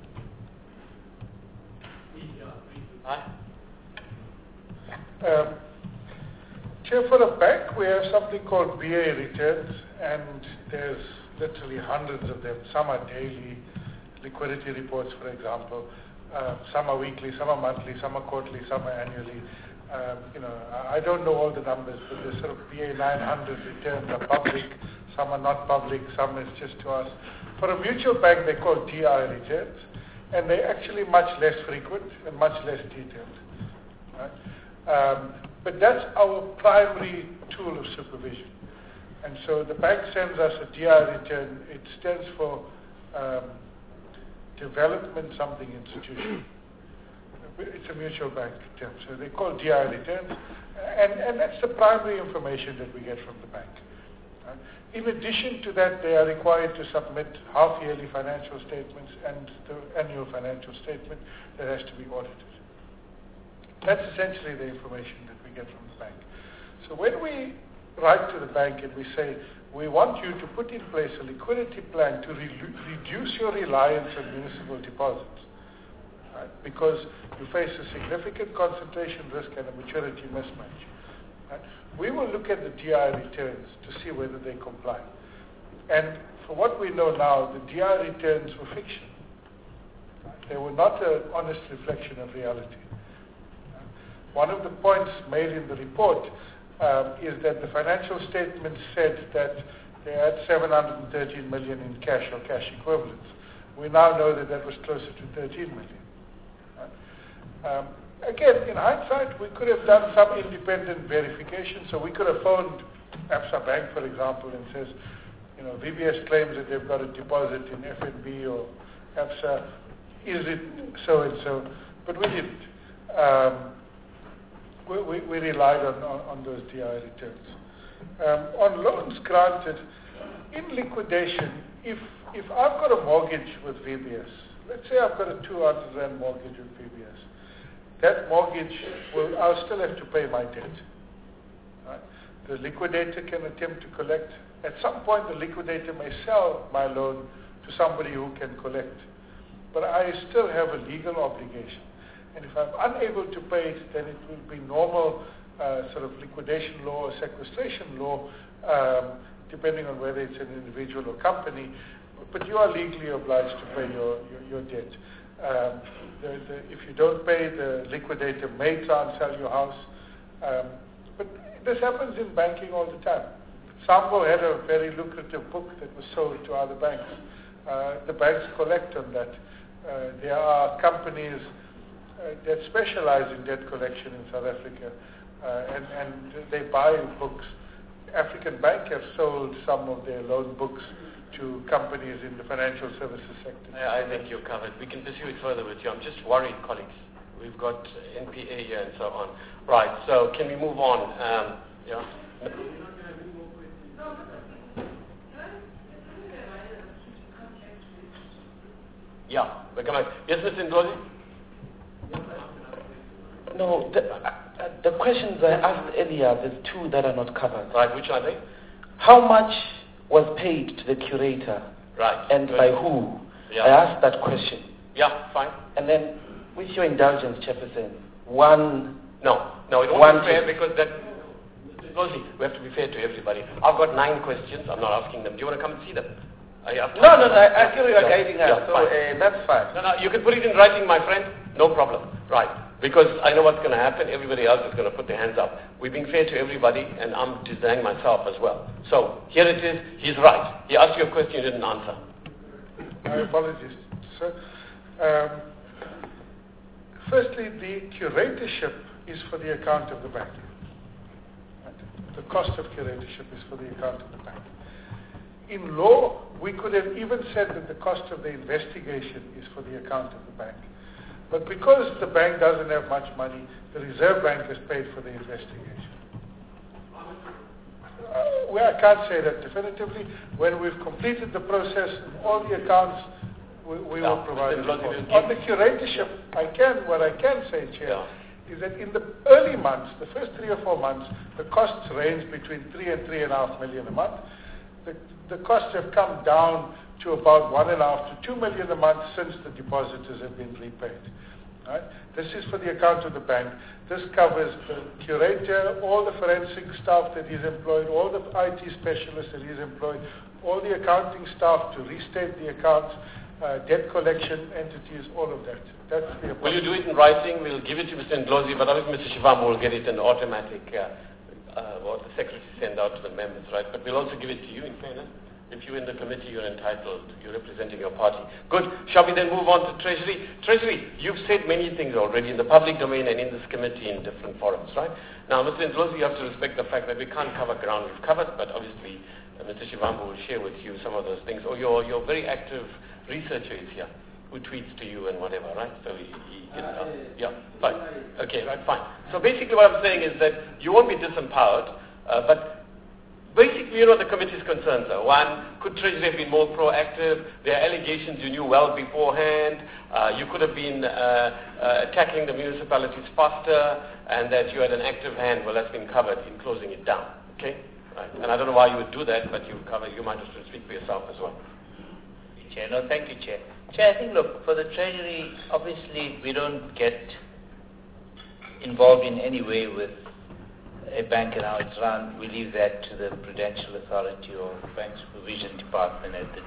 Chair, for a bank, we have something called BA returns, and there's literally hundreds of them. Some are daily liquidity reports, for example. Some are weekly, some are monthly, some are quarterly, some are annually. I don't know all the numbers, but the sort of BA 900 returns are public. Some are not public, some is just to us. For a mutual bank, they're called DI returns, and they're actually much less frequent and much less detailed. Right? But that's our primary tool of supervision. And so the bank sends us a DI return. It stands for Development Something Institution. It's a mutual bank term, so they call DI returns, and that's the primary information that we get from the bank. Right? In addition to that, they are required to submit half-yearly financial statements and the annual financial statement that has to be audited. That's essentially the information that we get from the bank. So when we write to the bank and we say, we want you to put in place a liquidity plan to reduce your reliance on municipal deposits, right? Because you face a significant concentration risk and a maturity mismatch. Right? We will look at the DI returns to see whether they comply. And for what we know now, the DI returns were fiction. Right? They were not an honest reflection of reality. One of the points made in the report is that the financial statement said that they had 713 million in cash or cash equivalents. We now know that that was closer to 13 million. Again, in hindsight, we could have done some independent verification. So we could have phoned Absa Bank, for example, and says, VBS claims that they've got a deposit in FNB or Absa. Is it so and so? But we didn't. We relied on those DI returns. On loans granted, in liquidation, if I've got a mortgage with VBS, let's say I've got a 200 rand mortgage with VBS, that mortgage, I'll still have to pay my debt. Right? The liquidator can attempt to collect. At some point, the liquidator may sell my loan to somebody who can collect. But I still have a legal obligation. And if I'm unable to pay it, then it will be normal sort of liquidation law or sequestration law, depending on whether it's an individual or company. But you are legally obliged to pay your debt. If you don't pay, the liquidator may try and sell your house. But this happens in banking all the time. Sambo had a very lucrative book that was sold to other banks. The banks collect on that. There are companies that specialize in debt collection in South Africa, and they buy books African Bank have sold some of their loan books to companies in the financial services sector. I think you're covered. We can pursue it further with you. I'm just worried, colleagues. We've got NPA here and so on. Right, so can we move on? Yeah. Yeah, we're coming. Yes, Mr. Ndlozi? No, the questions I asked earlier, there's two that are not covered. Right, which are they? How much was paid to the curator? Right. And by who? Yeah. I asked that question. Yeah, fine. And then, with your indulgence, Chairperson, one... No, it won't be fair because that... Mostly, we have to be fair to everybody. I've got 9 questions. I'm not asking them. Do you want to come and see them? No, I feel you are guiding us, yeah, so that's fine. No, you can put it in writing, my friend. No problem. Right. Because I know what's going to happen. Everybody else is going to put their hands up. We're being fair to everybody, and I'm denying myself as well. So, here it is. He's right. He asked you a question you didn't answer. My apologies, sir. Firstly, the curatorship is for the account of the bank. Right? The cost of curatorship is for the account of the bank. In law, we could have even said that the cost of the investigation is for the account of the bank. But because the bank doesn't have much money, the Reserve Bank has paid for the investigation. Well, I can't say that definitively. When we've completed the process, all the accounts, we will provide a report. On the curatorship, what I can say, Chair, is that in the early months, the first 3 or 4 months, the costs range between 3 and 3.5 million a month. The costs have come down to about 1.5 to 2 million a month since the depositors have been repaid. Right? This is for the account of the bank. This covers the curator, all the forensic staff that he's employed, all the IT specialists that he's employed, all the accounting staff to restate the accounts, debt collection entities, all of that. That's the approach. Will you do it in writing? We'll give it to Mr. Ndlozi, but obviously Mr. Shivambu will get it in automatic, what the secretary send out to the members, right? But we'll also give it to you in fairness. If you're in the committee, you're entitled. You're representing your party. Good. Shall we then move on to Treasury? Treasury, you've said many things already in the public domain and in this committee in different forums, right? Now, Mr. Ndlozi, you have to respect the fact that we can't cover ground we've covered, but obviously Mr. Shivambu will share with you some of those things. Or your very active researcher is here, who tweets to you and whatever, right? So he can... yeah, fine. Okay, right, fine. So basically what I'm saying is that you won't be disempowered, but basically, you know, the committee's concerns are, one, could Treasury have been more proactive? There are allegations you knew well beforehand. You could have been tackling the municipalities faster, and that you had an active hand. Well, that's been covered in closing it down. Okay? Right. And I don't know why you would do that, but you might as well speak for yourself as well. Chair, no, thank you, Chair. Chair, I think, look, for the Treasury, obviously, we don't get involved in any way with a bank and how it's run. We leave that to the Prudential Authority or Bank Supervision Department at the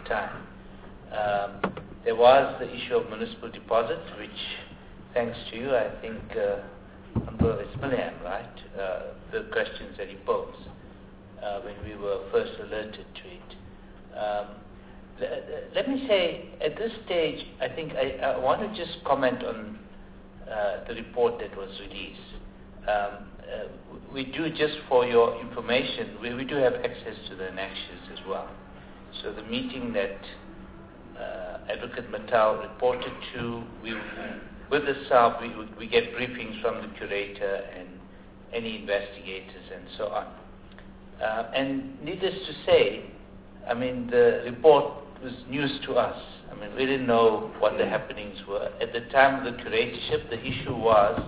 time. There was the issue of municipal deposits, which, thanks to you, I think, it's Milliam, right? The questions that he posed when we were first alerted to it. Let me say, at this stage, I think I want to just comment on the report that was released. We do, just for your information, we do have access to the annexures as well. So the meeting that Advocate Matau reported to, with the staff, we get briefings from the curator and any investigators and so on. And needless to say, I mean, the report was news to us. I mean, we didn't know what the happenings were. At the time of the curatorship, the issue was,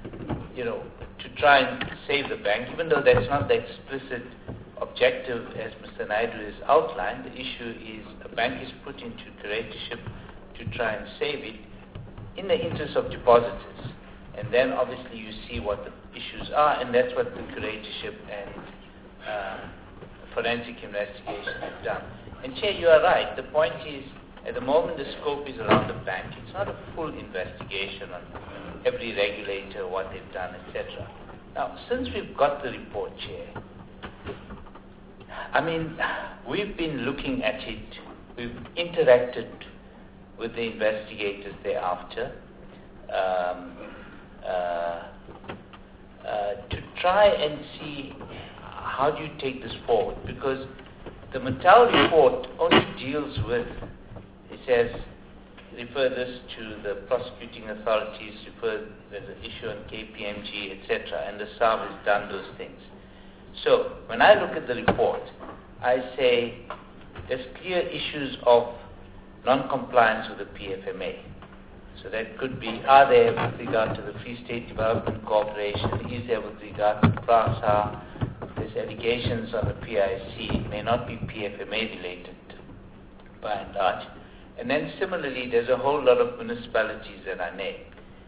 to try and save the bank, even though that's not the explicit objective as Mr. Naidu has outlined. The issue is a bank is put into curatorship to try and save it in the interest of depositors. And then obviously you see what the issues are, and that's what the curatorship and forensic investigation have done. And Chair, you are right. The point is, at the moment the scope is around the bank. It's not a full investigation on every regulator, what they've done, etc. Now, since we've got the report, Chair, I mean, we've been looking at it. We've interacted with the investigators thereafter to try and see how do you take this forward? Because the Mattel report only deals with, it says, refer this to the prosecuting authorities, refer there's an issue on KPMG, etc., and the SARB has done those things. So when I look at the report, I say there's clear issues of non-compliance with the PFMA. So that could be, are there with regard to the Free State Development Corporation, is there with regard to PRASA, there's allegations on the PIC, may not be PFMA related by and large. And then similarly, there's a whole lot of municipalities that are named.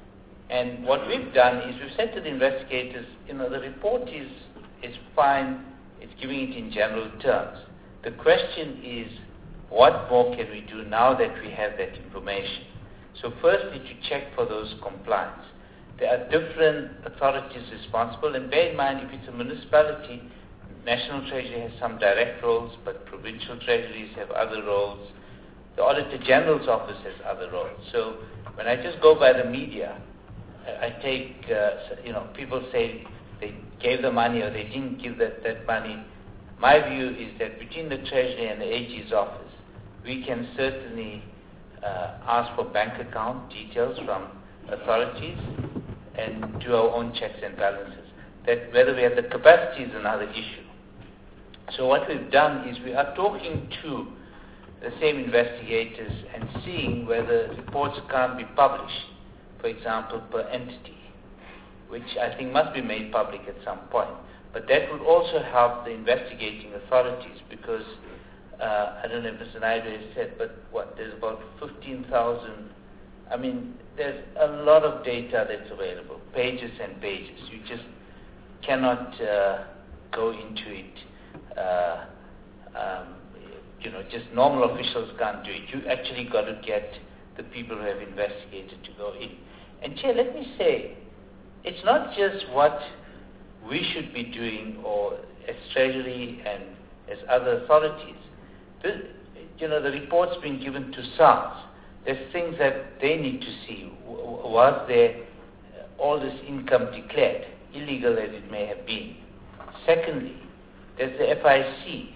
And what we've done is we've said to the investigators, the report is fine, it's giving it in general terms. The question is, what more can we do now that we have that information? So firstly, to check for those compliance. There are different authorities responsible, and bear in mind, if it's a municipality, National Treasury has some direct roles, but provincial treasuries have other roles. The Auditor General's office has other roles. So when I just go by the media, I take, people say they gave the money or they didn't give that money. My view is that between the Treasury and the AG's office, we can certainly ask for bank account details from authorities and do our own checks and balances. That whether we have the capacity is another issue. So what we've done is we are talking to the same investigators and seeing whether reports can't be published, for example, per entity, which I think must be made public at some point. But that would also help the investigating authorities because, I don't know if Mr. Naidu has said, but there's about 15,000, there's a lot of data that's available, pages and pages. You just cannot go into it. Just normal officials can't do it. You actually got to get the people who have investigated to go in. And Chair, let me say, it's not just what we should be doing or as Treasury and as other authorities. The report's been given to SARS. There's things that they need to see. Was there all this income declared, illegal as it may have been? Secondly, there's the FIC.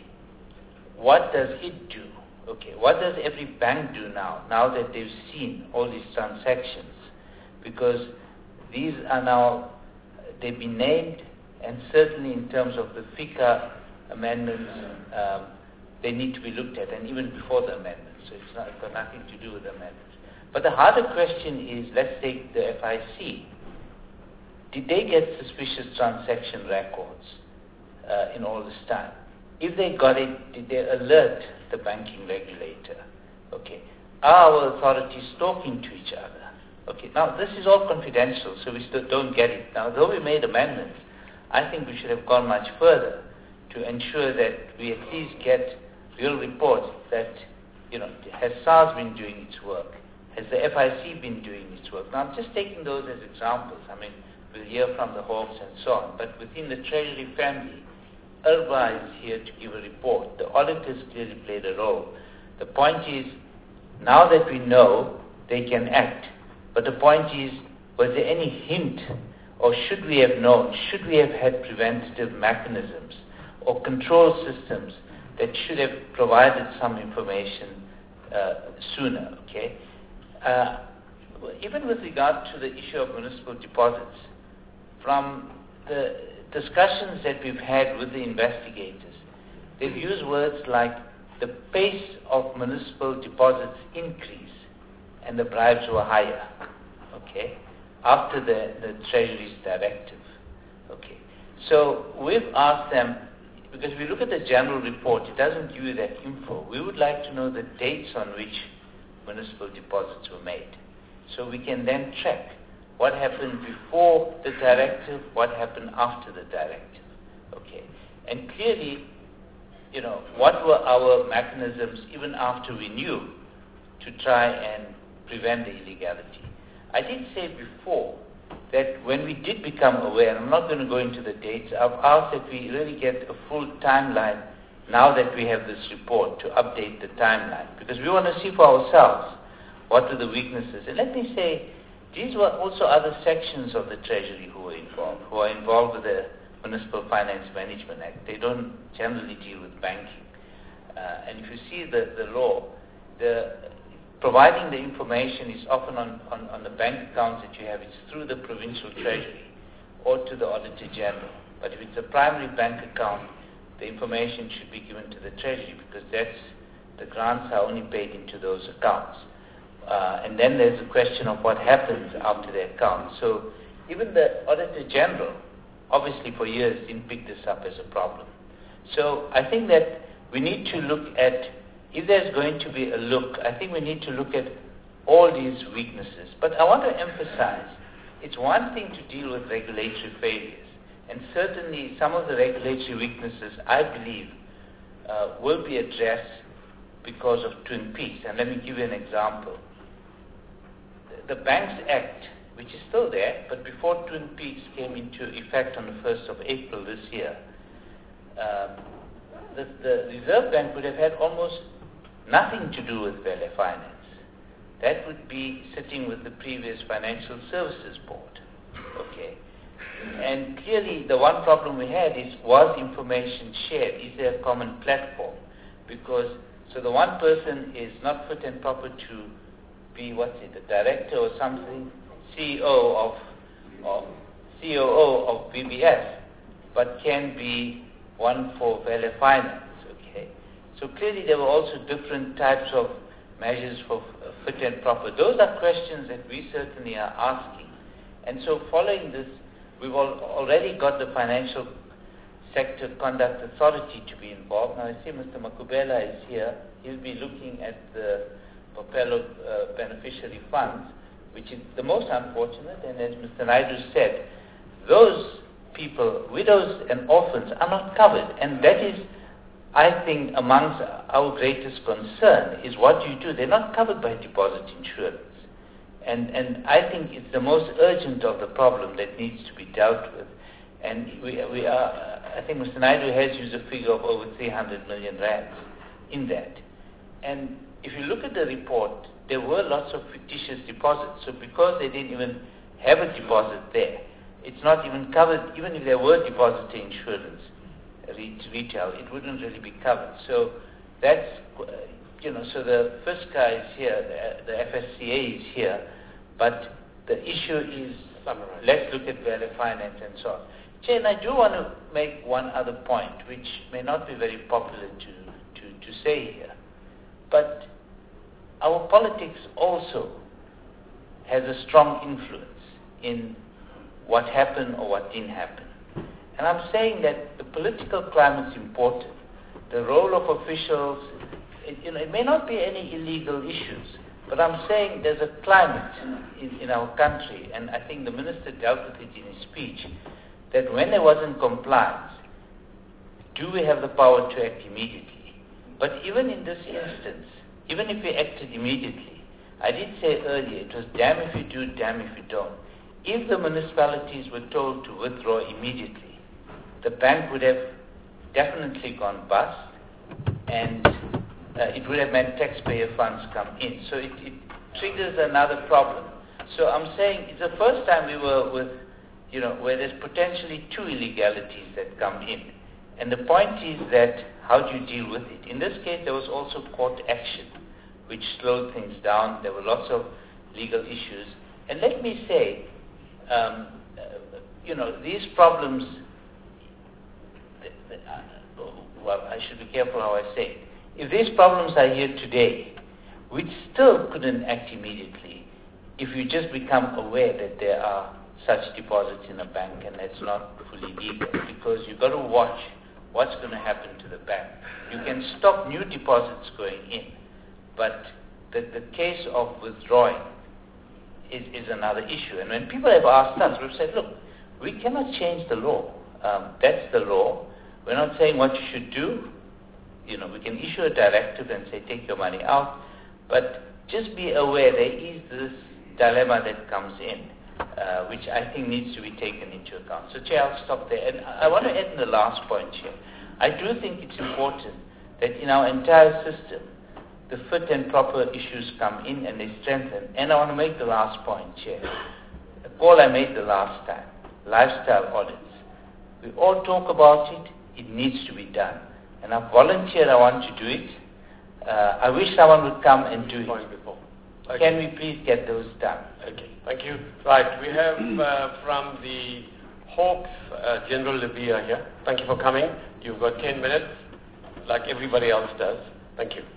What does it do? Okay, what does every bank do now that they've seen all these transactions? Because these are now, they've been named, and certainly in terms of the FICA amendments, they need to be looked at, and even before the amendments. So it's got nothing to do with the amendments. But the harder question is, let's take the FIC. Did they get suspicious transaction records in all this time? If they got it, did they alert the banking regulator? Okay. Are our authorities talking to each other? Okay. Now, this is all confidential, so we still don't get it. Now, though we made amendments, I think we should have gone much further to ensure that we at least get real reports that, has SARS been doing its work? Has the FIC been doing its work? Now, I'm just taking those as examples. We'll hear from the Hawks and so on. But within the Treasury family, IRBA is here to give a report. The auditors clearly played a role. The point is, now that we know, they can act. But the point is, was there any hint, or should we have known, should we have had preventative mechanisms or control systems that should have provided some information sooner, okay? Even with regard to the issue of municipal deposits, from the discussions that we've had with the investigators, they've used words like the pace of municipal deposits increase and the bribes were higher, okay, after the Treasury's directive, okay. So we've asked them, because we look at the general report, it doesn't give you that info. We would like to know the dates on which municipal deposits were made, so we can then track what happened before the directive, what happened after the directive, okay. And clearly, what were our mechanisms even after we knew to try and prevent the illegality? I did say before that when we did become aware, and I'm not going to go into the dates, I've asked that we really get a full timeline now that we have this report to update the timeline, because we want to see for ourselves what are the weaknesses. And let me say, these were also other sections of the Treasury who are involved with the Municipal Finance Management Act. They don't generally deal with banking. And if you see the law, providing the information is often on the bank accounts that you have. It's through the provincial treasury or to the Auditor General. But if it's a primary bank account, the information should be given to the treasury because the grants are only paid into those accounts. And then there's a question of what happens after the account. So even the Auditor General, obviously for years, didn't pick this up as a problem. So I think that we need to look at, if there's going to be a look, I think we need to look at all these weaknesses. But I want to emphasize, it's one thing to deal with regulatory failures. And certainly some of the regulatory weaknesses, I believe, will be addressed because of Twin Peaks. And let me give you an example. The Banks Act, which is still there, but before Twin Peaks came into effect on the 1st of April this year, the Reserve Bank would have had almost nothing to do with Vele Finance. That would be sitting with the previous Financial Services Board. Okay. And clearly the one problem we had is, was information shared? Is there a common platform? Because, so the one person is not fit and proper to be, the director or something, COO of BBS, but can be one for Vele Finance, okay? So clearly there were also different types of measures for fit and proper. Those are questions that we certainly are asking. And so following this, we've already got the Financial Sector Conduct Authority to be involved. Now I see Mr. Makubela is here. He'll be looking at the Popelo beneficiary funds, which is the most unfortunate. And as Mr. Naidu said, those people, widows and orphans, are not covered. And that is, I think, amongst our greatest concern, is what you do. They're not covered by deposit insurance. And I think it's the most urgent of the problem that needs to be dealt with. And we are, I think Mr. Naidu has used a figure of over 300 million rands in that. And if you look at the report, there were lots of fictitious deposits. So because they didn't even have a deposit there, it's not even covered. Even if there were depositor insurance, retail, it wouldn't really be covered. So that's, so the FSCA is here, the FSCA is here, but the issue is, let's look at Vele Finance and so on. Chair, I do want to make one other point, which may not be very popular to say here, but our politics also has a strong influence in what happened or what didn't happen. And I'm saying that the political climate is important. The role of officials, it may not be any illegal issues, but I'm saying there's a climate in our country, and I think the Minister dealt with it in his speech, that when there wasn't compliance, do we have the power to act immediately? But even in this instance, even if we acted immediately, I did say earlier, it was damn if you do, damn if you don't. If the municipalities were told to withdraw immediately, the bank would have definitely gone bust, and it would have meant taxpayer funds come in. So it triggers another problem. So I'm saying it's the first time we were with, where there's potentially two illegalities that come in. And the point is that how do you deal with it? In this case, there was also court action, which slowed things down. There were lots of legal issues. And let me say, these problems, well, I should be careful how I say it. If these problems are here today, we still couldn't act immediately if you just become aware that there are such deposits in a bank and that's not fully legal, because you've got to watch what's going to happen to the bank. You can stop new deposits going in, but the case of withdrawing is another issue. And when people have asked us, we've said, look, we cannot change the law. That's the law. We're not saying what you should do. We can issue a directive and say, take your money out, but just be aware there is this dilemma that comes in, which I think needs to be taken into account. So, Chair, I'll stop there. And I want to add in the last point, Chair. I do think it's important that in our entire system, the fit and proper issues come in and they strengthen. And I want to make the last point, Chair. A call I made the last time, lifestyle audits. We all talk about it. It needs to be done. And I've volunteered, I want to do it. I wish someone would come and do it. Okay. Can we please get those done? Okay, thank you. Right, we have from the Hawks, General Libya here. Thank you for coming. You've got 10 minutes, like everybody else does. Thank you.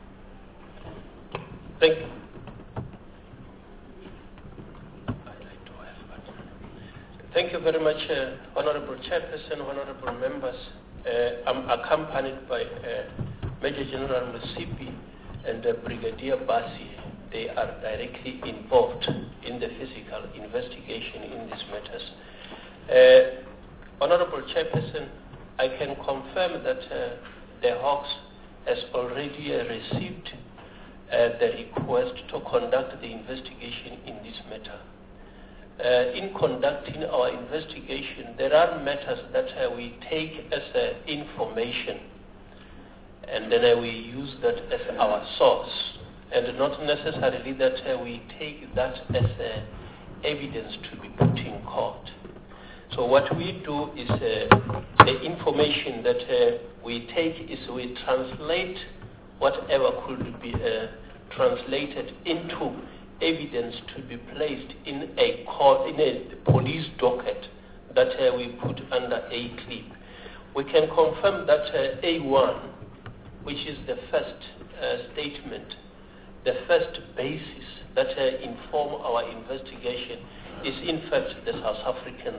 Thank you very much, Honorable Chairperson, Honorable members. I'm accompanied by Major General Musipi and Brigadier Basi. They are directly involved in the physical investigation in these matters. Honorable Chairperson, I can confirm that the Hawks has already received the request to conduct the investigation in this matter. In conducting our investigation, there are matters that we take as information, and then we use that as our source, and not necessarily that we take that as evidence to be put in court. So what we do is the information that we take is we translate whatever could be translated into evidence to be placed in a court, in a police docket that we put under a clip. We can confirm that A1, which is the first statement, the first basis that inform our investigation, is in fact the South African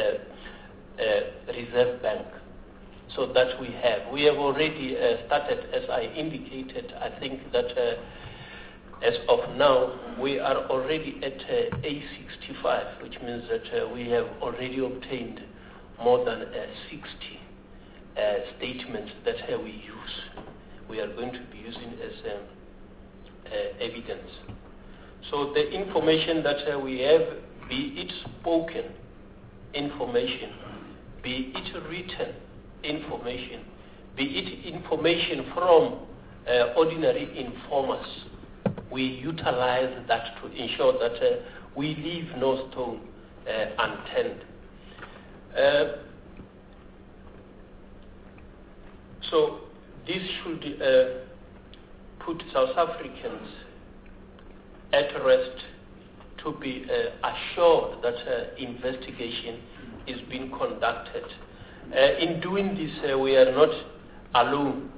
Reserve Bank. So that we have already started, as I indicated. I think that as of now, we are already at A65, which means that we have already obtained more than 60 statements that we use. We are going to be using as evidence. So the information that we have, be it spoken information, be it written information, be it information from ordinary informers, we utilize that to ensure that we leave no stone unturned. So this should put South Africans at rest to be assured that investigation is being conducted. In doing this, we are not alone.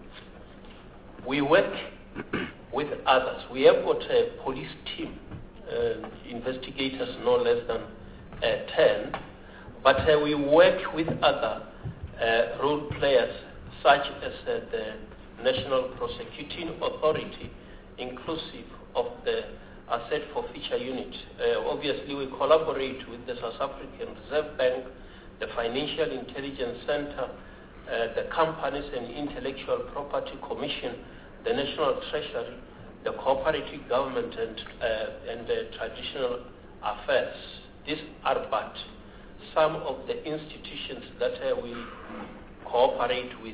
We work with others. We have got a police team, investigators no less than 10, but we work with other role players such as the National Prosecuting Authority, inclusive of the Asset Forfeiture Unit. Obviously, we collaborate with the South African Reserve Bank, the Financial Intelligence Center, the Companies and Intellectual Property Commission, the National Treasury, the Cooperative Government, and the Traditional Affairs. These are but some of the institutions that we cooperate with.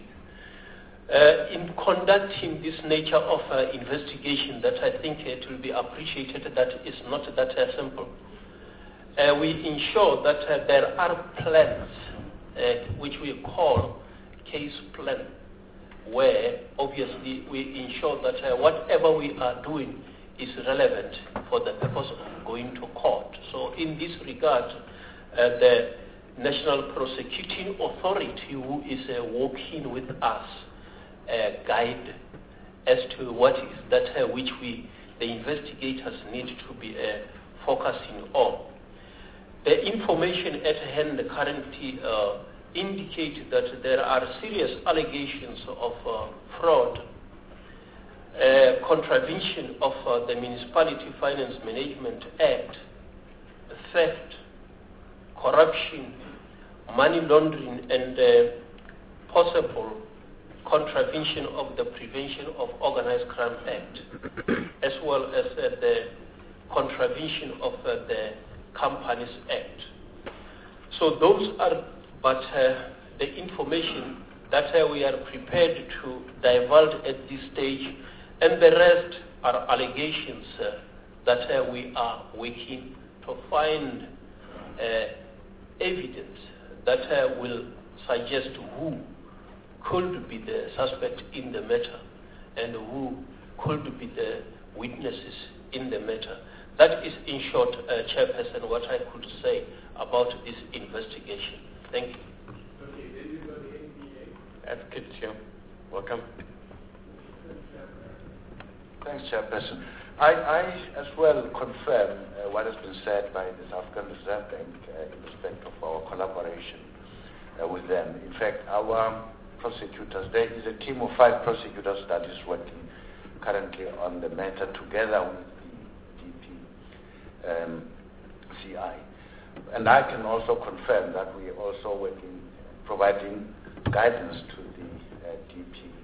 In conducting this nature of investigation, that I think it will be appreciated that it's not that simple. We ensure that there are plans, which we call case plan, where obviously we ensure that whatever we are doing is relevant for the purpose of going to court. So in this regard, the National Prosecuting Authority, who is working with us, guide as to what is that which the investigators need to be focusing on. The information at hand currently indicate that there are serious allegations of fraud, contravention of the Municipality Finance Management Act, theft, corruption, money laundering, and possible contravention of the Prevention of Organized Crime Act, as well as the contravention of the Companies Act. So those are but the information that we are prepared to divulge at this stage, and the rest are allegations that we are working to find evidence that will suggest who could be the suspect in the matter and who could be the witnesses in the matter. That is, in short, Chairperson, what I could say about this investigation. Thank you. Okay, then you've got the NPA. Advocate, welcome. Thanks, Chairperson. I as well confirm what has been said by the South African Reserve Bank in respect of our collaboration with them. In fact, our prosecutors, there is a team of 5 prosecutors that is working currently on the matter together with the DPCI. And I can also confirm that we are also working, providing guidance to the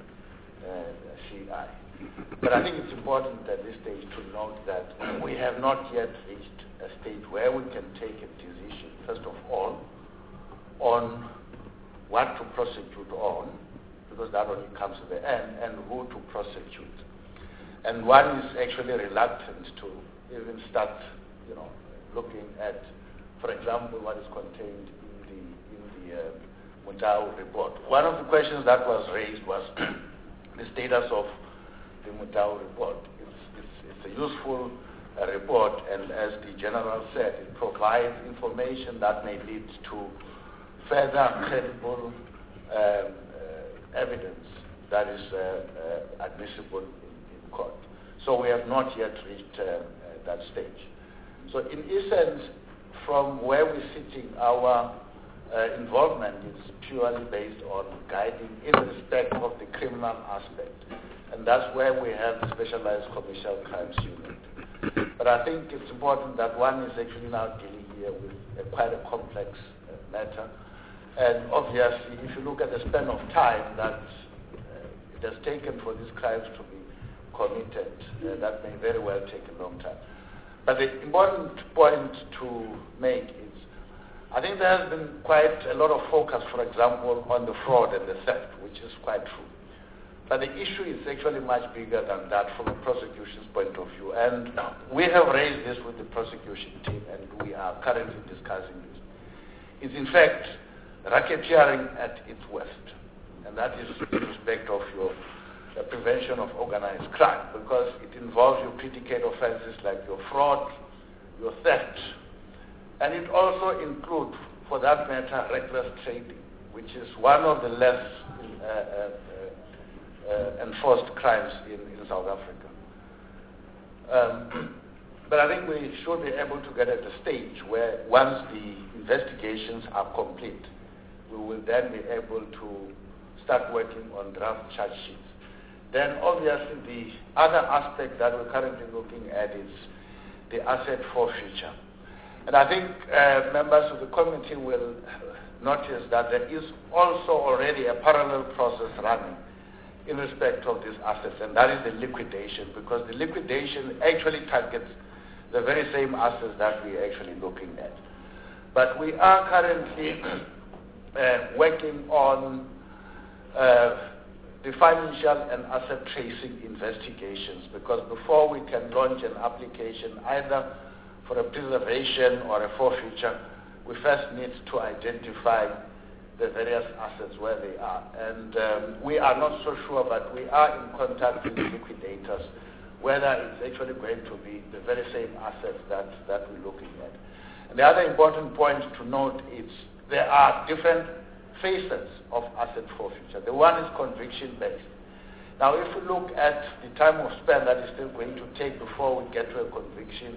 DPCI. But I think it's important at this stage to note that we have not yet reached a stage where we can take a decision, first of all, on what to prosecute on, because that only comes to the end, and who to prosecute. And one is actually reluctant to even start, looking at, for example, what is contained in the Mutau report. One of the questions that was raised was the status of the Mutau report. It's a useful report, and as the General said, it provides information that may lead to further credible evidence that is admissible in court. So we have not yet reached that stage. So in essence, from where we're sitting, our involvement is purely based on guiding in respect of the criminal aspect. And that's where we have the Specialized Commercial Crimes Unit. But I think it's important that one is actually now dealing here with quite a complex matter. And obviously, if you look at the span of time that it has taken for these crimes to be committed, that may very well take a long time. But the important point to make is, I think there has been quite a lot of focus, for example, on the fraud and the theft, which is quite true. But the issue is actually much bigger than that from a prosecution's point of view. And we have raised this with the prosecution team, and we are currently discussing this. It's in fact racketeering at its worst. And that is in respect of your prevention of organized crime, because it involves your predicate offenses like your fraud, your theft, and it also includes, for that matter, reckless trading, which is one of the less enforced crimes in South Africa. But I think we should be able to get at a stage where once the investigations are complete, we will then be able to start working on draft charge sheets. Then obviously the other aspect that we're currently looking at is the asset forfeiture. And I think members of the committee will notice that there is also already a parallel process running in respect of these assets, and that is the liquidation, because the liquidation actually targets the very same assets that we're actually looking at. But we are currently working on the financial and asset tracing investigations, because before we can launch an application either for a preservation or a forfeiture, we first need to identify the various assets where they are. And we are not so sure, but we are in contact with the liquidators, whether it's actually going to be the very same assets that we're looking at. And the other important point to note is there are different phases of asset forfeiture. The one is conviction-based. Now, if we look at the time of span that is still going to take before we get to a conviction,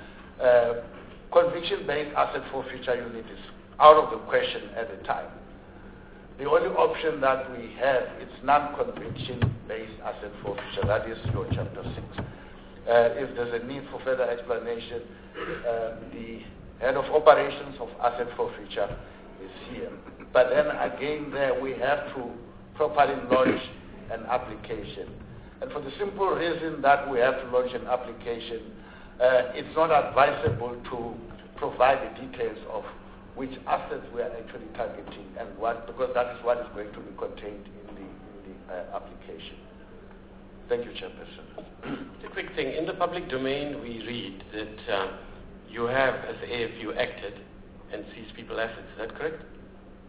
conviction-based asset forfeiture unit is out of the question at the time. The only option that we have is non-conviction-based asset forfeiture. That is your Chapter 6. If there's a need for further explanation, the head of operations of asset forfeiture is here. But then again there we have to properly launch an application. And for the simple reason that we have to launch an application, it's not advisable to provide the details of which assets we are actually targeting and what, because that is what is going to be contained in the application. Thank you, Chairperson. Just a quick thing. In the public domain, we read that you have, as AFU, acted and seized people assets. Is that correct?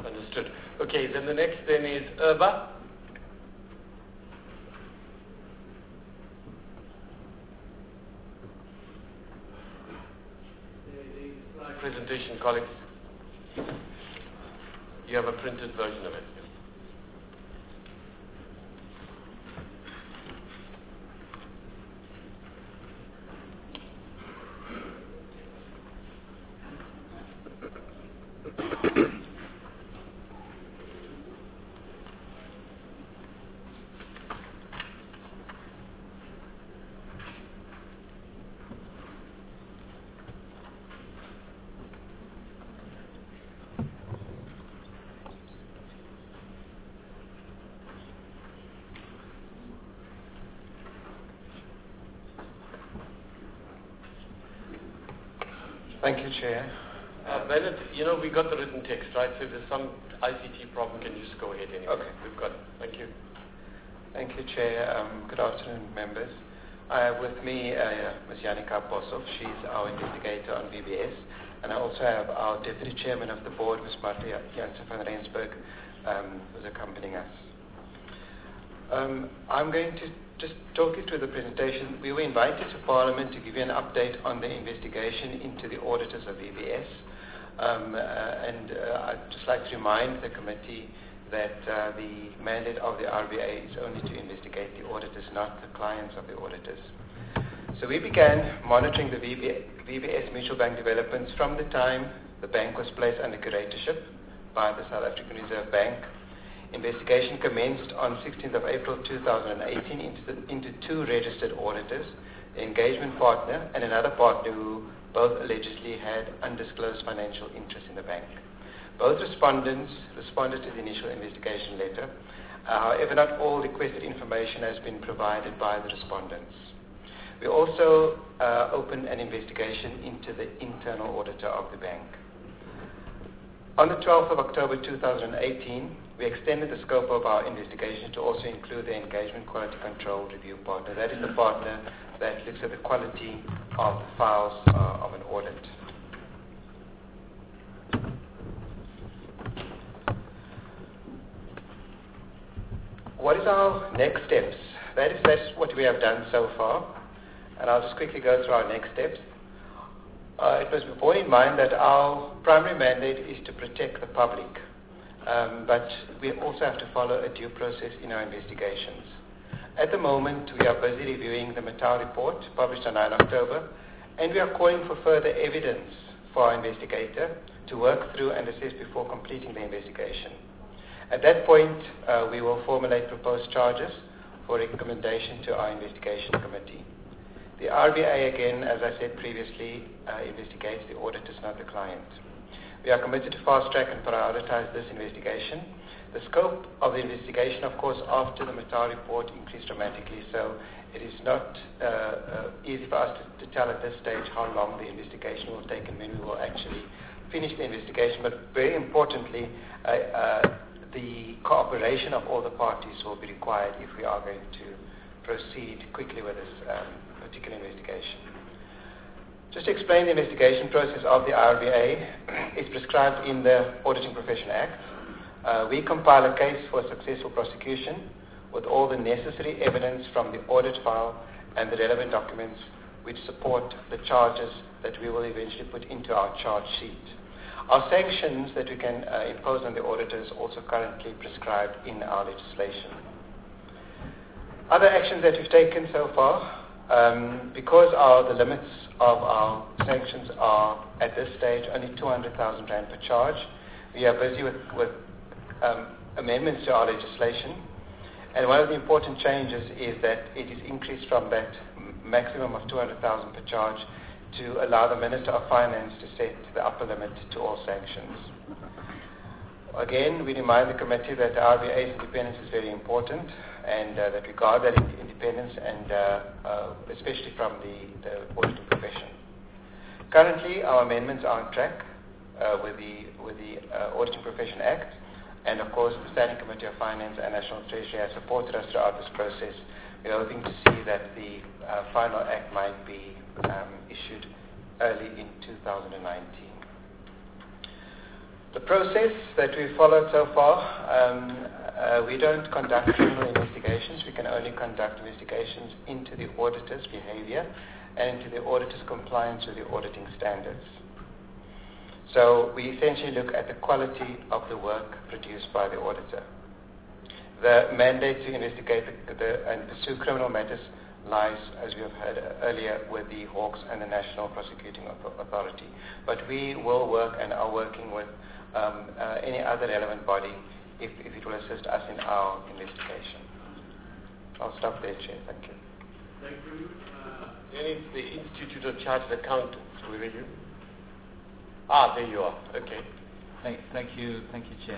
Understood. Okay, then the next then is Urba. Presentation, colleagues. You have a printed version of it. Thank you, Chair. Bennett, we got the written text, right? So if there's some ICT problem, can you just go ahead anyway? Okay. We've got it. Thank you. Thank you, Chair. Good afternoon, members. I have with me Ms. Janica Bosov. She's our investigator on VBS. And I also have our Deputy Chairman of the Board, Ms. Martha Jansen van Rensburg, who's accompanying us. I'm going to just talk you through the presentation. We were invited to Parliament to give you an update on the investigation into the auditors of VBS. I'd just like to remind the committee that the mandate of the RBA is only to investigate the auditors, not the clients of the auditors. So we began monitoring the VBS Mutual Bank developments from the time the bank was placed under curatorship by the South African Reserve Bank. Investigation commenced on 16th of April 2018 into two registered auditors, the engagement partner and another partner who both allegedly had undisclosed financial interest in the bank. Both respondents responded to the initial investigation letter. However, not all requested information has been provided by the respondents. We also opened an investigation into the internal auditor of the bank. On the 12th of October 2018, we extended the scope of our investigation to also include the Engagement Quality Control Review Partner. That is the partner that looks at the quality of the files of an audit. What is our next steps? That's what we have done so far. And I'll just quickly go through our next steps. It must be borne in mind that our primary mandate is to protect the public. But we also have to follow a due process in our investigations. At the moment, we are busy reviewing the Matau report published on 9 October, and we are calling for further evidence for our investigator to work through and assess before completing the investigation. At that point, we will formulate proposed charges for recommendation to our investigation committee. The RBA, again, as I said previously, investigates the auditors, not the client. We are committed to fast-track and prioritize this investigation. The scope of the investigation, of course, after the Matau report increased dramatically, so it is not easy for us to tell at this stage how long the investigation will take and when we will actually finish the investigation. But very importantly, the cooperation of all the parties will be required if we are going to proceed quickly with this particular investigation. Just to explain the investigation process of the RBA, it's prescribed in the Auditing Profession Act. We compile a case for successful prosecution with all the necessary evidence from the audit file and the relevant documents which support the charges that we will eventually put into our charge sheet. Our sanctions that we can impose on the auditors also currently prescribed in our legislation. Other actions that we've taken so far, because the limits of our sanctions are at this stage only 200,000 rand per charge, we are busy with amendments to our legislation. And one of the important changes is that it is increased from that maximum of 200,000 per charge to allow the Minister of Finance to set the upper limit to all sanctions. Again, we remind the committee that the RBA's independence is very important and that we guard that independence, and especially from the auditing profession. Currently, our amendments are on track with the Auditing Profession Act, and of course the Standing Committee of Finance and National Treasury has supported us throughout this process. We are hoping to see that the final act might be issued early in 2019. The process that we've followed so far, we don't conduct criminal investigations. We can only conduct investigations into the auditor's behavior and into the auditor's compliance with the auditing standards. So we essentially look at the quality of the work produced by the auditor. The mandate to investigate and pursue criminal matters lies, as we have heard earlier, with the Hawks and the National Prosecuting Authority. But we will work and are working with any other relevant body if it will assist us in our investigation. I'll stop there, Chair. Thank you. Thank you. Then it's the Institute of Chartered Accountants. Will you? There you are. Okay. Thank you, Chair.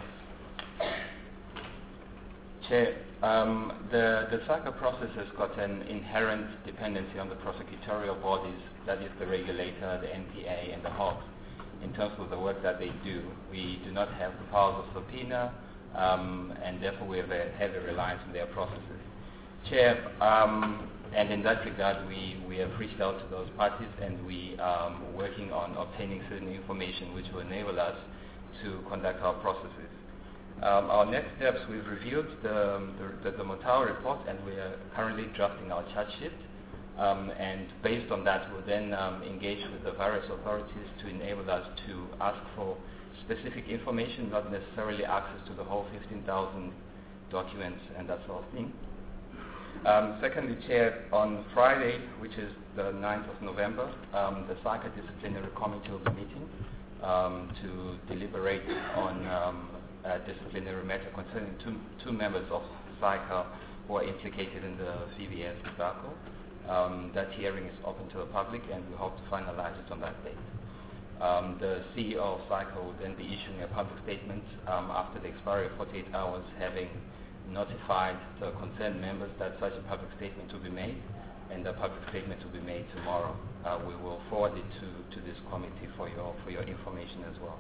Chair, the SACA process has got an inherent dependency on the prosecutorial bodies, that is the regulator, the NPA, and the Hawks. In terms of the work that they do, we do not have the powers of subpoena, and therefore we have a heavy reliance on their processes. Chair, and in that regard, we have reached out to those parties, and we are working on obtaining certain information which will enable us to conduct our processes. Our next steps, we've reviewed the Motau report, and we are currently drafting our charge sheet. And based on that, we'll then engage with the various authorities to enable us to ask for specific information, not necessarily access to the whole 15,000 documents and that sort of thing. Secondly, Chair, on Friday, which is the 9th of November, the SACA Disciplinary Committee will be meeting to deliberate on a disciplinary matter concerning two members of SACA who are implicated in the VBS debacle. That hearing is open to the public, and we hope to finalize it on that date. The CEO of SACA will then be issuing a public statement after the expiry of 48 hours, having notified the concerned members that such a public statement will be made, and the public statement will be made tomorrow. We will forward it to this committee for your information as well.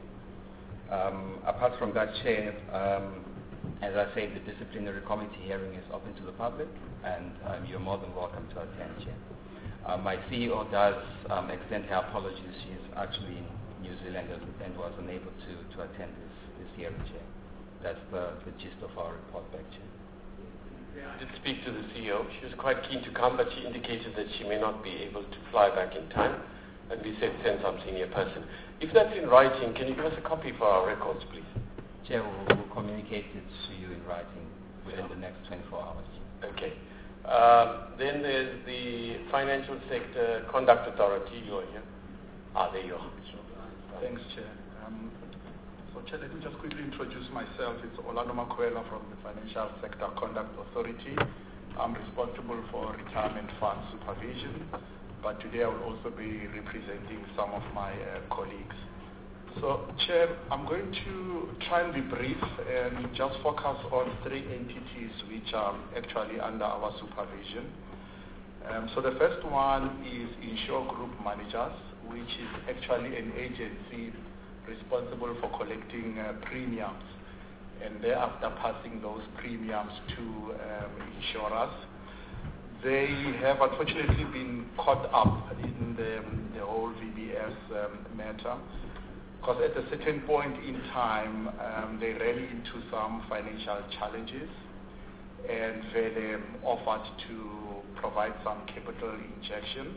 Apart from that, Chair, as I say, the disciplinary committee hearing is open to the public, and you're more than welcome to attend, Chair. My CEO does extend her apologies. She is actually in New Zealand and was unable to attend this hearing, Chair. That's the gist of our report back, Chair. Yeah, I did speak to the CEO. She was quite keen to come, but she indicated that she may not be able to fly back in time, and we said send some senior person. If that's in writing, can you give us a copy for our records, please? Chair, we'll communicate it to you in writing within the next 24 hours. Okay. Then there's the Financial Sector Conduct Authority. You're here. There you are. Thanks, Chair. So, Chair, let me just quickly introduce myself. It's Orlando Makwela from the Financial Sector Conduct Authority. I'm responsible for retirement fund supervision, but today I will also be representing some of my colleagues. So, Chair, I'm going to try and be brief and just focus on three entities which are actually under our supervision. So the first one is Insure Group Managers, which is actually an agency responsible for collecting premiums and thereafter passing those premiums to insurers. They have unfortunately been caught up in the whole VBS matter, because at a certain point in time, they ran into some financial challenges, and they offered to provide some capital injection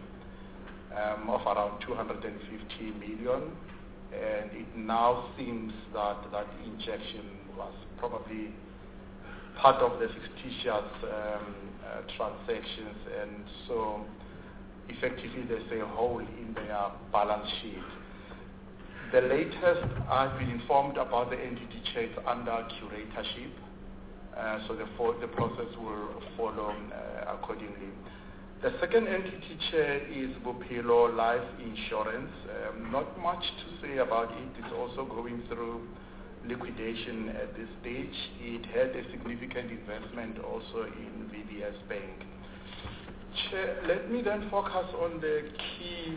of around 250 million, and it now seems that that injection was probably part of the fictitious transactions, and so effectively there's a hole in their balance sheet. The latest, I've been informed about the entity checks under curatorship, so the process will follow accordingly. The second entity, Chair, is Bophelo Life Insurance. Not much to say about it. It's also going through liquidation at this stage. It had a significant investment also in VBS Bank. Chair, let me then focus on the key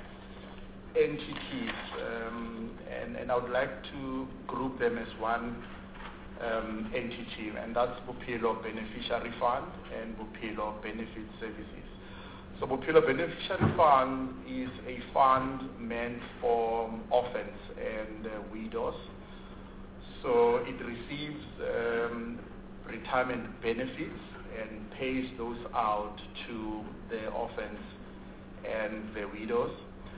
entities, and I would like to group them as one entity, and that's Bophelo Beneficiary Fund and Bophelo Benefit Services. So Bophelo Beneficiary Fund is a fund meant for orphans and widows So it receives retirement benefits and pays those out to the orphans and the widows.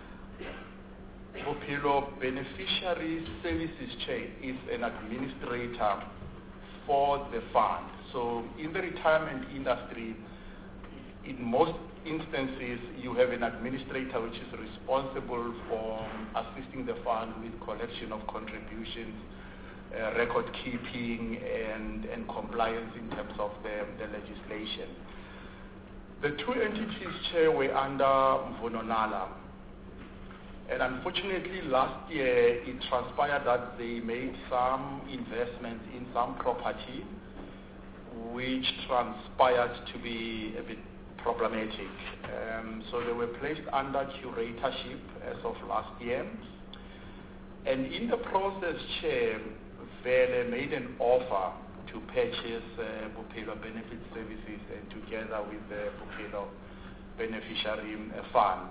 Bophelo Beneficiary Services Chain is an administrator for the fund. So in the retirement industry, in most instances, you have an administrator which is responsible for assisting the fund with collection of contributions, record keeping, and compliance in terms of the legislation. The two entities, Chair, were under Mvunonala. And unfortunately, last year, it transpired that they made some investments in some property, which transpired to be a bit problematic. So they were placed under curatorship as of last year. And in the process, Chair, Vele made an offer to purchase Bophelo Benefit Services and together with the Bophelo Beneficiary Fund.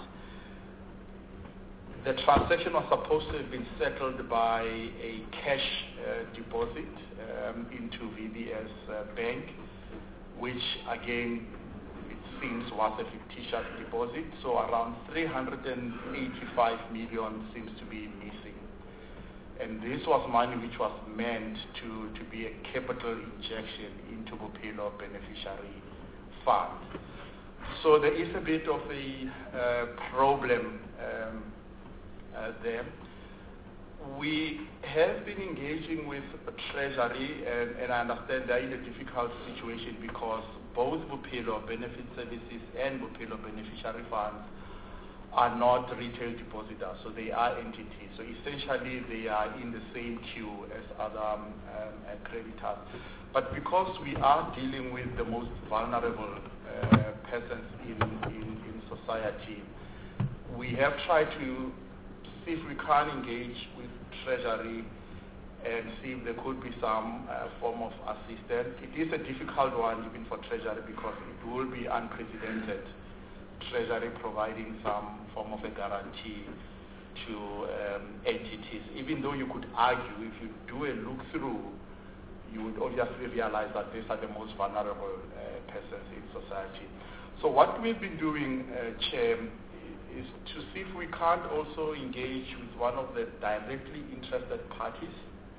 The transaction was supposed to have been settled by a cash deposit into VBS Bank, which again, it seems was a fictitious deposit. So around 385 million seems to be missing. And this was money which was meant to be a capital injection into Bophelo Beneficiary Fund. So there is a bit of a problem there. We have been engaging with Treasury, and I understand they're in a difficult situation because both Bophelo Benefit Services and Bophelo Beneficiary Funds are not retail depositors, so they are entities. So essentially, they are in the same queue as other creditors. But because we are dealing with the most vulnerable persons in society, we have tried to see if we can engage with Treasury and see if there could be some form of assistance. It is a difficult one even for Treasury because it will be unprecedented. Treasury providing some form of a guarantee to entities. Even though you could argue, if you do a look through, you would obviously realize that these are the most vulnerable persons in society. So what we've been doing, Chair, is to see if we can't also engage with one of the directly interested parties,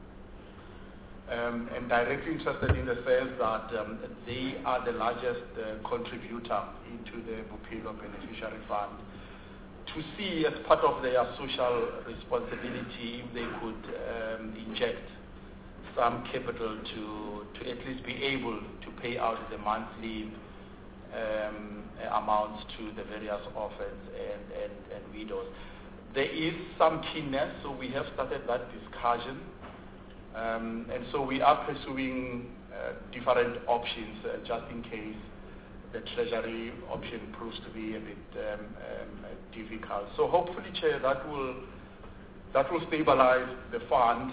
and directly interested in the sense that they are the largest contributor into the Bophelo Beneficiary Fund, to see as part of their social responsibility if they could inject some capital to at least be able to pay out the monthly amounts to the various orphans and widows. There is some keenness, so we have started that discussion. And so we are pursuing different options just in case the Treasury option proves to be a bit difficult. So hopefully, Chair, that will stabilize the fund.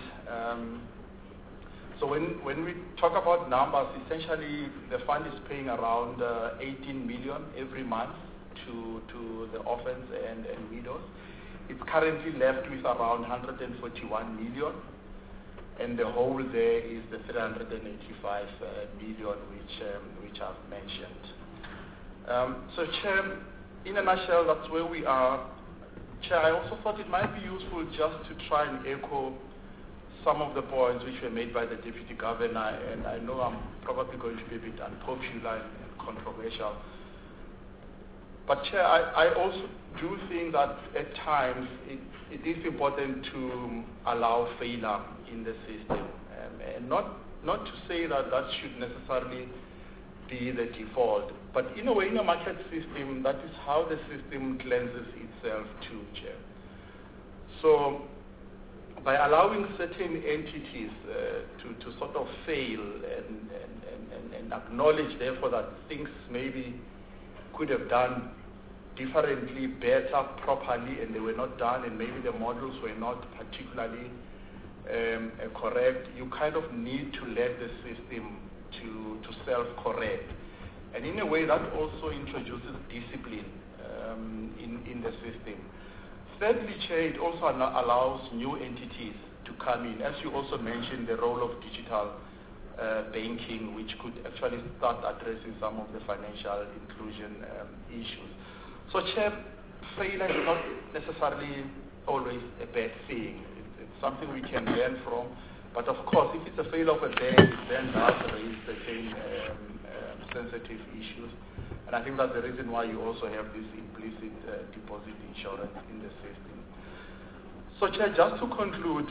So when we talk about numbers, essentially the fund is paying around 18 million every month to the orphans and widows. It's currently left with around 141 million. And the whole there is the 385 million which I've mentioned. So, Chair, in a nutshell, that's where we are. Chair, I also thought it might be useful just to try and echo some of the points which were made by the Deputy Governor, and I know I'm probably going to be a bit unpopular and controversial. But Chair, I also do think that at times it is important to allow failure in the system, and not to say that should necessarily be the default, but in a way, in a market system, that is how the system cleanses itself too, Chair. So by allowing certain entities to sort of fail and acknowledge therefore that things maybe could have done differently, better, properly, and they were not done, and maybe the models were not particularly correct, you kind of need to let the system to self-correct. And in a way, that also introduces discipline in the system. Thirdly, Chair, it also allows new entities to come in. As you also mentioned, the role of digital banking, which could actually start addressing some of the financial inclusion issues. So, Chair, failure is not necessarily always a bad thing. It's something we can learn from. But of course, if it's a failure of a bank, then that raises certain sensitive issues. And I think that's the reason why you also have this implicit deposit insurance in the system. So, Chair, just to conclude,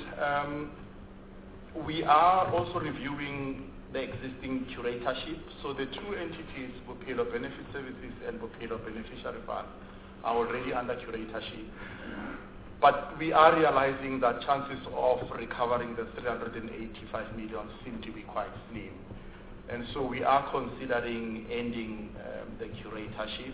we are also reviewing the existing curatorship. So the two entities, Bophelo Benefit Services and Bophelo Beneficiary Fund, are already under curatorship. But we are realizing that chances of recovering the 385 million seem to be quite slim. And so we are considering ending the curatorship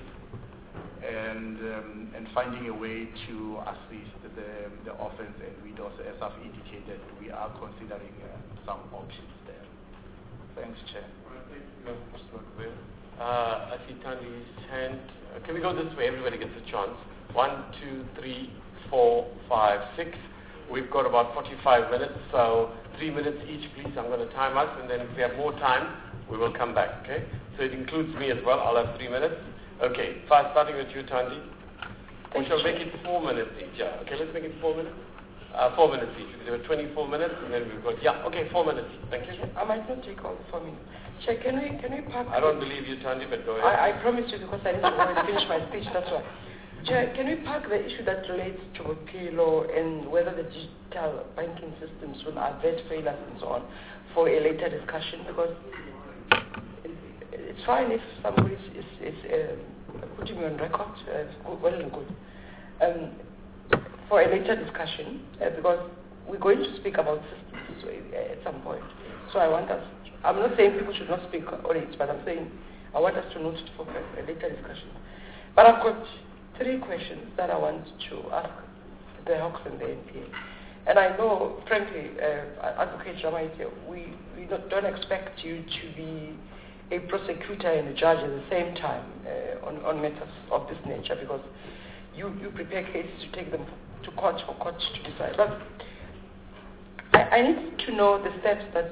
and finding a way to assist the orphans and widows. As I've indicated, we are considering some options there. Thanks, Chair. Thank you, Mr. McVeigh. I see Tandi's hand. Can we go this way? Everybody gets a chance. 1, 2, 3, 4, 5, 6. We've got about 45 minutes, so 3 minutes each, please. I'm going to time us, and then if we have more time, we will come back, okay? So it includes me as well. I'll have 3 minutes. Okay, starting with you, Tandi. We shall make it 4 minutes each. Yeah. Okay, let's make it 4 minutes. 4 minutes each. There were 24 minutes, and then we've got, 4 minutes each. Thank you. I might not take all the 4 minutes. Chair, can we park? I don't believe you, Tandi, but go ahead. I promise you, because I need to go and finish my speech, that's why. Chair, can we park the issue that relates to Bophelo and whether the digital banking systems will avert failures and so on for a later discussion? Because it's fine if somebody is putting me on record, well and good. For a later discussion, because we're going to speak about systems at some point. So I want us, I'm not saying people should not speak on it, but I'm saying I want us to note it for a later discussion. But I've got 3 questions that I want to ask the Hawks and the NPA. And I know, frankly, Advocate Ramaite, we don't expect you to be a prosecutor and a judge at the same time on matters of this nature, because you prepare cases to take them to court for court to decide. But I need to know the steps that,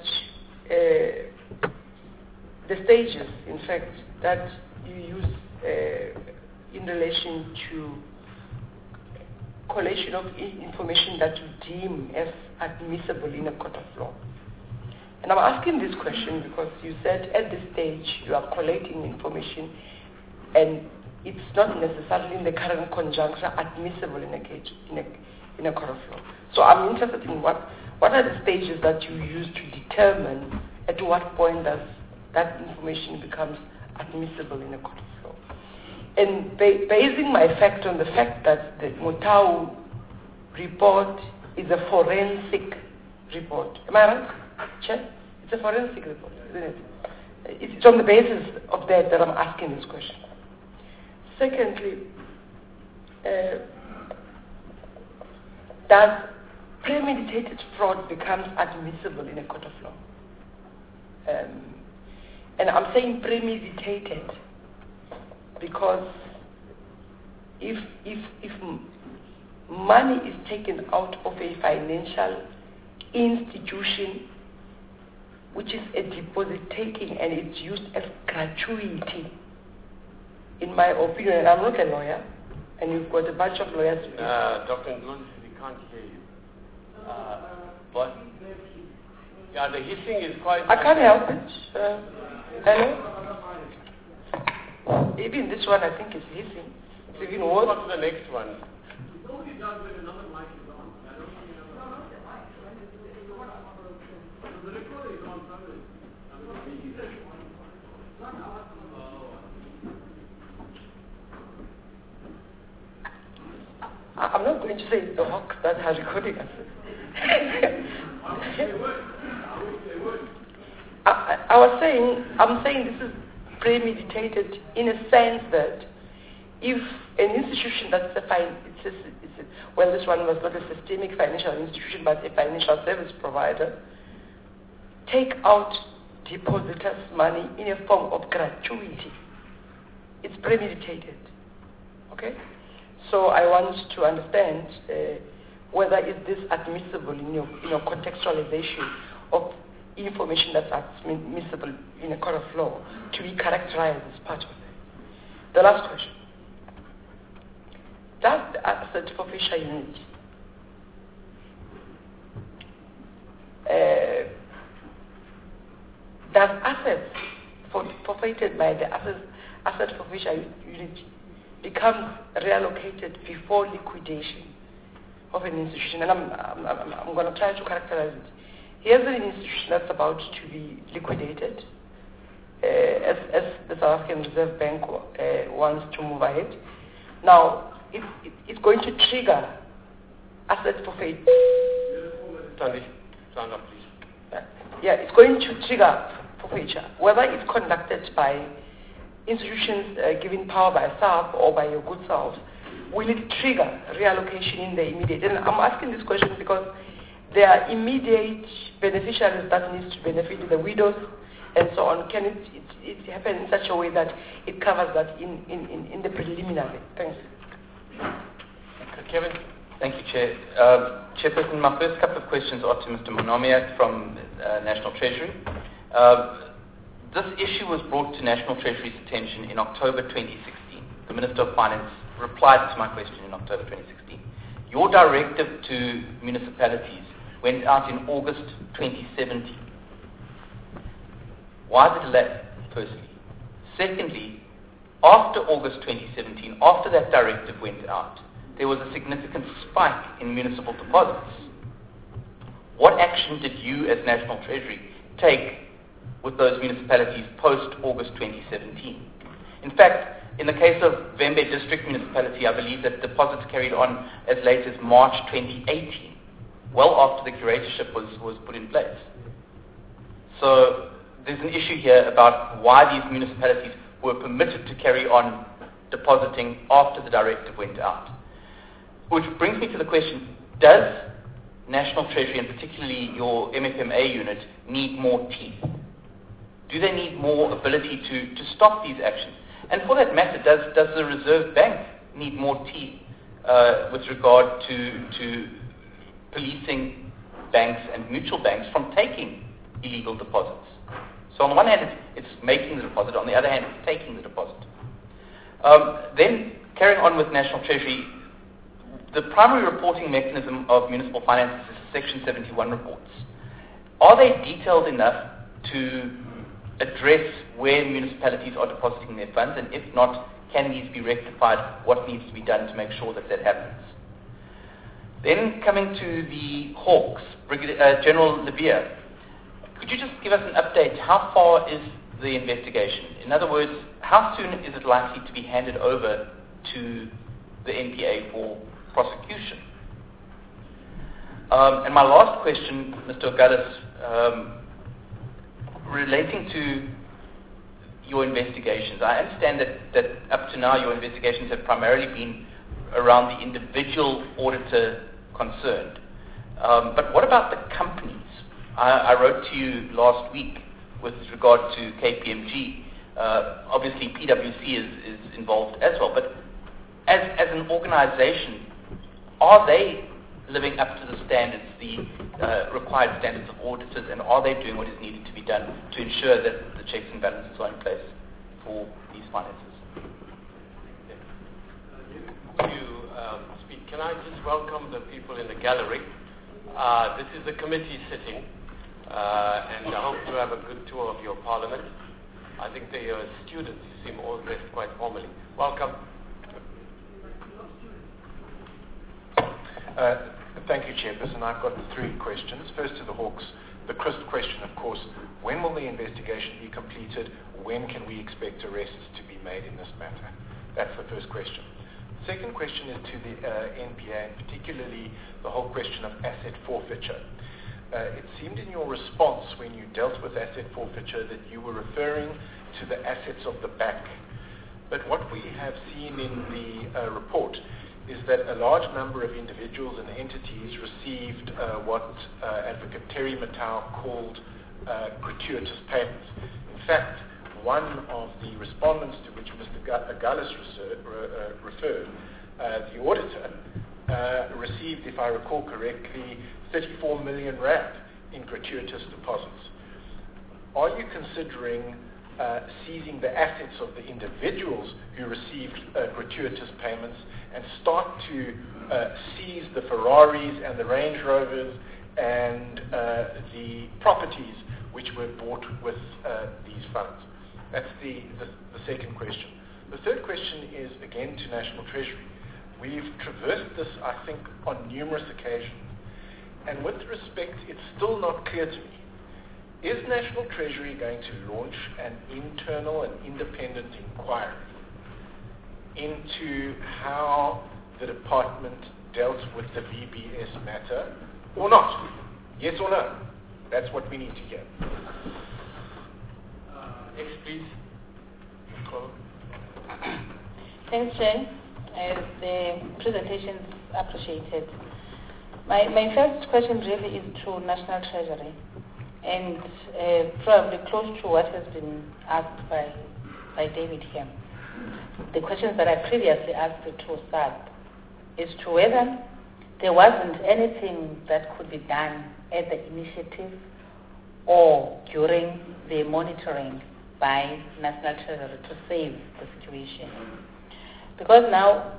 the stages, in fact, that you use in relation to collation of information that you deem as admissible in a court of law. And I'm asking this question because you said at this stage you are collating information and it's not necessarily in the current conjuncture admissible in a court of law. So I'm interested in what are the stages that you use to determine at what point does that information becomes admissible in a court of law. And basing my fact on the fact that the Motau report is a forensic report. Am I right, Chair? It's a forensic report, isn't it? It's on the basis of that I'm asking this question. Secondly, does premeditated fraud becomes admissible in a court of law? And I'm saying premeditated because if money is taken out of a financial institution which is a deposit taking and it's used as gratuity, in my opinion, and I'm not a lawyer, and you've got a bunch of lawyers. Dr. Ndlondisi, we can't hear you. But the hissing is quite... I can't help it. Hello? Even this one I think is hissing. It's even worse. What's the next one? I'm not going to say it's the Hawks that are recording us. I'm saying this is premeditated in a sense that if an institution that's this one was not a systemic financial institution but a financial service provider, take out depositors' money in a form of gratuity, it's premeditated. Okay? So I want to understand whether is this admissible in your contextualization of information that's admissible in a court of law to be characterized as part of it. The last question. Does the asset forfeiture unit does assets forfeited by the asset forfeiture unit become reallocated before liquidation of an institution? And I'm going to try to characterize it. Here's an institution that's about to be liquidated, as the South African Reserve Bank wants to move ahead. Now, it's going to trigger asset forfeiture. Stand up, please. Yeah, it's going to trigger forfeiture, whether it's conducted by institutions given power by SARB or by your good self. Will it trigger reallocation in the immediate? And I'm asking this question because there are immediate beneficiaries that needs to benefit, the widows and so on. Can it happen in such a way that it covers that in the preliminary? Thanks. Kevin. Thank you, Chair. Chairperson, my first couple of questions are to Mr. Monomiak from National Treasury. This issue was brought to National Treasury's attention in October 2016. The Minister of Finance replied to my question in October 2016. Your directive to municipalities went out in August 2017. Why the delay, firstly? Secondly, after August 2017, after that directive went out, there was a significant spike in municipal deposits. What action did you as National Treasury take with those municipalities post-August 2017? In fact, in the case of Vhembe District Municipality, I believe that deposits carried on as late as March 2018, well after the curatorship was put in place. So there's an issue here about why these municipalities were permitted to carry on depositing after the directive went out. Which brings me to the question, does National Treasury, and particularly your MFMA unit, need more teeth? Do they need more ability to stop these actions? And for that matter, does the Reserve Bank need more teeth with regard to policing banks and mutual banks from taking illegal deposits? So on the one hand, it's making the deposit. On the other hand, it's taking the deposit. Then, carrying on with National Treasury, the primary reporting mechanism of municipal finances is Section 71 reports. Are they detailed enough to address where municipalities are depositing their funds? And if not, can these be rectified? What needs to be done to make sure that happens? Then coming to the Hawks, General Lebeya, could you just give us an update? How far is the investigation? In other words, how soon is it likely to be handed over to the NPA for prosecution? And my last question, Mr. Ogallis, relating to your investigations. I understand that up to now your investigations have primarily been around the individual auditor concerned. But what about the companies? I wrote to you last week with regard to KPMG. Obviously, PwC is involved as well. But as an organization, are they living up to the standards, the required standards of auditors, and are they doing what is needed to be done to ensure that the checks and balances are in place for these finances? Speak. Can I just welcome the people in the gallery? This is the committee sitting, and I hope you have a good tour of your parliament. I think they are students. You seem all dressed quite formally. Welcome. Thank you, Chairperson. I've got 3 questions. First to the Hawks. The question, of course, when will the investigation be completed? When can we expect arrests to be made in this matter? That's the first question. Second question is to the NPA, and particularly the whole question of asset forfeiture. It seemed in your response when you dealt with asset forfeiture that you were referring to the assets of the bank. But what we have seen in the report is that a large number of individuals and entities received what Advocate Terry Matau called gratuitous payments. In fact, one of the respondents to which Mr. Ogallis referred, the auditor, received, if I recall correctly, 34 million rand in gratuitous deposits. Are you considering seizing the assets of the individuals who received gratuitous payments and start to seize the Ferraris and the Range Rovers and the properties which were bought with these funds? That's the second question. The third question is, again, to National Treasury. We've traversed this, I think, on numerous occasions. And with respect, it's still not clear to me. Is National Treasury going to launch an internal and independent inquiry into how the department dealt with the VBS matter or not? Yes or no? That's what we need to hear. Next, please. Thanks, Chair. The presentation is appreciated. My first question really is to National Treasury, and probably close to what has been asked by David here. The questions that I previously asked to SAP is to whether there wasn't anything that could be done at the initiative or during the monitoring by National Treasury to save the situation. Because now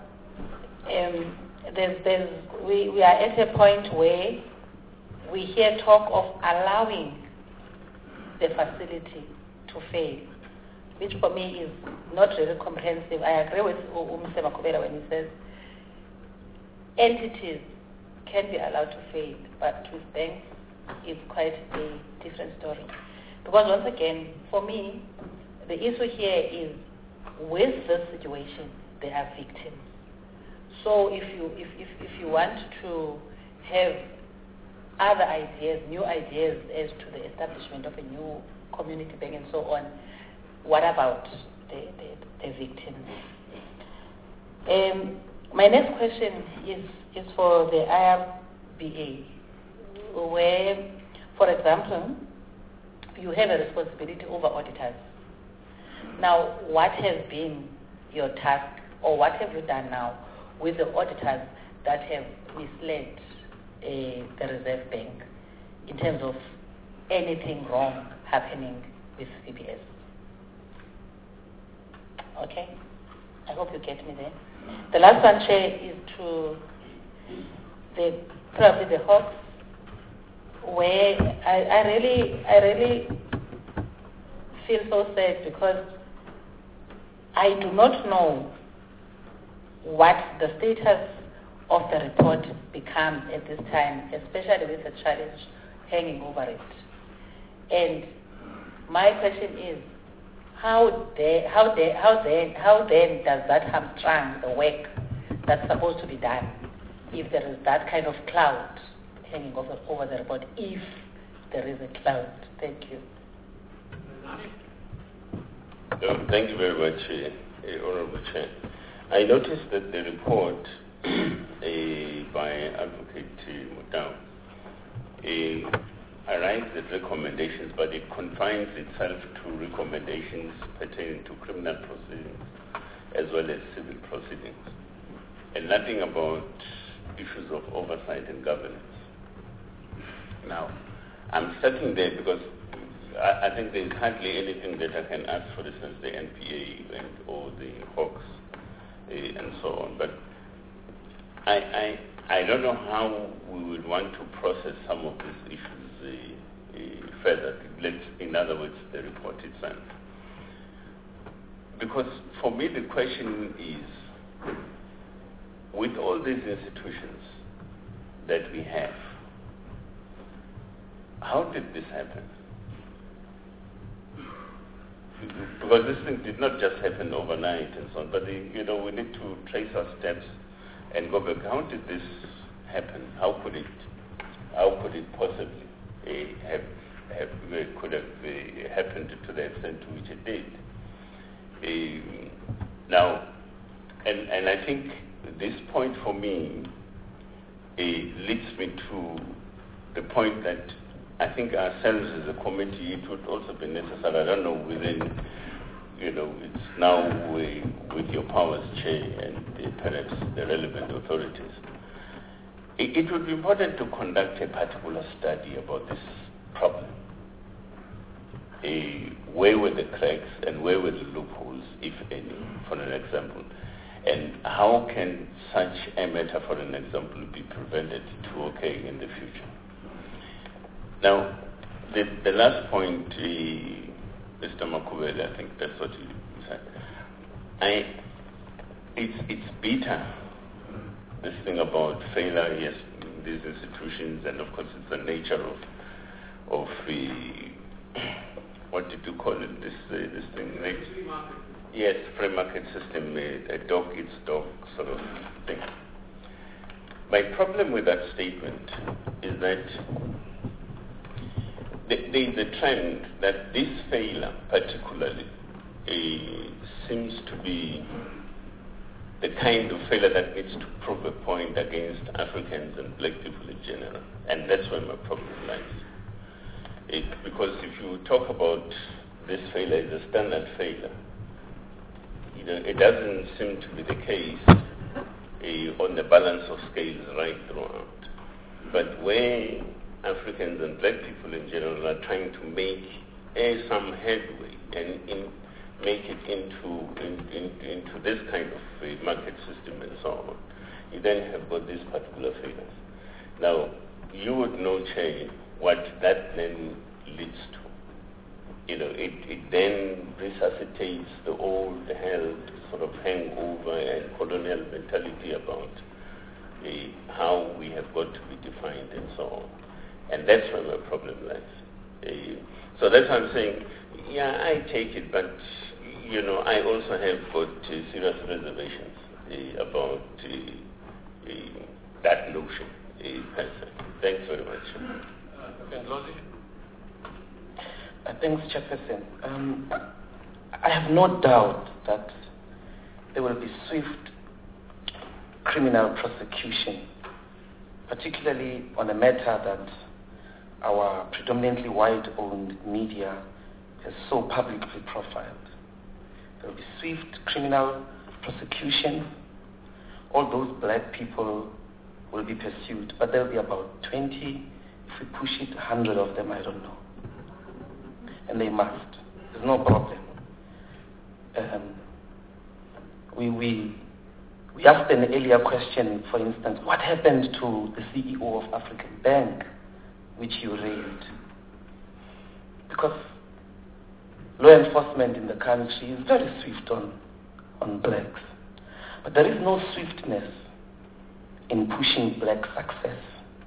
we are at a point where we hear talk of allowing the facility to fail, which for me is not really comprehensive. I agree with Mr. Makubela when he says entities can be allowed to fail, but with banks is quite a different story. Because once again, for me, the issue here is with this situation, they are victims. So if you want to have other ideas, new ideas as to the establishment of a new community bank and so on, what about the victims? My next question is for the IRBA, where, for example, you have a responsibility over auditors. Now, what has been your task, or what have you done now with the auditors that have misled the Reserve Bank in terms of anything wrong happening with VBS? Okay? I hope you get me there. The last one, Chair, is to probably the Hawks, where I really feel so sad because I do not know what the status of the report becomes at this time, especially with the challenge hanging over it. And my question is, how then does that hamstring the work that's supposed to be done if there is that kind of cloud hanging over the report, if there is a cloud? Thank you. Thank you very much, Honorable Chair. I noticed that the report by Advocate Mutau arrives at recommendations, but it confines itself to recommendations pertaining to criminal proceedings as well as civil proceedings, and nothing about issues of oversight and governance. Now, I'm starting there because I think there is hardly anything that I can ask, for instance, the NPA or the Hawks and so on. But I don't know how we would want to process some of these issues further. In other words, the report itself. Because for me the question is, with all these institutions that we have, how did this happen? Because this thing did not just happen overnight and so on, but we need to trace our steps and go back. How did this happen? How could it possibly could have happened to the extent to which it did? Now, and I think this point for me leads me to the point that I think ourselves as a committee, it would also be necessary, I don't know, within, it's now with your powers, Chair, and perhaps the relevant authorities, it would be important to conduct a particular study about this problem. Where were the cracks and where were the loopholes, if any, for an example? And how can such a matter, for an example, be prevented to occur in the future? Now, the last point, Mr. Makubele, I think that's what you said. It's bitter, this thing about failure, yes, in these institutions, and of course it's the nature of the, what did you call it, this thing? Free market. Yes, free market system, a dog eats dog sort of thing. My problem with that statement is that there is a trend that this failure particularly seems to be the kind of failure that needs to prove a point against Africans and black people in general. And that's where my problem lies. Because if you talk about this failure as a standard failure, it doesn't seem to be the case on the balance of scales right throughout. But where Africans and black people in general are trying to make some headway and make it into this kind of market system and so on, you then have got these particular failures. Now, you would know, Chair, what that then leads to. It then resuscitates the old held sort of hangover and colonial mentality about how we have got to be defined and so on. And that's where my problem lies. So that's why I'm saying, yeah, I take it, but, I also have got serious reservations about that notion. Thanks very much. Okay, Lozi? Thanks, Chairperson. I have no doubt that there will be swift criminal prosecution, particularly on a matter that our predominantly white-owned media has so publicly profiled. There will be swift criminal prosecution. All those black people will be pursued, but there will be about 20, if we push it, 100 of them, I don't know. And they must. There's no problem. We asked an earlier question, for instance, what happened to the CEO of African Bank, which you raised? Because law enforcement in the country is very swift on blacks. But there is no swiftness in pushing black success.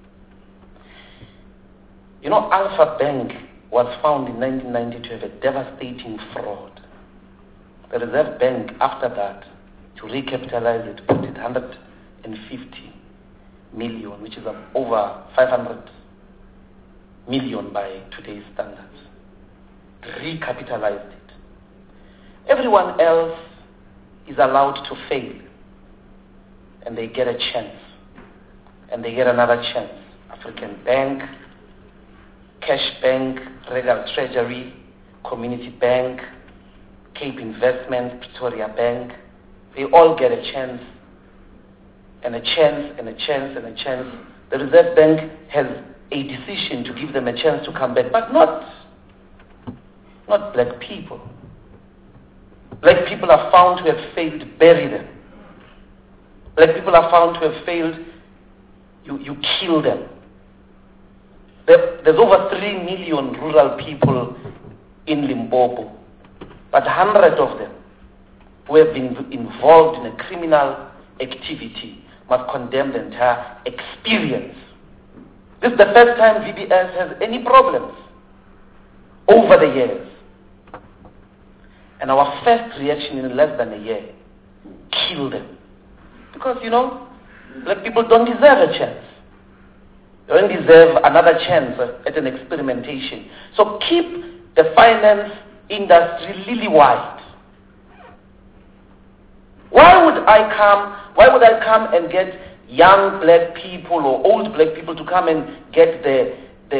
Alpha Bank was found in 1990 to have a devastating fraud. The Reserve Bank, after that, to recapitalize it, put it 150 million, which is over 500 million by today's standards. Recapitalized it. Everyone else is allowed to fail, and they get a chance, and they get another chance. African Bank, Cash Bank, Regal Treasury, Community Bank, Cape Investments, Pretoria Bank, they all get a chance, and a chance, and a chance, and a chance. The Reserve Bank has a decision to give them a chance to come back, but not black people. Black people are found to have failed, bury them. Black people are found to have failed, you kill them. There's over 3 million rural people in Limpopo, but 100 of them who have been involved in a criminal activity must condemn the entire experience. This is the first time VBS has any problems over the years. And our first reaction in less than a year, kill them. Because, black people don't deserve a chance. They don't deserve another chance at an experimentation. So keep the finance industry lily-white. Why would I come and get young black people or old black people to come and get the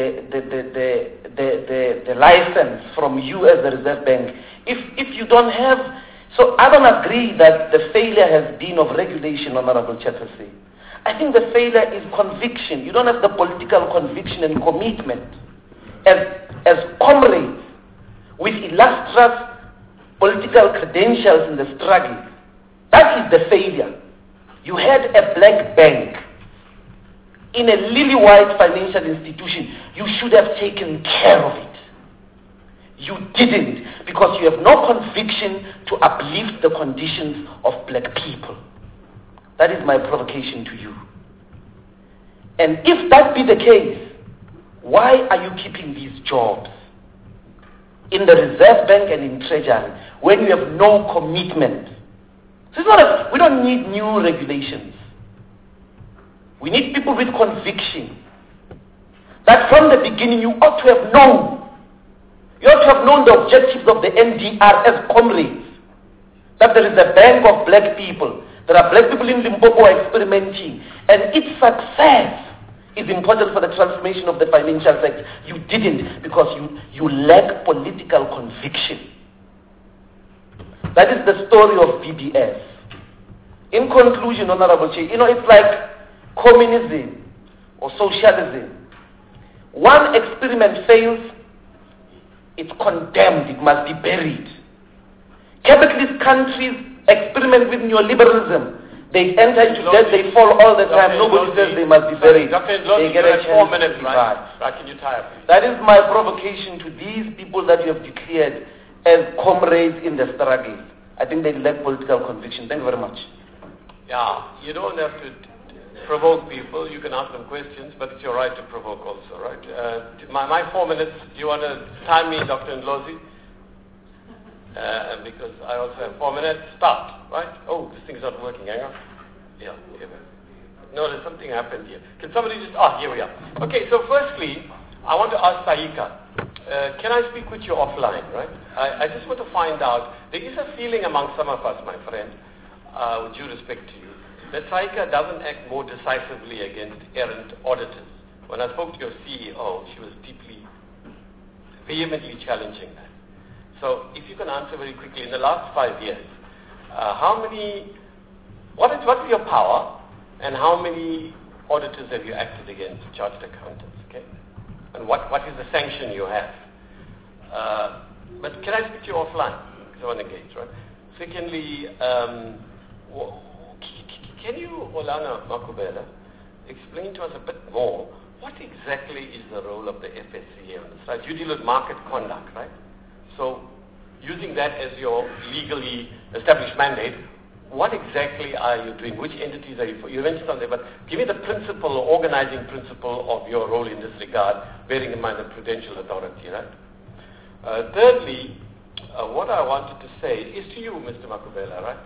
license from you as the Reserve Bank if you don't have? So I don't agree that the failure has been of regulation, Honorable Chairperson. I think the failure is conviction. You don't have the political conviction and commitment as comrades with illustrious political credentials in the struggle. That is the failure. You had a black bank in a lily-white financial institution. You should have taken care of it. You didn't, because you have no conviction to uplift the conditions of black people. That is my provocation to you. And if that be the case, why are you keeping these jobs in the Reserve Bank and in Treasury when you have no commitment? So we don't need new regulations. We need people with conviction. That from the beginning you ought to have known. You ought to have known the objectives of the NDR as comrades. That there is a bank of black people. There are black people in Limpopo experimenting. And its success is important for the transformation of the financial sector. You didn't, because you lack political conviction. That is the story of BBS. In conclusion, Honorable Chair, it's like communism or socialism. One experiment fails, it's condemned, it must be buried. Capitalist countries experiment with neoliberalism. They enter into debt, they fall all the time. Nobody says they must be buried. They get a chance 4 minutes, to right? divide. Right, can you tie up? That is my provocation to these people that you have declared as comrades in the struggle. I think they lack political conviction. Thank you very much. Yeah, you don't have to provoke people. You can ask them questions, but it's your right to provoke also, right? My 4 minutes, do you want to time me, Dr. Ndlozi? Because I also have 4 minutes. Start, right? Oh, this thing's not working. Hang on. Yeah. No, there's something happened here. Can somebody just... here we are. Okay, so firstly, I want to ask Saika, can I speak with you offline, right? I just want to find out, there is a feeling among some of us, my friend, with due respect to you, that Saika doesn't act more decisively against errant auditors. When I spoke to your CEO, she was deeply, vehemently challenging that. So if you can answer very quickly, in the last 5 years, what is your power, and how many auditors have you acted against, chartered accountants, okay? And what is the sanction you have? But can I speak to you offline? Because I want to engage, right? Secondly, can you, Olana Makubela, explain to us a bit more, what exactly is the role of the FSCA on this side? You deal with market conduct, right? So, using that as your legally established mandate, what exactly are you doing? Which entities are you for? You mentioned something, but give me the principle or organizing principle of your role in this regard, bearing in mind the Prudential Authority, right? Thirdly, what I wanted to say is to you, Mr. Makubela, right?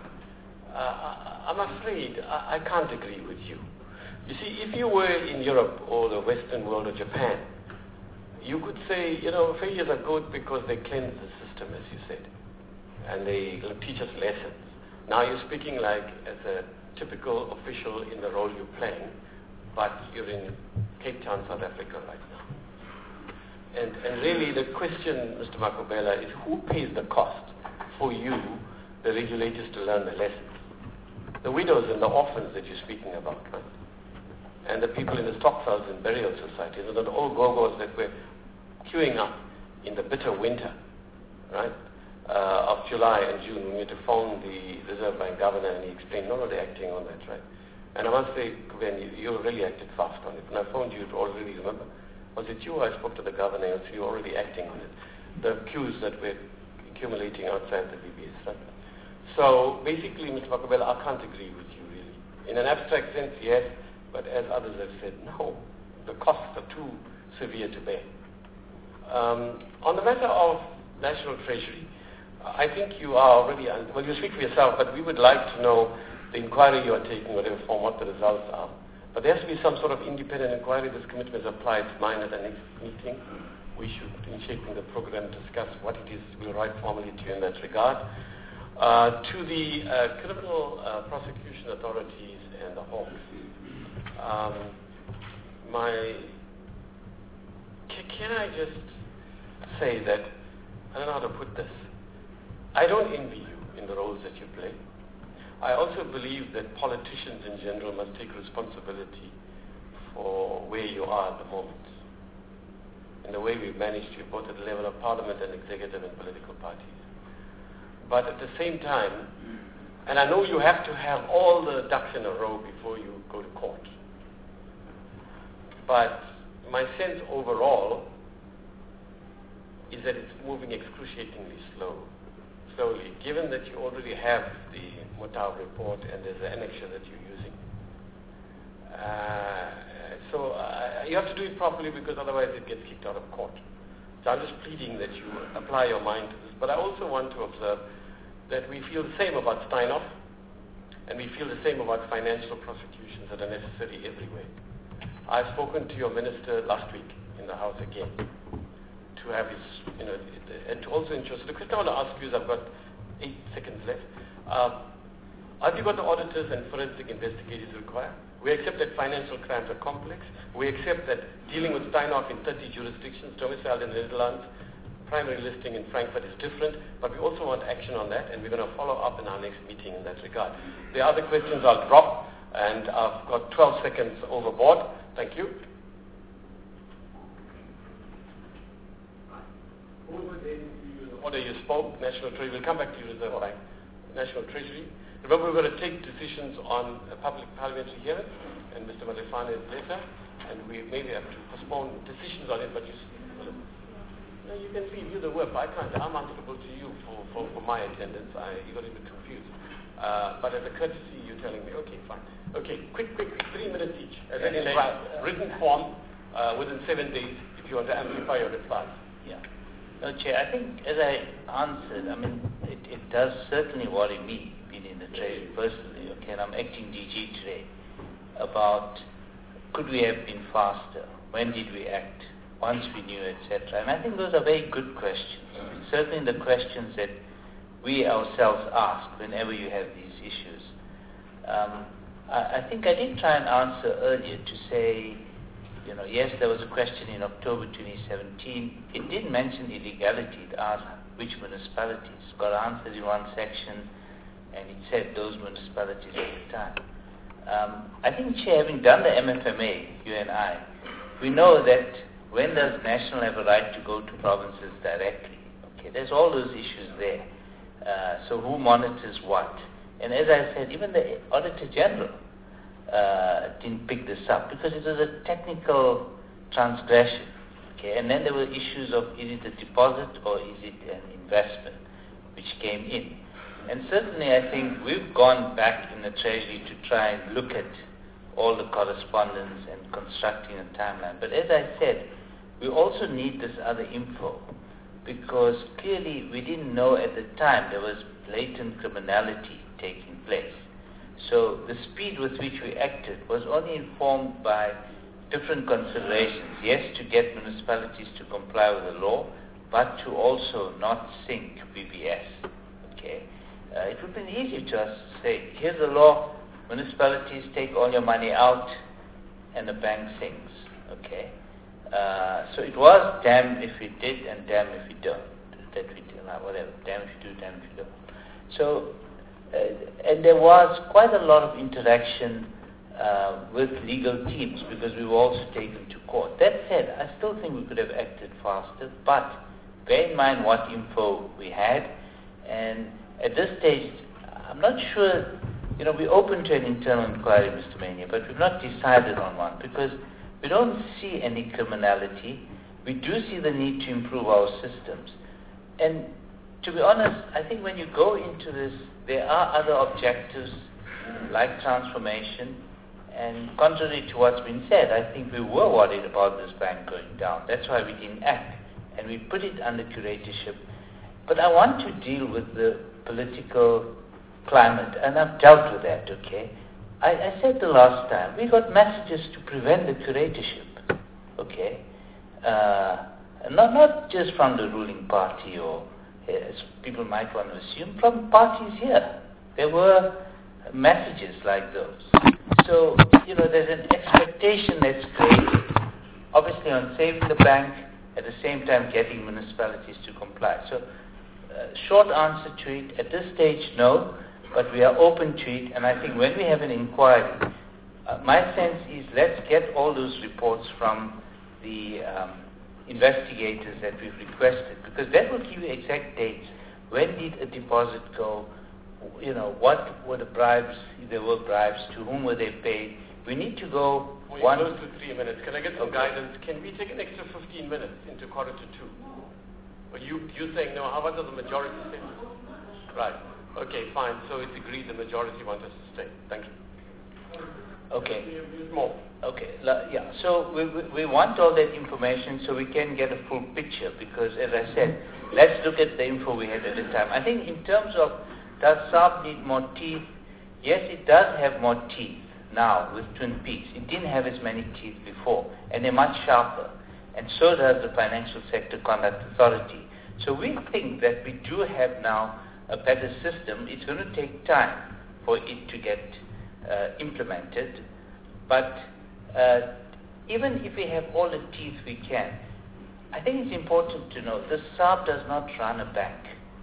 I'm afraid I can't agree with you. You see, if you were in Europe or the Western world or Japan, you could say, failures are good because they cleanse the system, as you said, and they teach us lessons. Now you're speaking like as a typical official in the role you're playing, but you're in Cape Town, South Africa right now. And really the question, Mr. Makubela, is who pays the cost for you, the regulators, to learn the lessons? The widows and the orphans that you're speaking about, right? And the people in the stockpiles and burial societies, and the old gogos that were queuing up in the bitter winter, right, of July and June, when we had to phone the Reserve Bank governor, and he explained, no, they're acting on that, right? And I must say, Kuben, you really acted fast on it. When I phoned you, already remember, was it you? I spoke to the governor, and you were already acting on it. The queues that were accumulating outside the BBS, right? So basically, Mr. Makubela, I can't agree with you, really. In an abstract sense, yes, but as others have said, no. The costs are too severe to bear. On the matter of National Treasury, I think you are already, well, you speak for yourself, but we would like to know the inquiry you are taking, whatever form, what the results are. But there has to be some sort of independent inquiry. This commitment is applied to mine at the next meeting. We should, in shaping the program, discuss what it is we'll write formally to you in that regard. To the criminal prosecution authorities and the Hawks, can I just say that, I don't know how to put this, I don't envy you in the roles that you play. I also believe that politicians in general must take responsibility for where you are at the moment, in the way we've managed you, both at the level of parliament and executive and political parties. But at the same time, and I know you have to have all the ducks in a row before you go to court, but my sense overall is that it's moving excruciatingly slowly, given that you already have the Mutau report and there's an annexure that you're using. So you have to do it properly, because otherwise it gets kicked out of court. So I'm just pleading that you apply your mind to this. But I also want to observe that we feel the same about Steinhoff, and we feel the same about financial prosecutions that are necessary everywhere. I've spoken to your minister last week in the House again to have his, and to also ensure. So the question I want to ask you is, I've got 8 seconds left. Have you got the auditors and forensic investigators required? We accept that financial crimes are complex. We accept that dealing with Steinhoff in 30 jurisdictions, domiciled in the Netherlands, primary listing in Frankfurt is different, but we also want action on that, and we're going to follow up in our next meeting in that regard. The other questions I'll drop, and I've got 12 seconds overboard. Thank you. Over then to the order you spoke, National Treasury. We'll come back to you, Reserve Bank. National Treasury. Remember, we're going to take decisions on a public parliamentary hearing, and Mr. Malefane is later, and we maybe have to postpone decisions on it, but you can review the work. I can't. I'm answerable to you for my attendance. You got a bit confused. But as a courtesy, you're telling me, okay, fine. Okay, quick, 3 minutes each. In a written form, within 7 days, if you want to amplify your replies. Yeah. No, Chair, I think as I answered, I mean, it does certainly worry me, being in the Treasury personally, okay, and I'm acting DG today, about could we have been faster? When did we act? Once we knew, etc. And I think those are very good questions. Certainly the questions that we ourselves ask whenever you have these issues. I think I did try and answer earlier to say, yes, there was a question in October 2017. It did mention illegality. It asked which municipalities. Got answers in one section, and it said those municipalities at the time. I think, Chair, having done the MFMA, you and I, we know that when does national have a right to go to provinces directly? Okay, there's all those issues there. So who monitors what? And as I said, even the Auditor General didn't pick this up because it was a technical transgression. Okay, and then there were issues of is it a deposit or is it an investment which came in. And certainly I think we've gone back in the Treasury to try and look at all the correspondence and constructing a timeline. But as I said, we also need this other info because clearly we didn't know at the time there was blatant criminality taking place. So the speed with which we acted was only informed by different considerations. Yes, to get municipalities to comply with the law, but to also not sink BBS. Okay, it would have been easy to us to say, here's the law, municipalities take all your money out, and the bank sinks. Okay. So it was damn if we did and damn if we don't. That we did, whatever. Damn if you do, damn if you don't. So, and there was quite a lot of interaction with legal teams because we were also taken to court. That said, I still think we could have acted faster, but bear in mind what info we had. And at this stage, I'm not sure, we're open to an internal inquiry, Mr. Mania, but we've not decided on one because we don't see any criminality. We do see the need to improve our systems. And to be honest, I think when you go into this, there are other objectives like transformation. And contrary to what's been said, I think we were worried about this bank going down. That's why we didn't act. And we put it under curatorship. But I want to deal with the political climate, and I've dealt with that, okay? I said the last time, we got messages to prevent the curatorship, okay? Not just from the ruling party or, as people might want to assume, from parties here. There were messages like those. So, there's an expectation that's created, obviously on saving the bank, at the same time getting municipalities to comply. So, short answer to it, at this stage, no. but we are open to it. And I think when we have an inquiry, my sense is let's get all those reports from the investigators that we've requested, because that will give you exact dates. When did a deposit go? What were the bribes, if there were bribes, to whom were they paid? We need to go We're close to 3 minutes. Can I get some guidance? Can we take an extra 15 minutes into 1:45? Or you saying no, how much does the majority say? Right. Okay, fine. So it's agreed the majority want us to stay. Thank you. Okay. More. Okay. Yeah. So we want all that information so we can get a full picture, because as I said, let's look at the info we had at the time. I think in terms of does SARB need more teeth? Yes, it does have more teeth now with Twin Peaks. It didn't have as many teeth before, and they're much sharper. And so does the Financial Sector Conduct Authority. So we think that we do have now a better system. It's going to take time for it to get implemented. But even if we have all the teeth we can, I think it's important to know the SARB does not run a bank.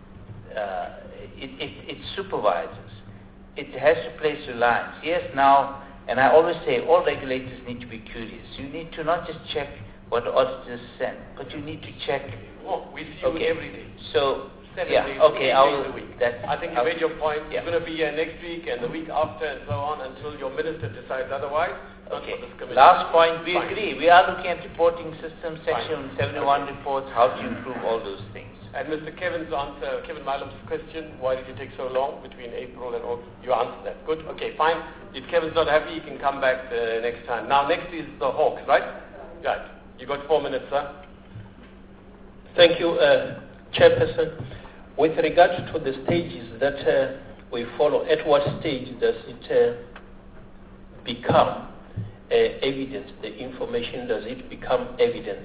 It supervises. It has to place reliance. Yes, now, and I always say all regulators need to be curious. You need to not just check what the auditors send, but you need to check. Oh, we see you every day. So, 7 yeah, days, okay, 8 days a week. I think you made your point. Yeah. You're going to be here next week and the week after and so on until your minister decides otherwise. Okay. Last point, we agree. We are looking at reporting systems, Section 71 reports, how to improve all those things. And Mr. Kevin's answer, Kevin Milam's question, why did it take so long between April and August? You answered that. Good. Okay, fine. If Kevin's not happy, he can come back next time. Now, next is the Hawks, right? Right. You got 4 minutes, sir. Thank you, Chairperson. With regard to the stages that we follow, at what stage does it become evidence? The information, does it become evidence?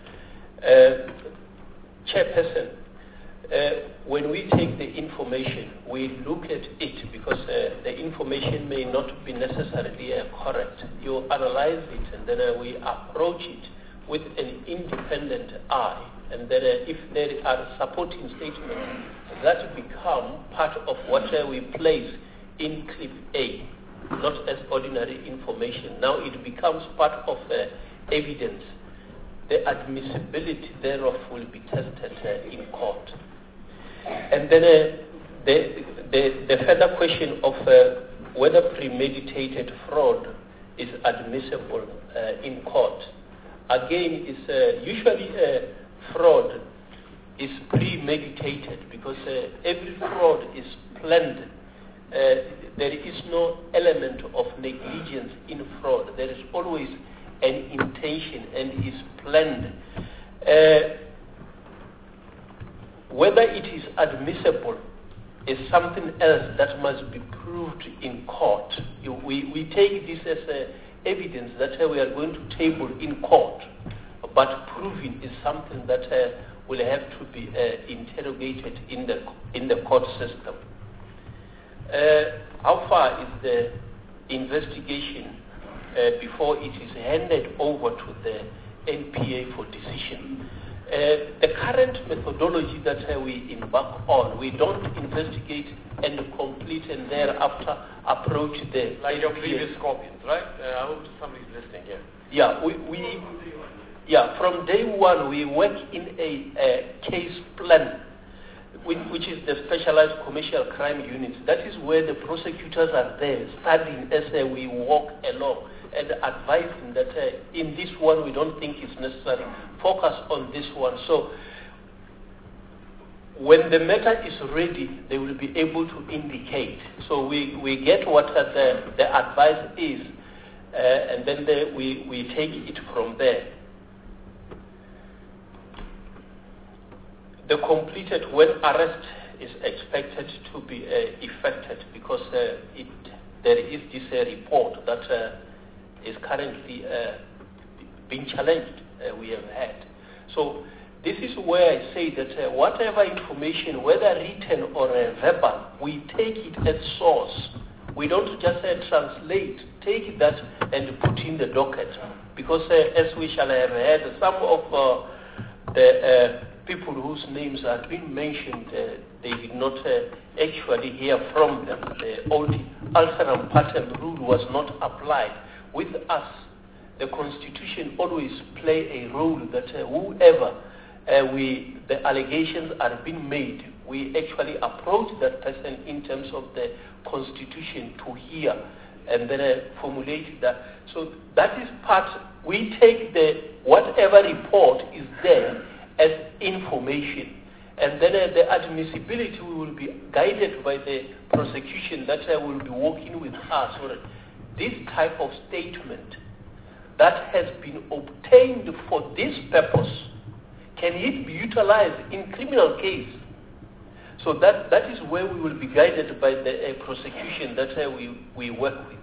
Chairperson, when we take the information, we look at it because the information may not be necessarily correct. You analyze it and then we approach it with an independent eye. And then if there are supporting statements that become part of what we place in clip A, not as ordinary information. Now it becomes part of evidence. The admissibility thereof will be tested in court. And then the further question of whether premeditated fraud is admissible in court, again, is usually fraud is premeditated because every fraud is planned. There is no element of negligence in fraud. There is always an intention and is planned. Whether it is admissible is something else that must be proved in court. We take this as evidence that we are going to table in court, but proving is something that will have to be interrogated in the court system. How far is the investigation before it is handed over to the NPA for decision? The current methodology that we embark on, we don't investigate and complete and thereafter approach the like your previous Scorpions, right? I hope somebody's listening here. Yeah, from day one we work in a case plan, which is the specialized commercial crime units. That is where the prosecutors are there studying as we walk along and advising that in this one we don't think it's necessary. Focus on this one. So when the matter is ready, they will be able to indicate. So we get what the advice is, and then we take it from there. The completed when arrest is expected to be effected because there is this report that is currently being challenged. We have had. So this is where I say that whatever information, whether written or verbal, we take it as source. We don't just translate, take that and put in the docket. Because as we shall have heard, some of the people whose names have been mentioned, they did not actually hear from them. The old alteram partem rule was not applied. With us, the Constitution always play a role that whoever the allegations are being made, we actually approach that person in terms of the Constitution to hear and then formulate that. So that is part, we take whatever report is there as information. And then the admissibility will be guided by the prosecution that will be working with us. So this type of statement that has been obtained for this purpose, can it be utilized in criminal case? So that is where we will be guided by the prosecution that we work with.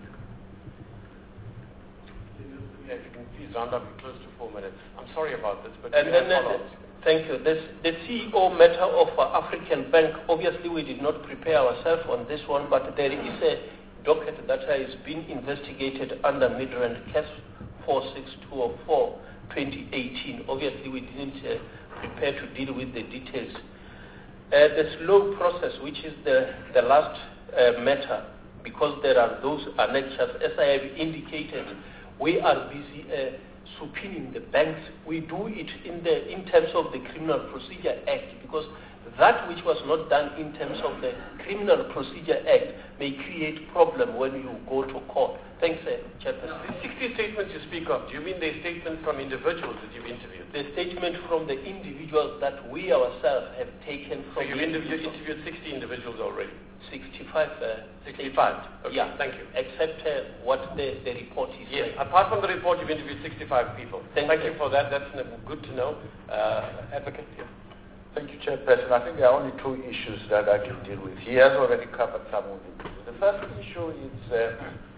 If you can please round up, close to 4 minutes. I'm sorry about this, but and then thank you. The CEO matter of African Bank, obviously we did not prepare ourselves on this one, but there is a docket that has been investigated under Midrand case 46204 2018. Obviously we didn't prepare to deal with the details. The slow process, which is the last matter, because there are those annexures, as I have indicated, we are busy subpoenaing the banks. We do it in terms of the Criminal Procedure Act, because that which was not done in terms of the Criminal Procedure Act may create problem when you go to court. Thanks, Chairperson. The 60 statements you speak of, do you mean the statements from individuals that you've interviewed? The statement from the individuals that we ourselves have taken from... So you've interviewed 60 individuals already? 65. 65? Okay, yeah. Thank you. Except what the report is saying. Apart from the report, you've interviewed 65 people. Thank you for that. That's good to know. Advocate, yeah. Thank you, Chairperson. I think there are only two issues that I can deal with. He has already covered some of it. The first issue is,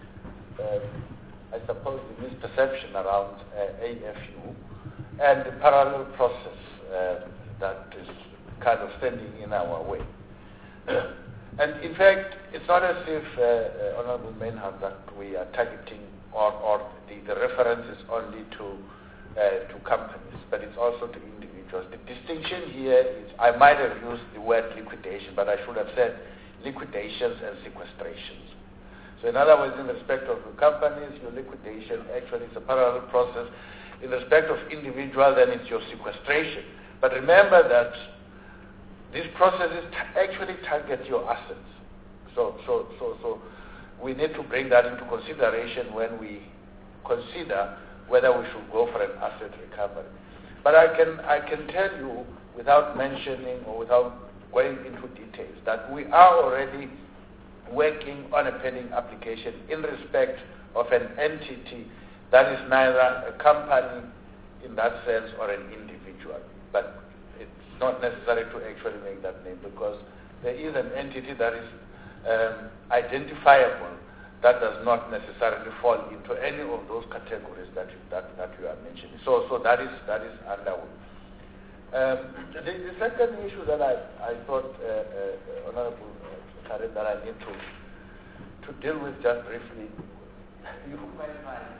I suppose, the misperception around AFU and the parallel process that is kind of standing in our way. And in fact, it's not as if, Honorable Mainhard, that we are targeting or the reference is only to companies, but it's also to individuals. The distinction here is, I might have used the word liquidation, but I should have said liquidations and sequestrations. So in other words, in respect of the companies, your liquidation actually is a parallel process. In respect of individual, then it's your sequestration. But remember that these processes actually target your assets. So we need to bring that into consideration when we consider whether we should go for an asset recovery. But I can tell you, without mentioning or without going into details, that we are already working on a pending application in respect of an entity that is neither a company in that sense or an individual. But it's not necessary to actually make that name, because there is an entity that is identifiable that does not necessarily fall into any of those categories that you are mentioning. So that is underway. The second issue that I thought, Honorable Karen, that I need to deal with just briefly, you might find,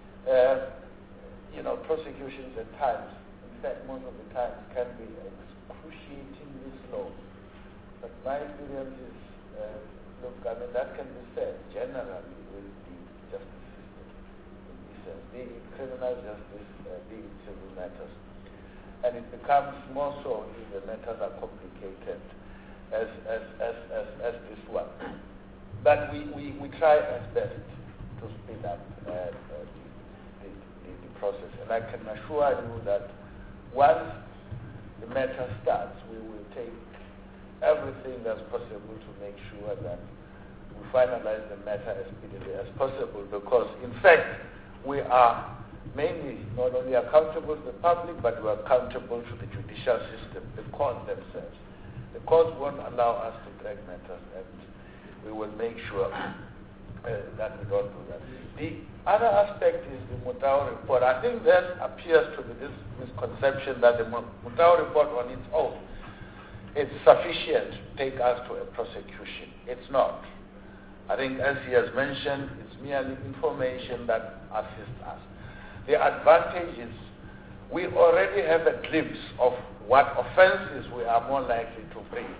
prosecutions at times, in fact most of the time, can be excruciatingly slow. But my experience is, that can be said generally with the justice system, in this sense, be it criminal justice, be it civil matters. And it becomes more so if the matters are complicated as this one. But we try as best to speed up the process. And I can assure you that once the matter starts, we will take everything that's possible to make sure that we finalize the matter as speedily as possible, because in fact we are mainly not only accountable to the public, but we are accountable to the judicial system, the courts themselves. The courts won't allow us to drag matters, and we will make sure that we don't do that. The other aspect is the Mutau report. I think there appears to be this misconception that the Mutau report on its own is sufficient to take us to a prosecution. It's not. I think, as he has mentioned, it's merely information that assists us. The advantage is we already have a glimpse of what offenses we are more likely to bring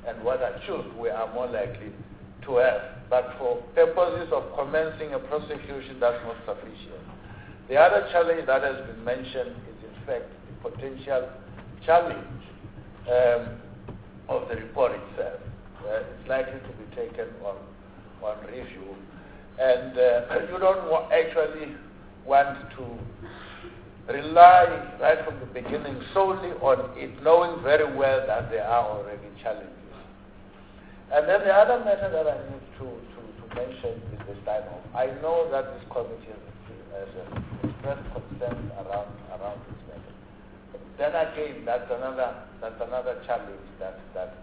and what accused we are more likely to have. But for purposes of commencing a prosecution, that's not sufficient. The other challenge that has been mentioned is in fact the potential challenge of the report itself. It's likely to be taken on review. And you don't actually want to rely right from the beginning solely on it, knowing very well that there are already challenges. And then the other matter that I need to mention is the sign-off. I know that this committee has expressed concerns around this matter. But then again, that's another challenge that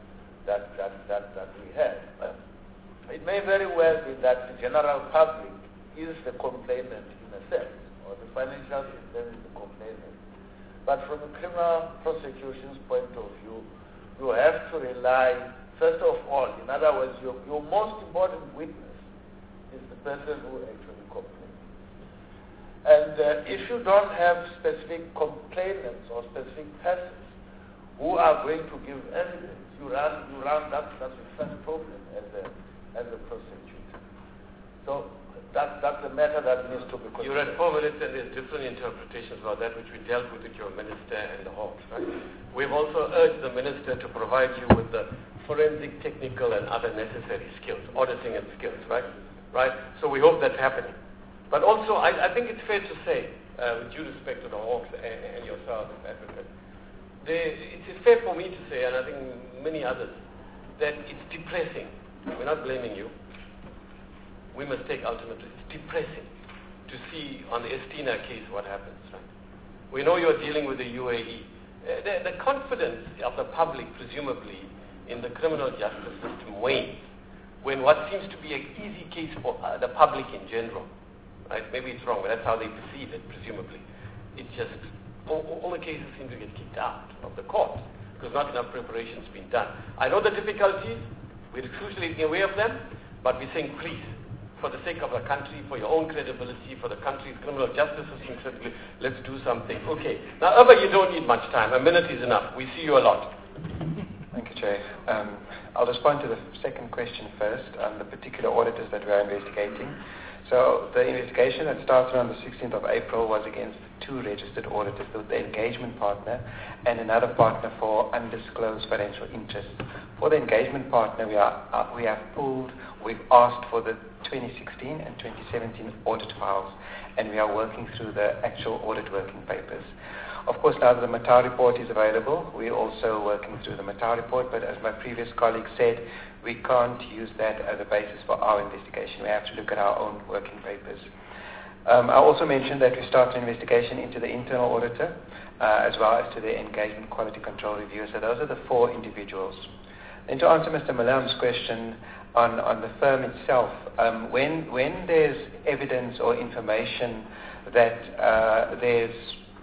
we have. It may very well be that the general public is the complainant in a sense, or the financial system is the complainant. But from a criminal prosecution's point of view, you have to rely, first of all, in other words, your most important witness is the person who actually complains. And if you don't have specific complainants or specific persons who are going to give evidence, you run that's the first problem as a prosecutor. So that's a matter that needs to be considered. You're at 4 minutes and there's different interpretations about that which we dealt with your minister and the Hawks, right? We've also urged the minister to provide you with the forensic, technical and other necessary skills, auditing and skills, right? So we hope that's happening. But also, I think it's fair to say, with due respect to the Hawks and yourself, Advocate, it's fair for me to say, and I think many others, that it's depressing. We're not blaming you. We must take ultimately. It's depressing to see on the Estina case what happens, right? We know you're dealing with the UAE. The confidence of the public, presumably, in the criminal justice system wanes when what seems to be an easy case for the public in general, right? Maybe it's wrong, but that's how they perceive it, presumably. It's just, all the cases seem to get kicked out of the court because not enough preparation's been done. I know the difficulties. We're hugely aware of them, but we're saying, please, for the sake of the country, for your own credibility, for the country's criminal justice system, let's do something. Okay. Now, Abba, you don't need much time. A minute is enough. We see you a lot. Thank you, Chair. I'll respond to the second question first on the particular auditors that we are investigating. So the investigation that started on the 16th of April was against 2 registered auditors, the engagement partner and another partner for undisclosed financial interests. For the engagement partner, we've asked for the 2016 and 2017 audit files, and we are working through the actual audit working papers. Of course, now that the Matau report is available, we're also working through the Matau report, but as my previous colleague said, we can't use that as a basis for our investigation. We have to look at our own working papers. I also mentioned that we started an investigation into the internal auditor, as well as to the engagement quality control review. So those are the 4 individuals. And to answer Mr. Malam's question on the firm itself, when there's evidence or information that there's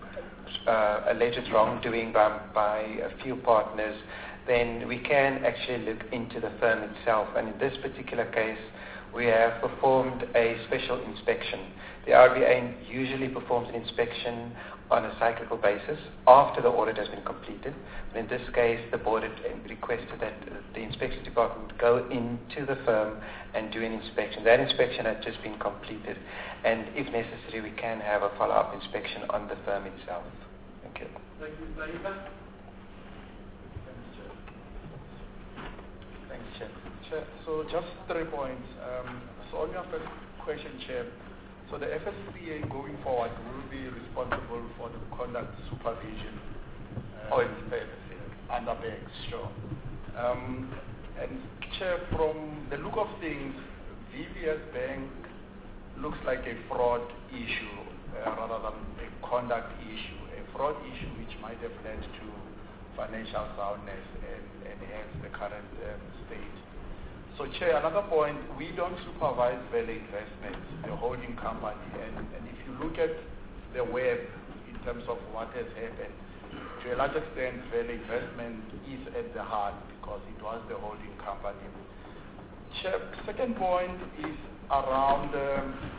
alleged wrongdoing by a few partners, then we can actually look into the firm itself. And in this particular case, we have performed a special inspection. The RBA usually performs an inspection on a cyclical basis after the audit has been completed. But in this case, the board had requested that the inspection department go into the firm and do an inspection. That inspection had just been completed, and if necessary, we can have a follow-up inspection on the firm itself. Thank you. Thank you, Naima. Thanks, Chair. So just 3 points. So on your first question, Chair, so the FSCA going forward will be responsible for the conduct supervision. Under banks, sure. And Chair, from the look of things, VBS Bank looks like a fraud issue rather than a conduct issue. A fraud issue which might have led to financial soundness and hence the current state. So, Chair, another point, we don't supervise Vale Investments, the holding company, and if you look at the web in terms of what has happened, to a large extent, Vale Investment is at the heart because it was the holding company. Chair, second point is around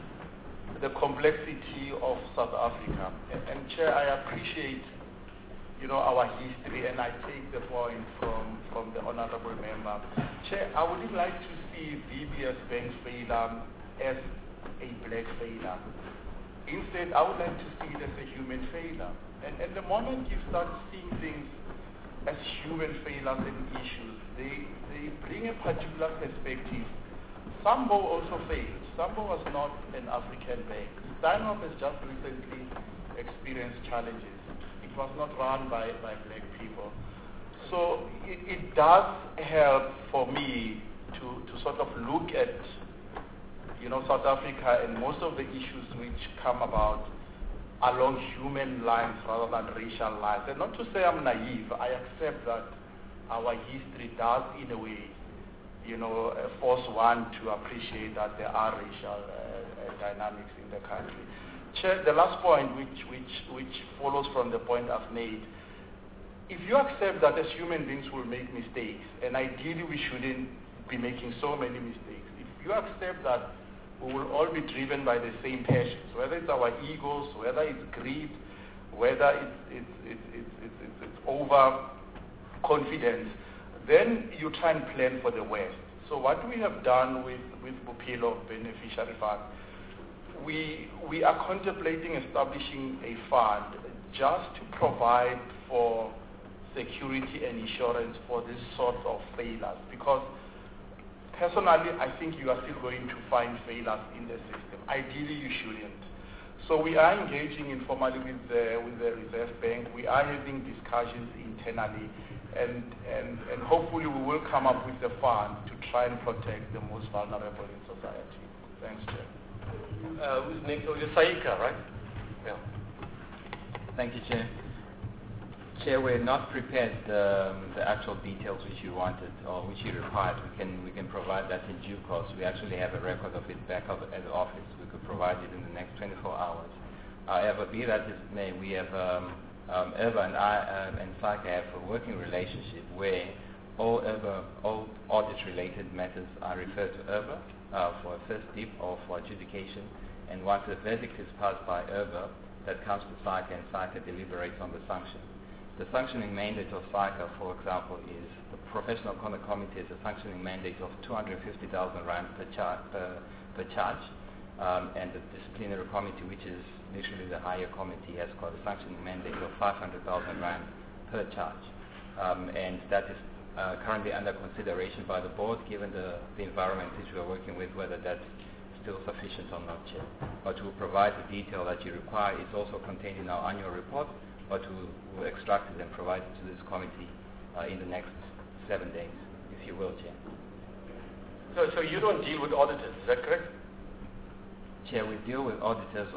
the complexity of South Africa. And Chair, I appreciate our history, and I take the point from the honorable member. Chair, I would like to see VBS Bank failure as a black failure. Instead, I would like to see it as a human failure. And the moment you start seeing things as human failures and issues, they bring a particular perspective. Sambo also failed. Sambo was not an African bank. Steinhoff has just recently experienced challenges. It was not run by black people. So it does help for me to sort of look at South Africa and most of the issues which come about along human lines rather than racial lines. And not to say I'm naive, I accept that our history does in a way, force one to appreciate that there are racial dynamics in the country. Chair, the last point which follows from the point I've made, if you accept that as human beings we'll make mistakes, and ideally we shouldn't be making so many mistakes, if you accept that we will all be driven by the same passions, whether it's our egos, whether it's greed, whether it's overconfidence, then you try and plan for the worst. So what we have done with Bophelo Beneficiary Fund, we are contemplating establishing a fund just to provide for security and insurance for this sort of failures, because personally, I think you are still going to find failures in the system. Ideally, you shouldn't. So we are engaging informally with the Reserve Bank. We are having discussions internally, and hopefully we will come up with a fund to try and protect the most vulnerable in society. Thanks, Chair. Who's next? Oh, it's Saika, right? Yeah. Thank you, Chair. Chair, we're not prepared the actual details which you wanted or which you required. We can provide that in due course. We actually have a record of it back at the office. We could provide it in the next 24 hours. However, be that as it may, we have Eva and I and SAICA have a working relationship where all audit-related matters are referred to Eva for a first dip or for adjudication. And once the verdict is passed by Eva, that comes to SAICA, and SAICA deliberates on the sanction. The sanctioning mandate of SAICA, for example, is the Professional Conduct Committee has a sanctioning mandate of 250,000 rand per charge, and the Disciplinary Committee, which is literally the higher committee, has got a sanctioning mandate of 500,000 rand per charge, and that is currently under consideration by the board, given the environment which we are working with, whether that's still sufficient or not, Chair. But we'll provide the detail that you require. It's also contained in our annual report, but we'll extract it and provide it to this committee in the next 7 days, if you will, Chair. So you don't deal with auditors, is that correct? Chair, we deal with auditors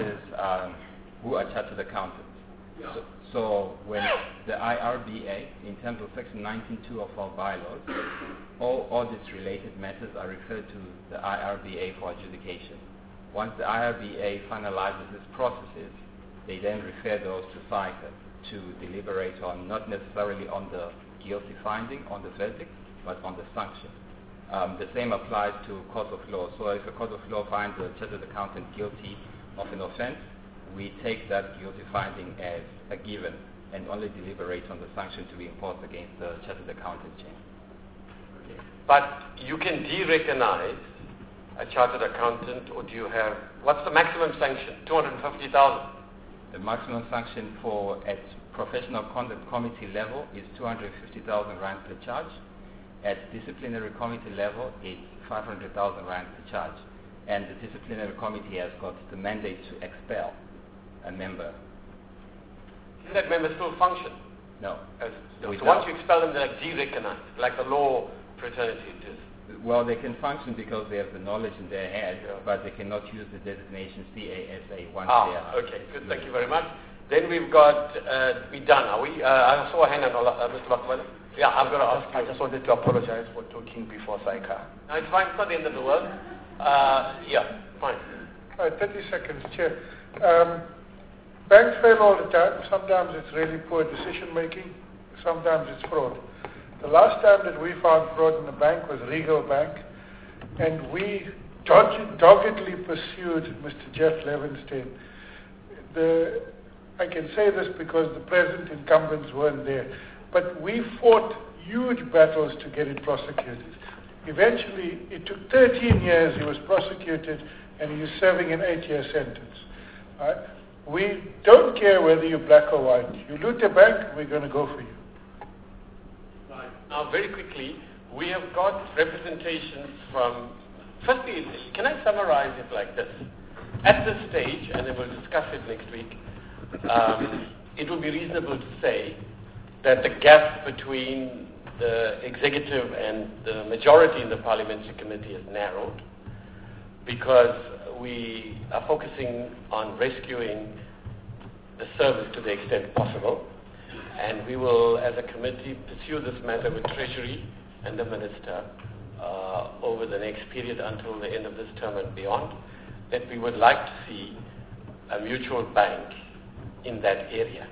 who are chartered accountants. Yeah. So when the IRBA, in terms of Section 19.2 of our bylaws, all audits-related matters are referred to the IRBA for adjudication. Once the IRBA finalizes its processes, they then refer those to SAICA to deliberate on, not necessarily on the guilty finding, on the verdict, but on the sanction. The same applies to court of law. So if a court of law finds a chartered accountant guilty of an offense, we take that guilty finding as a given and only deliberate on the sanction to be imposed against the chartered accountant chain. Okay. But you can de-recognize a chartered accountant, or do you have, what's the maximum sanction? 250,000? The maximum sanction for at Professional Conduct Committee level is 250,000 rand per charge. At Disciplinary Committee level, it's 500,000 rand per charge. And the Disciplinary Committee has got the mandate to expel a member. Can that member still function? No. So once you expel them, they're like de-recognized, like the law fraternity it is. Well, they can function because they have the knowledge in their head, but they cannot use the designation CASA once they are. Okay, good. Thank you very much. Then we've got, we're done. Are we? I saw a hand on Mr. Bakmala. Yeah, I'm going to ask you. I just wanted to apologize for talking before SAICA. No, it's fine. It's not the end of the world. Yeah, fine. 30 seconds, Chair. Banks fail all the time. Sometimes it's really poor decision making. Sometimes it's fraud. The last time that we found fraud in the bank was Regal Bank, and we doggedly pursued Mr. Jeff Levenstein. The I can say this because the present incumbents weren't there, but we fought huge battles to get it prosecuted. Eventually, it took 13 years, he was prosecuted, and he's serving an 8-year sentence. Right? We don't care whether you're black or white. You loot a bank, we're going to go for you. Right. Now, very quickly, we have got representations from, firstly, can I summarize it like this? At this stage, and then we'll discuss it next week, it would be reasonable to say that the gap between the executive and the majority in the parliamentary committee has narrowed, because we are focusing on rescuing the service to the extent possible, and we will, as a committee, pursue this matter with Treasury and the Minister over the next period until the end of this term and beyond, that we would like to see a mutual bank in that area.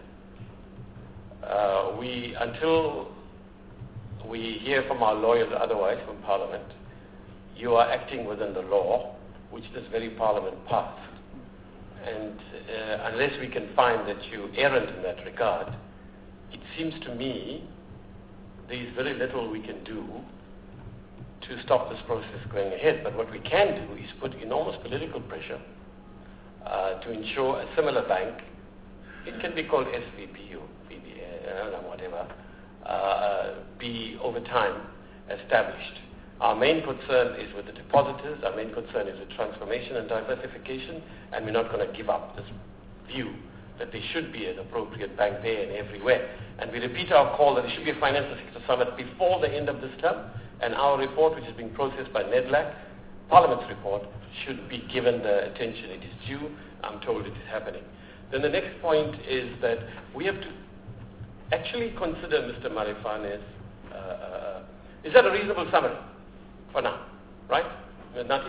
Until we hear from our lawyers otherwise from Parliament, you are acting within the law which this very Parliament passed. And unless we can find that you errant in that regard, it seems to me there is very little we can do to stop this process going ahead. But what we can do is put enormous political pressure to ensure a similar bank, it can be called SVP or VBA, whatever, be over time established. Our main concern is with the depositors, our main concern is with transformation and diversification, and we're not going to give up this view that there should be an appropriate bank there and everywhere. And we repeat our call that there should be a financial sector summit before the end of this term, and our report, which is being processed by NEDLAC, Parliament's report, should be given the attention it is due. I'm told it is happening. Then the next point is that we have to actually consider Mr. Malefane's, is that a reasonable summary for now, right? Nati?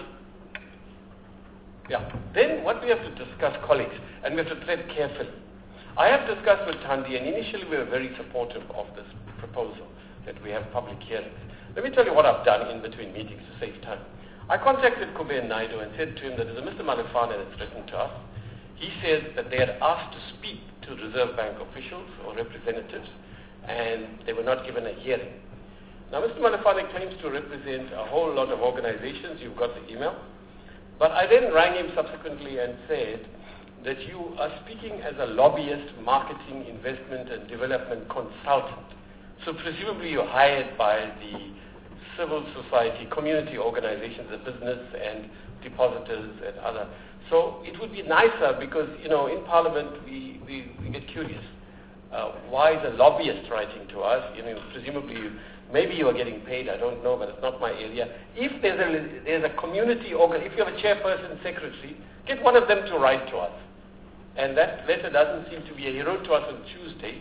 Yeah. Then what we have to discuss, colleagues, and we have to tread carefully. I have discussed with Thandi, and initially we were very supportive of this proposal that we have public hearings. Let me tell you what I've done in between meetings to save time. I contacted Kuben Naidu and said to him that there's a Mr. Malefane that's written to us. He said that they had asked to speak to Reserve Bank officials or representatives, and they were not given a hearing. Now, Mr. Malefane claims to represent a whole lot of organizations. You've got the email. But I then rang him subsequently and said that you are speaking as a lobbyist, marketing, investment, and development consultant. So presumably you're hired by the civil society, community organizations, the business and depositors and other. So it would be nicer because, you know, in Parliament we get curious. Why is a lobbyist writing to us? You know, presumably maybe you are getting paid, I don't know, but it's not my area. If there's a community if you have a chairperson, secretary, get one of them to write to us. And that letter doesn't seem to be, he wrote to us on Tuesday.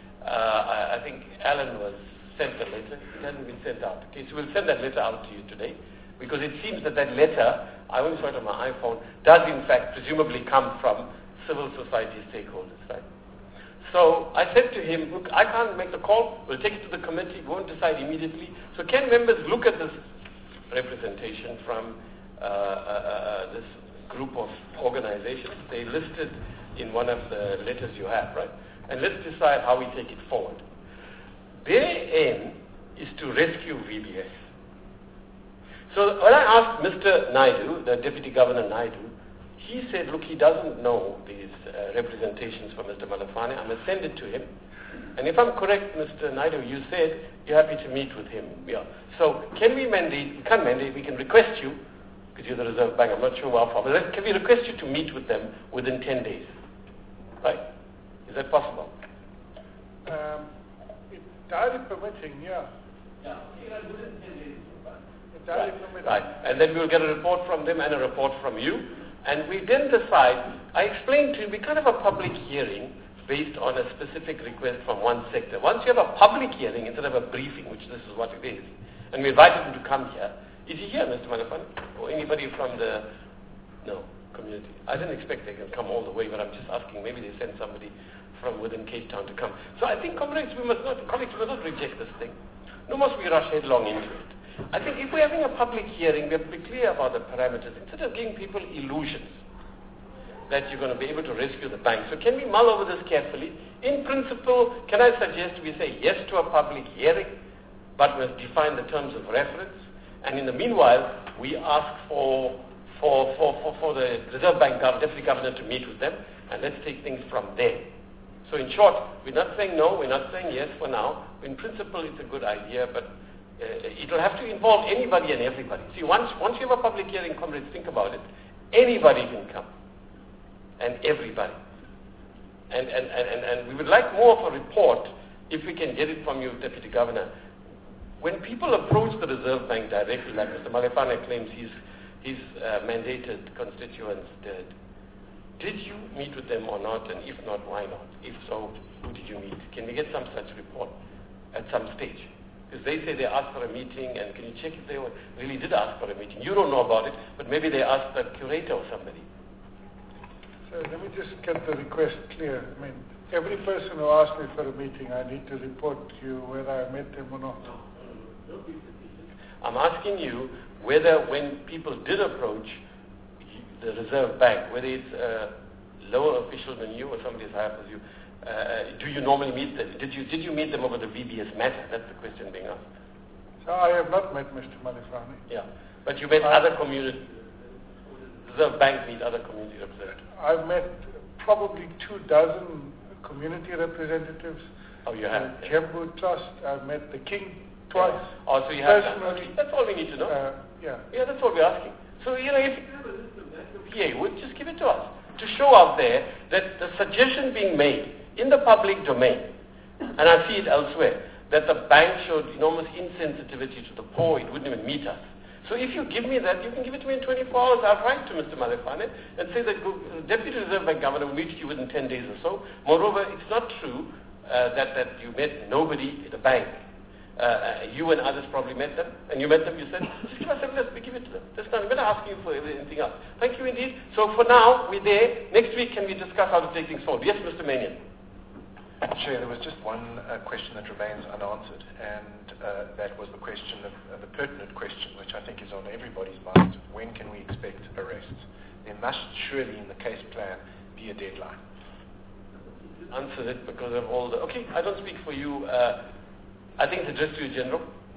I think Alan was sent the letter. It hasn't been sent out. Okay, so we'll send that letter out to you today, because it seems that letter, I only saw it on my iPhone, does in fact presumably come from civil society stakeholders, right? So I said to him, look, I can't make the call. We'll take it to the committee. We won't decide immediately. So can members look at this representation from this group of organizations? They listed in one of the letters you have, right? And let's decide how we take it forward. Their aim is to rescue VBS. So when I asked Mr. Naidu, the Deputy Governor Naidu, he said, look, he doesn't know these representations from Mr. Malefane. I must send it to him. And if I'm correct, Mr. Naidu, you said you're happy to meet with him. Yeah. So can we mandate, we can't mandate, we can request you, because you're the Reserve Bank, I'm not sure how far, but can we request you to meet with them within 10 days? Right? Is that possible? Entirely permitting, yeah. Yeah, within 10 days. Entirely permitting. Right. And then we'll get a report from them and a report from you. And we then decide, I explained to you, we can't have a public hearing based on a specific request from one sector. Once you have a public hearing instead of a briefing, which this is what it is, and we invited him to come here. Is he here, Mr. Malefane? Or anybody from the community? I didn't expect they can come all the way, but I'm just asking, maybe they send somebody from within Cape Town to come. So I think, colleagues, we must not reject this thing. Nor must we rush headlong into it. I think if we're having a public hearing, we have to be clear about the parameters, instead of giving people illusions that you're going to be able to rescue the bank. So can we mull over this carefully? In principle, can I suggest we say yes to a public hearing, but must define the terms of reference? And in the meanwhile, we ask for the Reserve Bank Deputy Governor to meet with them, and let's take things from there. So in short, we're not saying no, we're not saying yes for now. In principle, it's a good idea, but it'll have to involve anybody and everybody. See, once you have a public hearing, comrades, think about it. Anybody can come, and everybody. And we would like more of a report, if we can get it from you, Deputy Governor. When people approach the Reserve Bank directly, like Mr. Malefane claims his mandated constituents did you meet with them or not? And if not, why not? If so, who did you meet? Can we get some such report at some stage? Because they say they asked for a meeting, and can you check if they really did ask for a meeting? You don't know about it, but maybe they asked the curator or somebody. So let me just get the request clear. I mean, every person who asks me for a meeting, I need to report to you whether I met them or not. I'm asking you whether when people did approach the Reserve Bank, whether it's a lower official than you or somebody as high up as you, do you normally meet them? Did you meet them over the VBS matter? That's the question being asked. So I have not met Mr. Malefane. Yeah, but you met other community, Reserve Bank meet other community representatives. I've met probably 24 community representatives. Oh, you have? Jembu Trust. I've met the King twice. Yeah. Oh, so you have. Personally. That's all we need to know. Yeah, that's what we're asking. So, if you have a list of that, PA would just give it to us to show out there that the suggestion being made in the public domain, and I see it elsewhere, that the bank showed enormous insensitivity to the poor, it wouldn't even meet us. So if you give me that, you can give it to me in 24 hours. I'll write to Mr. Malefane and say that Deputy Reserve Bank Governor will meet you within 10 days or so. Moreover, it's not true that you met nobody at the bank. You and others probably met them, and you met them, you said, just give us a list, we give it to them. That's not, we're not asking you for anything else. Thank you indeed. So for now, we're there. Next week, can we discuss how to take things forward? Yes, Mr. Manion. Chair, there was just one question that remains unanswered, and that was the question, the pertinent question, which I think is on everybody's mind. When can we expect arrests? There must surely, in the case plan, be a deadline. Answer it because of all the... Okay, I don't speak for you. I think it's addressed to you, General.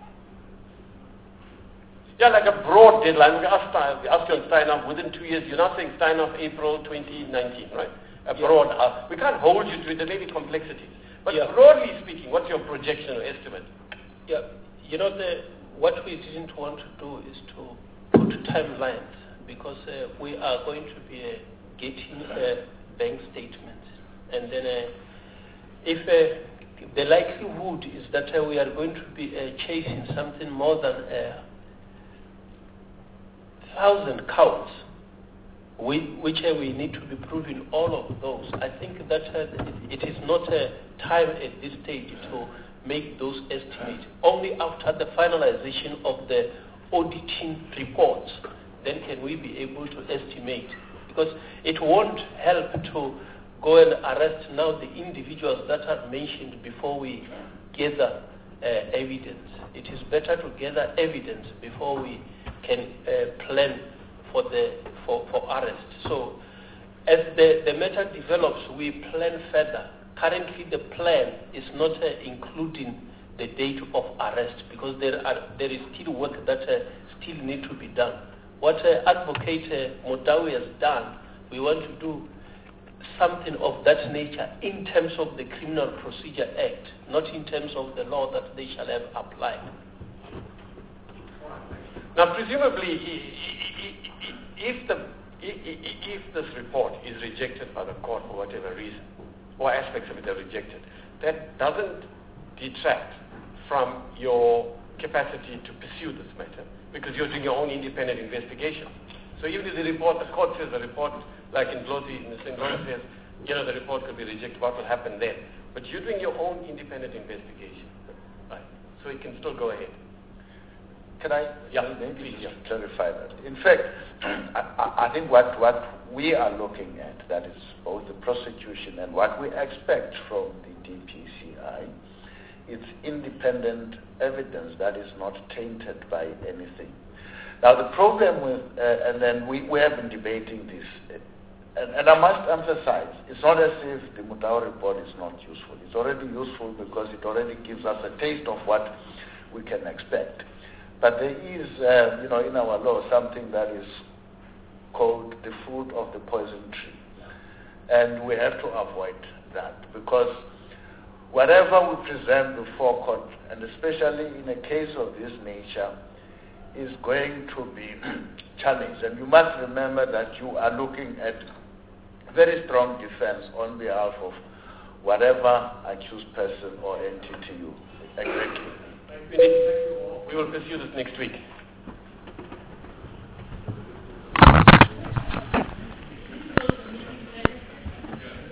Yeah, like a broad deadline. We asked you on Steinhoff within 2 years. You're not saying Steinhoff April 2019, right? Broad. We can't hold you to it. There may be complexities. But broadly speaking, what's your projection or estimate? Yeah, what we didn't want to do is to put timelines, because we are going to be getting bank statements. And then if the likelihood is that we are going to be chasing something more than 1,000 counts, which we need to be proving all of those. I think that it is not time at this stage to make those estimates. Only after the finalization of the auditing reports, then can we be able to estimate. Because it won't help to go and arrest now the individuals that are mentioned before we gather evidence. It is better to gather evidence before we can plan for arrest. So as the matter develops, we plan further. Currently the plan is not including the date of arrest, because there is still work that still need to be done. What Advocate Motawi has done, we want to do something of that nature in terms of the Criminal Procedure Act, not in terms of the law that they shall have applied. Now, presumably, if this report is rejected by the court for whatever reason, or aspects of it are rejected, that doesn't detract from your capacity to pursue this matter, because you're doing your own independent investigation. So even if the court says the report, like in Blosi, in the St. Lawrence says, the report could be rejected, what will happen then? But you're doing your own independent investigation, right? So it can still go ahead. Can I please clarify that? In fact, I think what we are looking at, that is both the prosecution and what we expect from the DPCI, it's independent evidence that is not tainted by anything. Now the problem with, and then we have been debating this and I must emphasize, it's not as if the Mutau report is not useful. It's already useful because it already gives us a taste of what we can expect. But there is, in our law, something that is called the fruit of the poison tree. And we have to avoid that because whatever we present before court, and especially in a case of this nature, is going to be challenged. And you must remember that you are looking at very strong defense on behalf of whatever accused person or entity you agree. We will pursue this next week.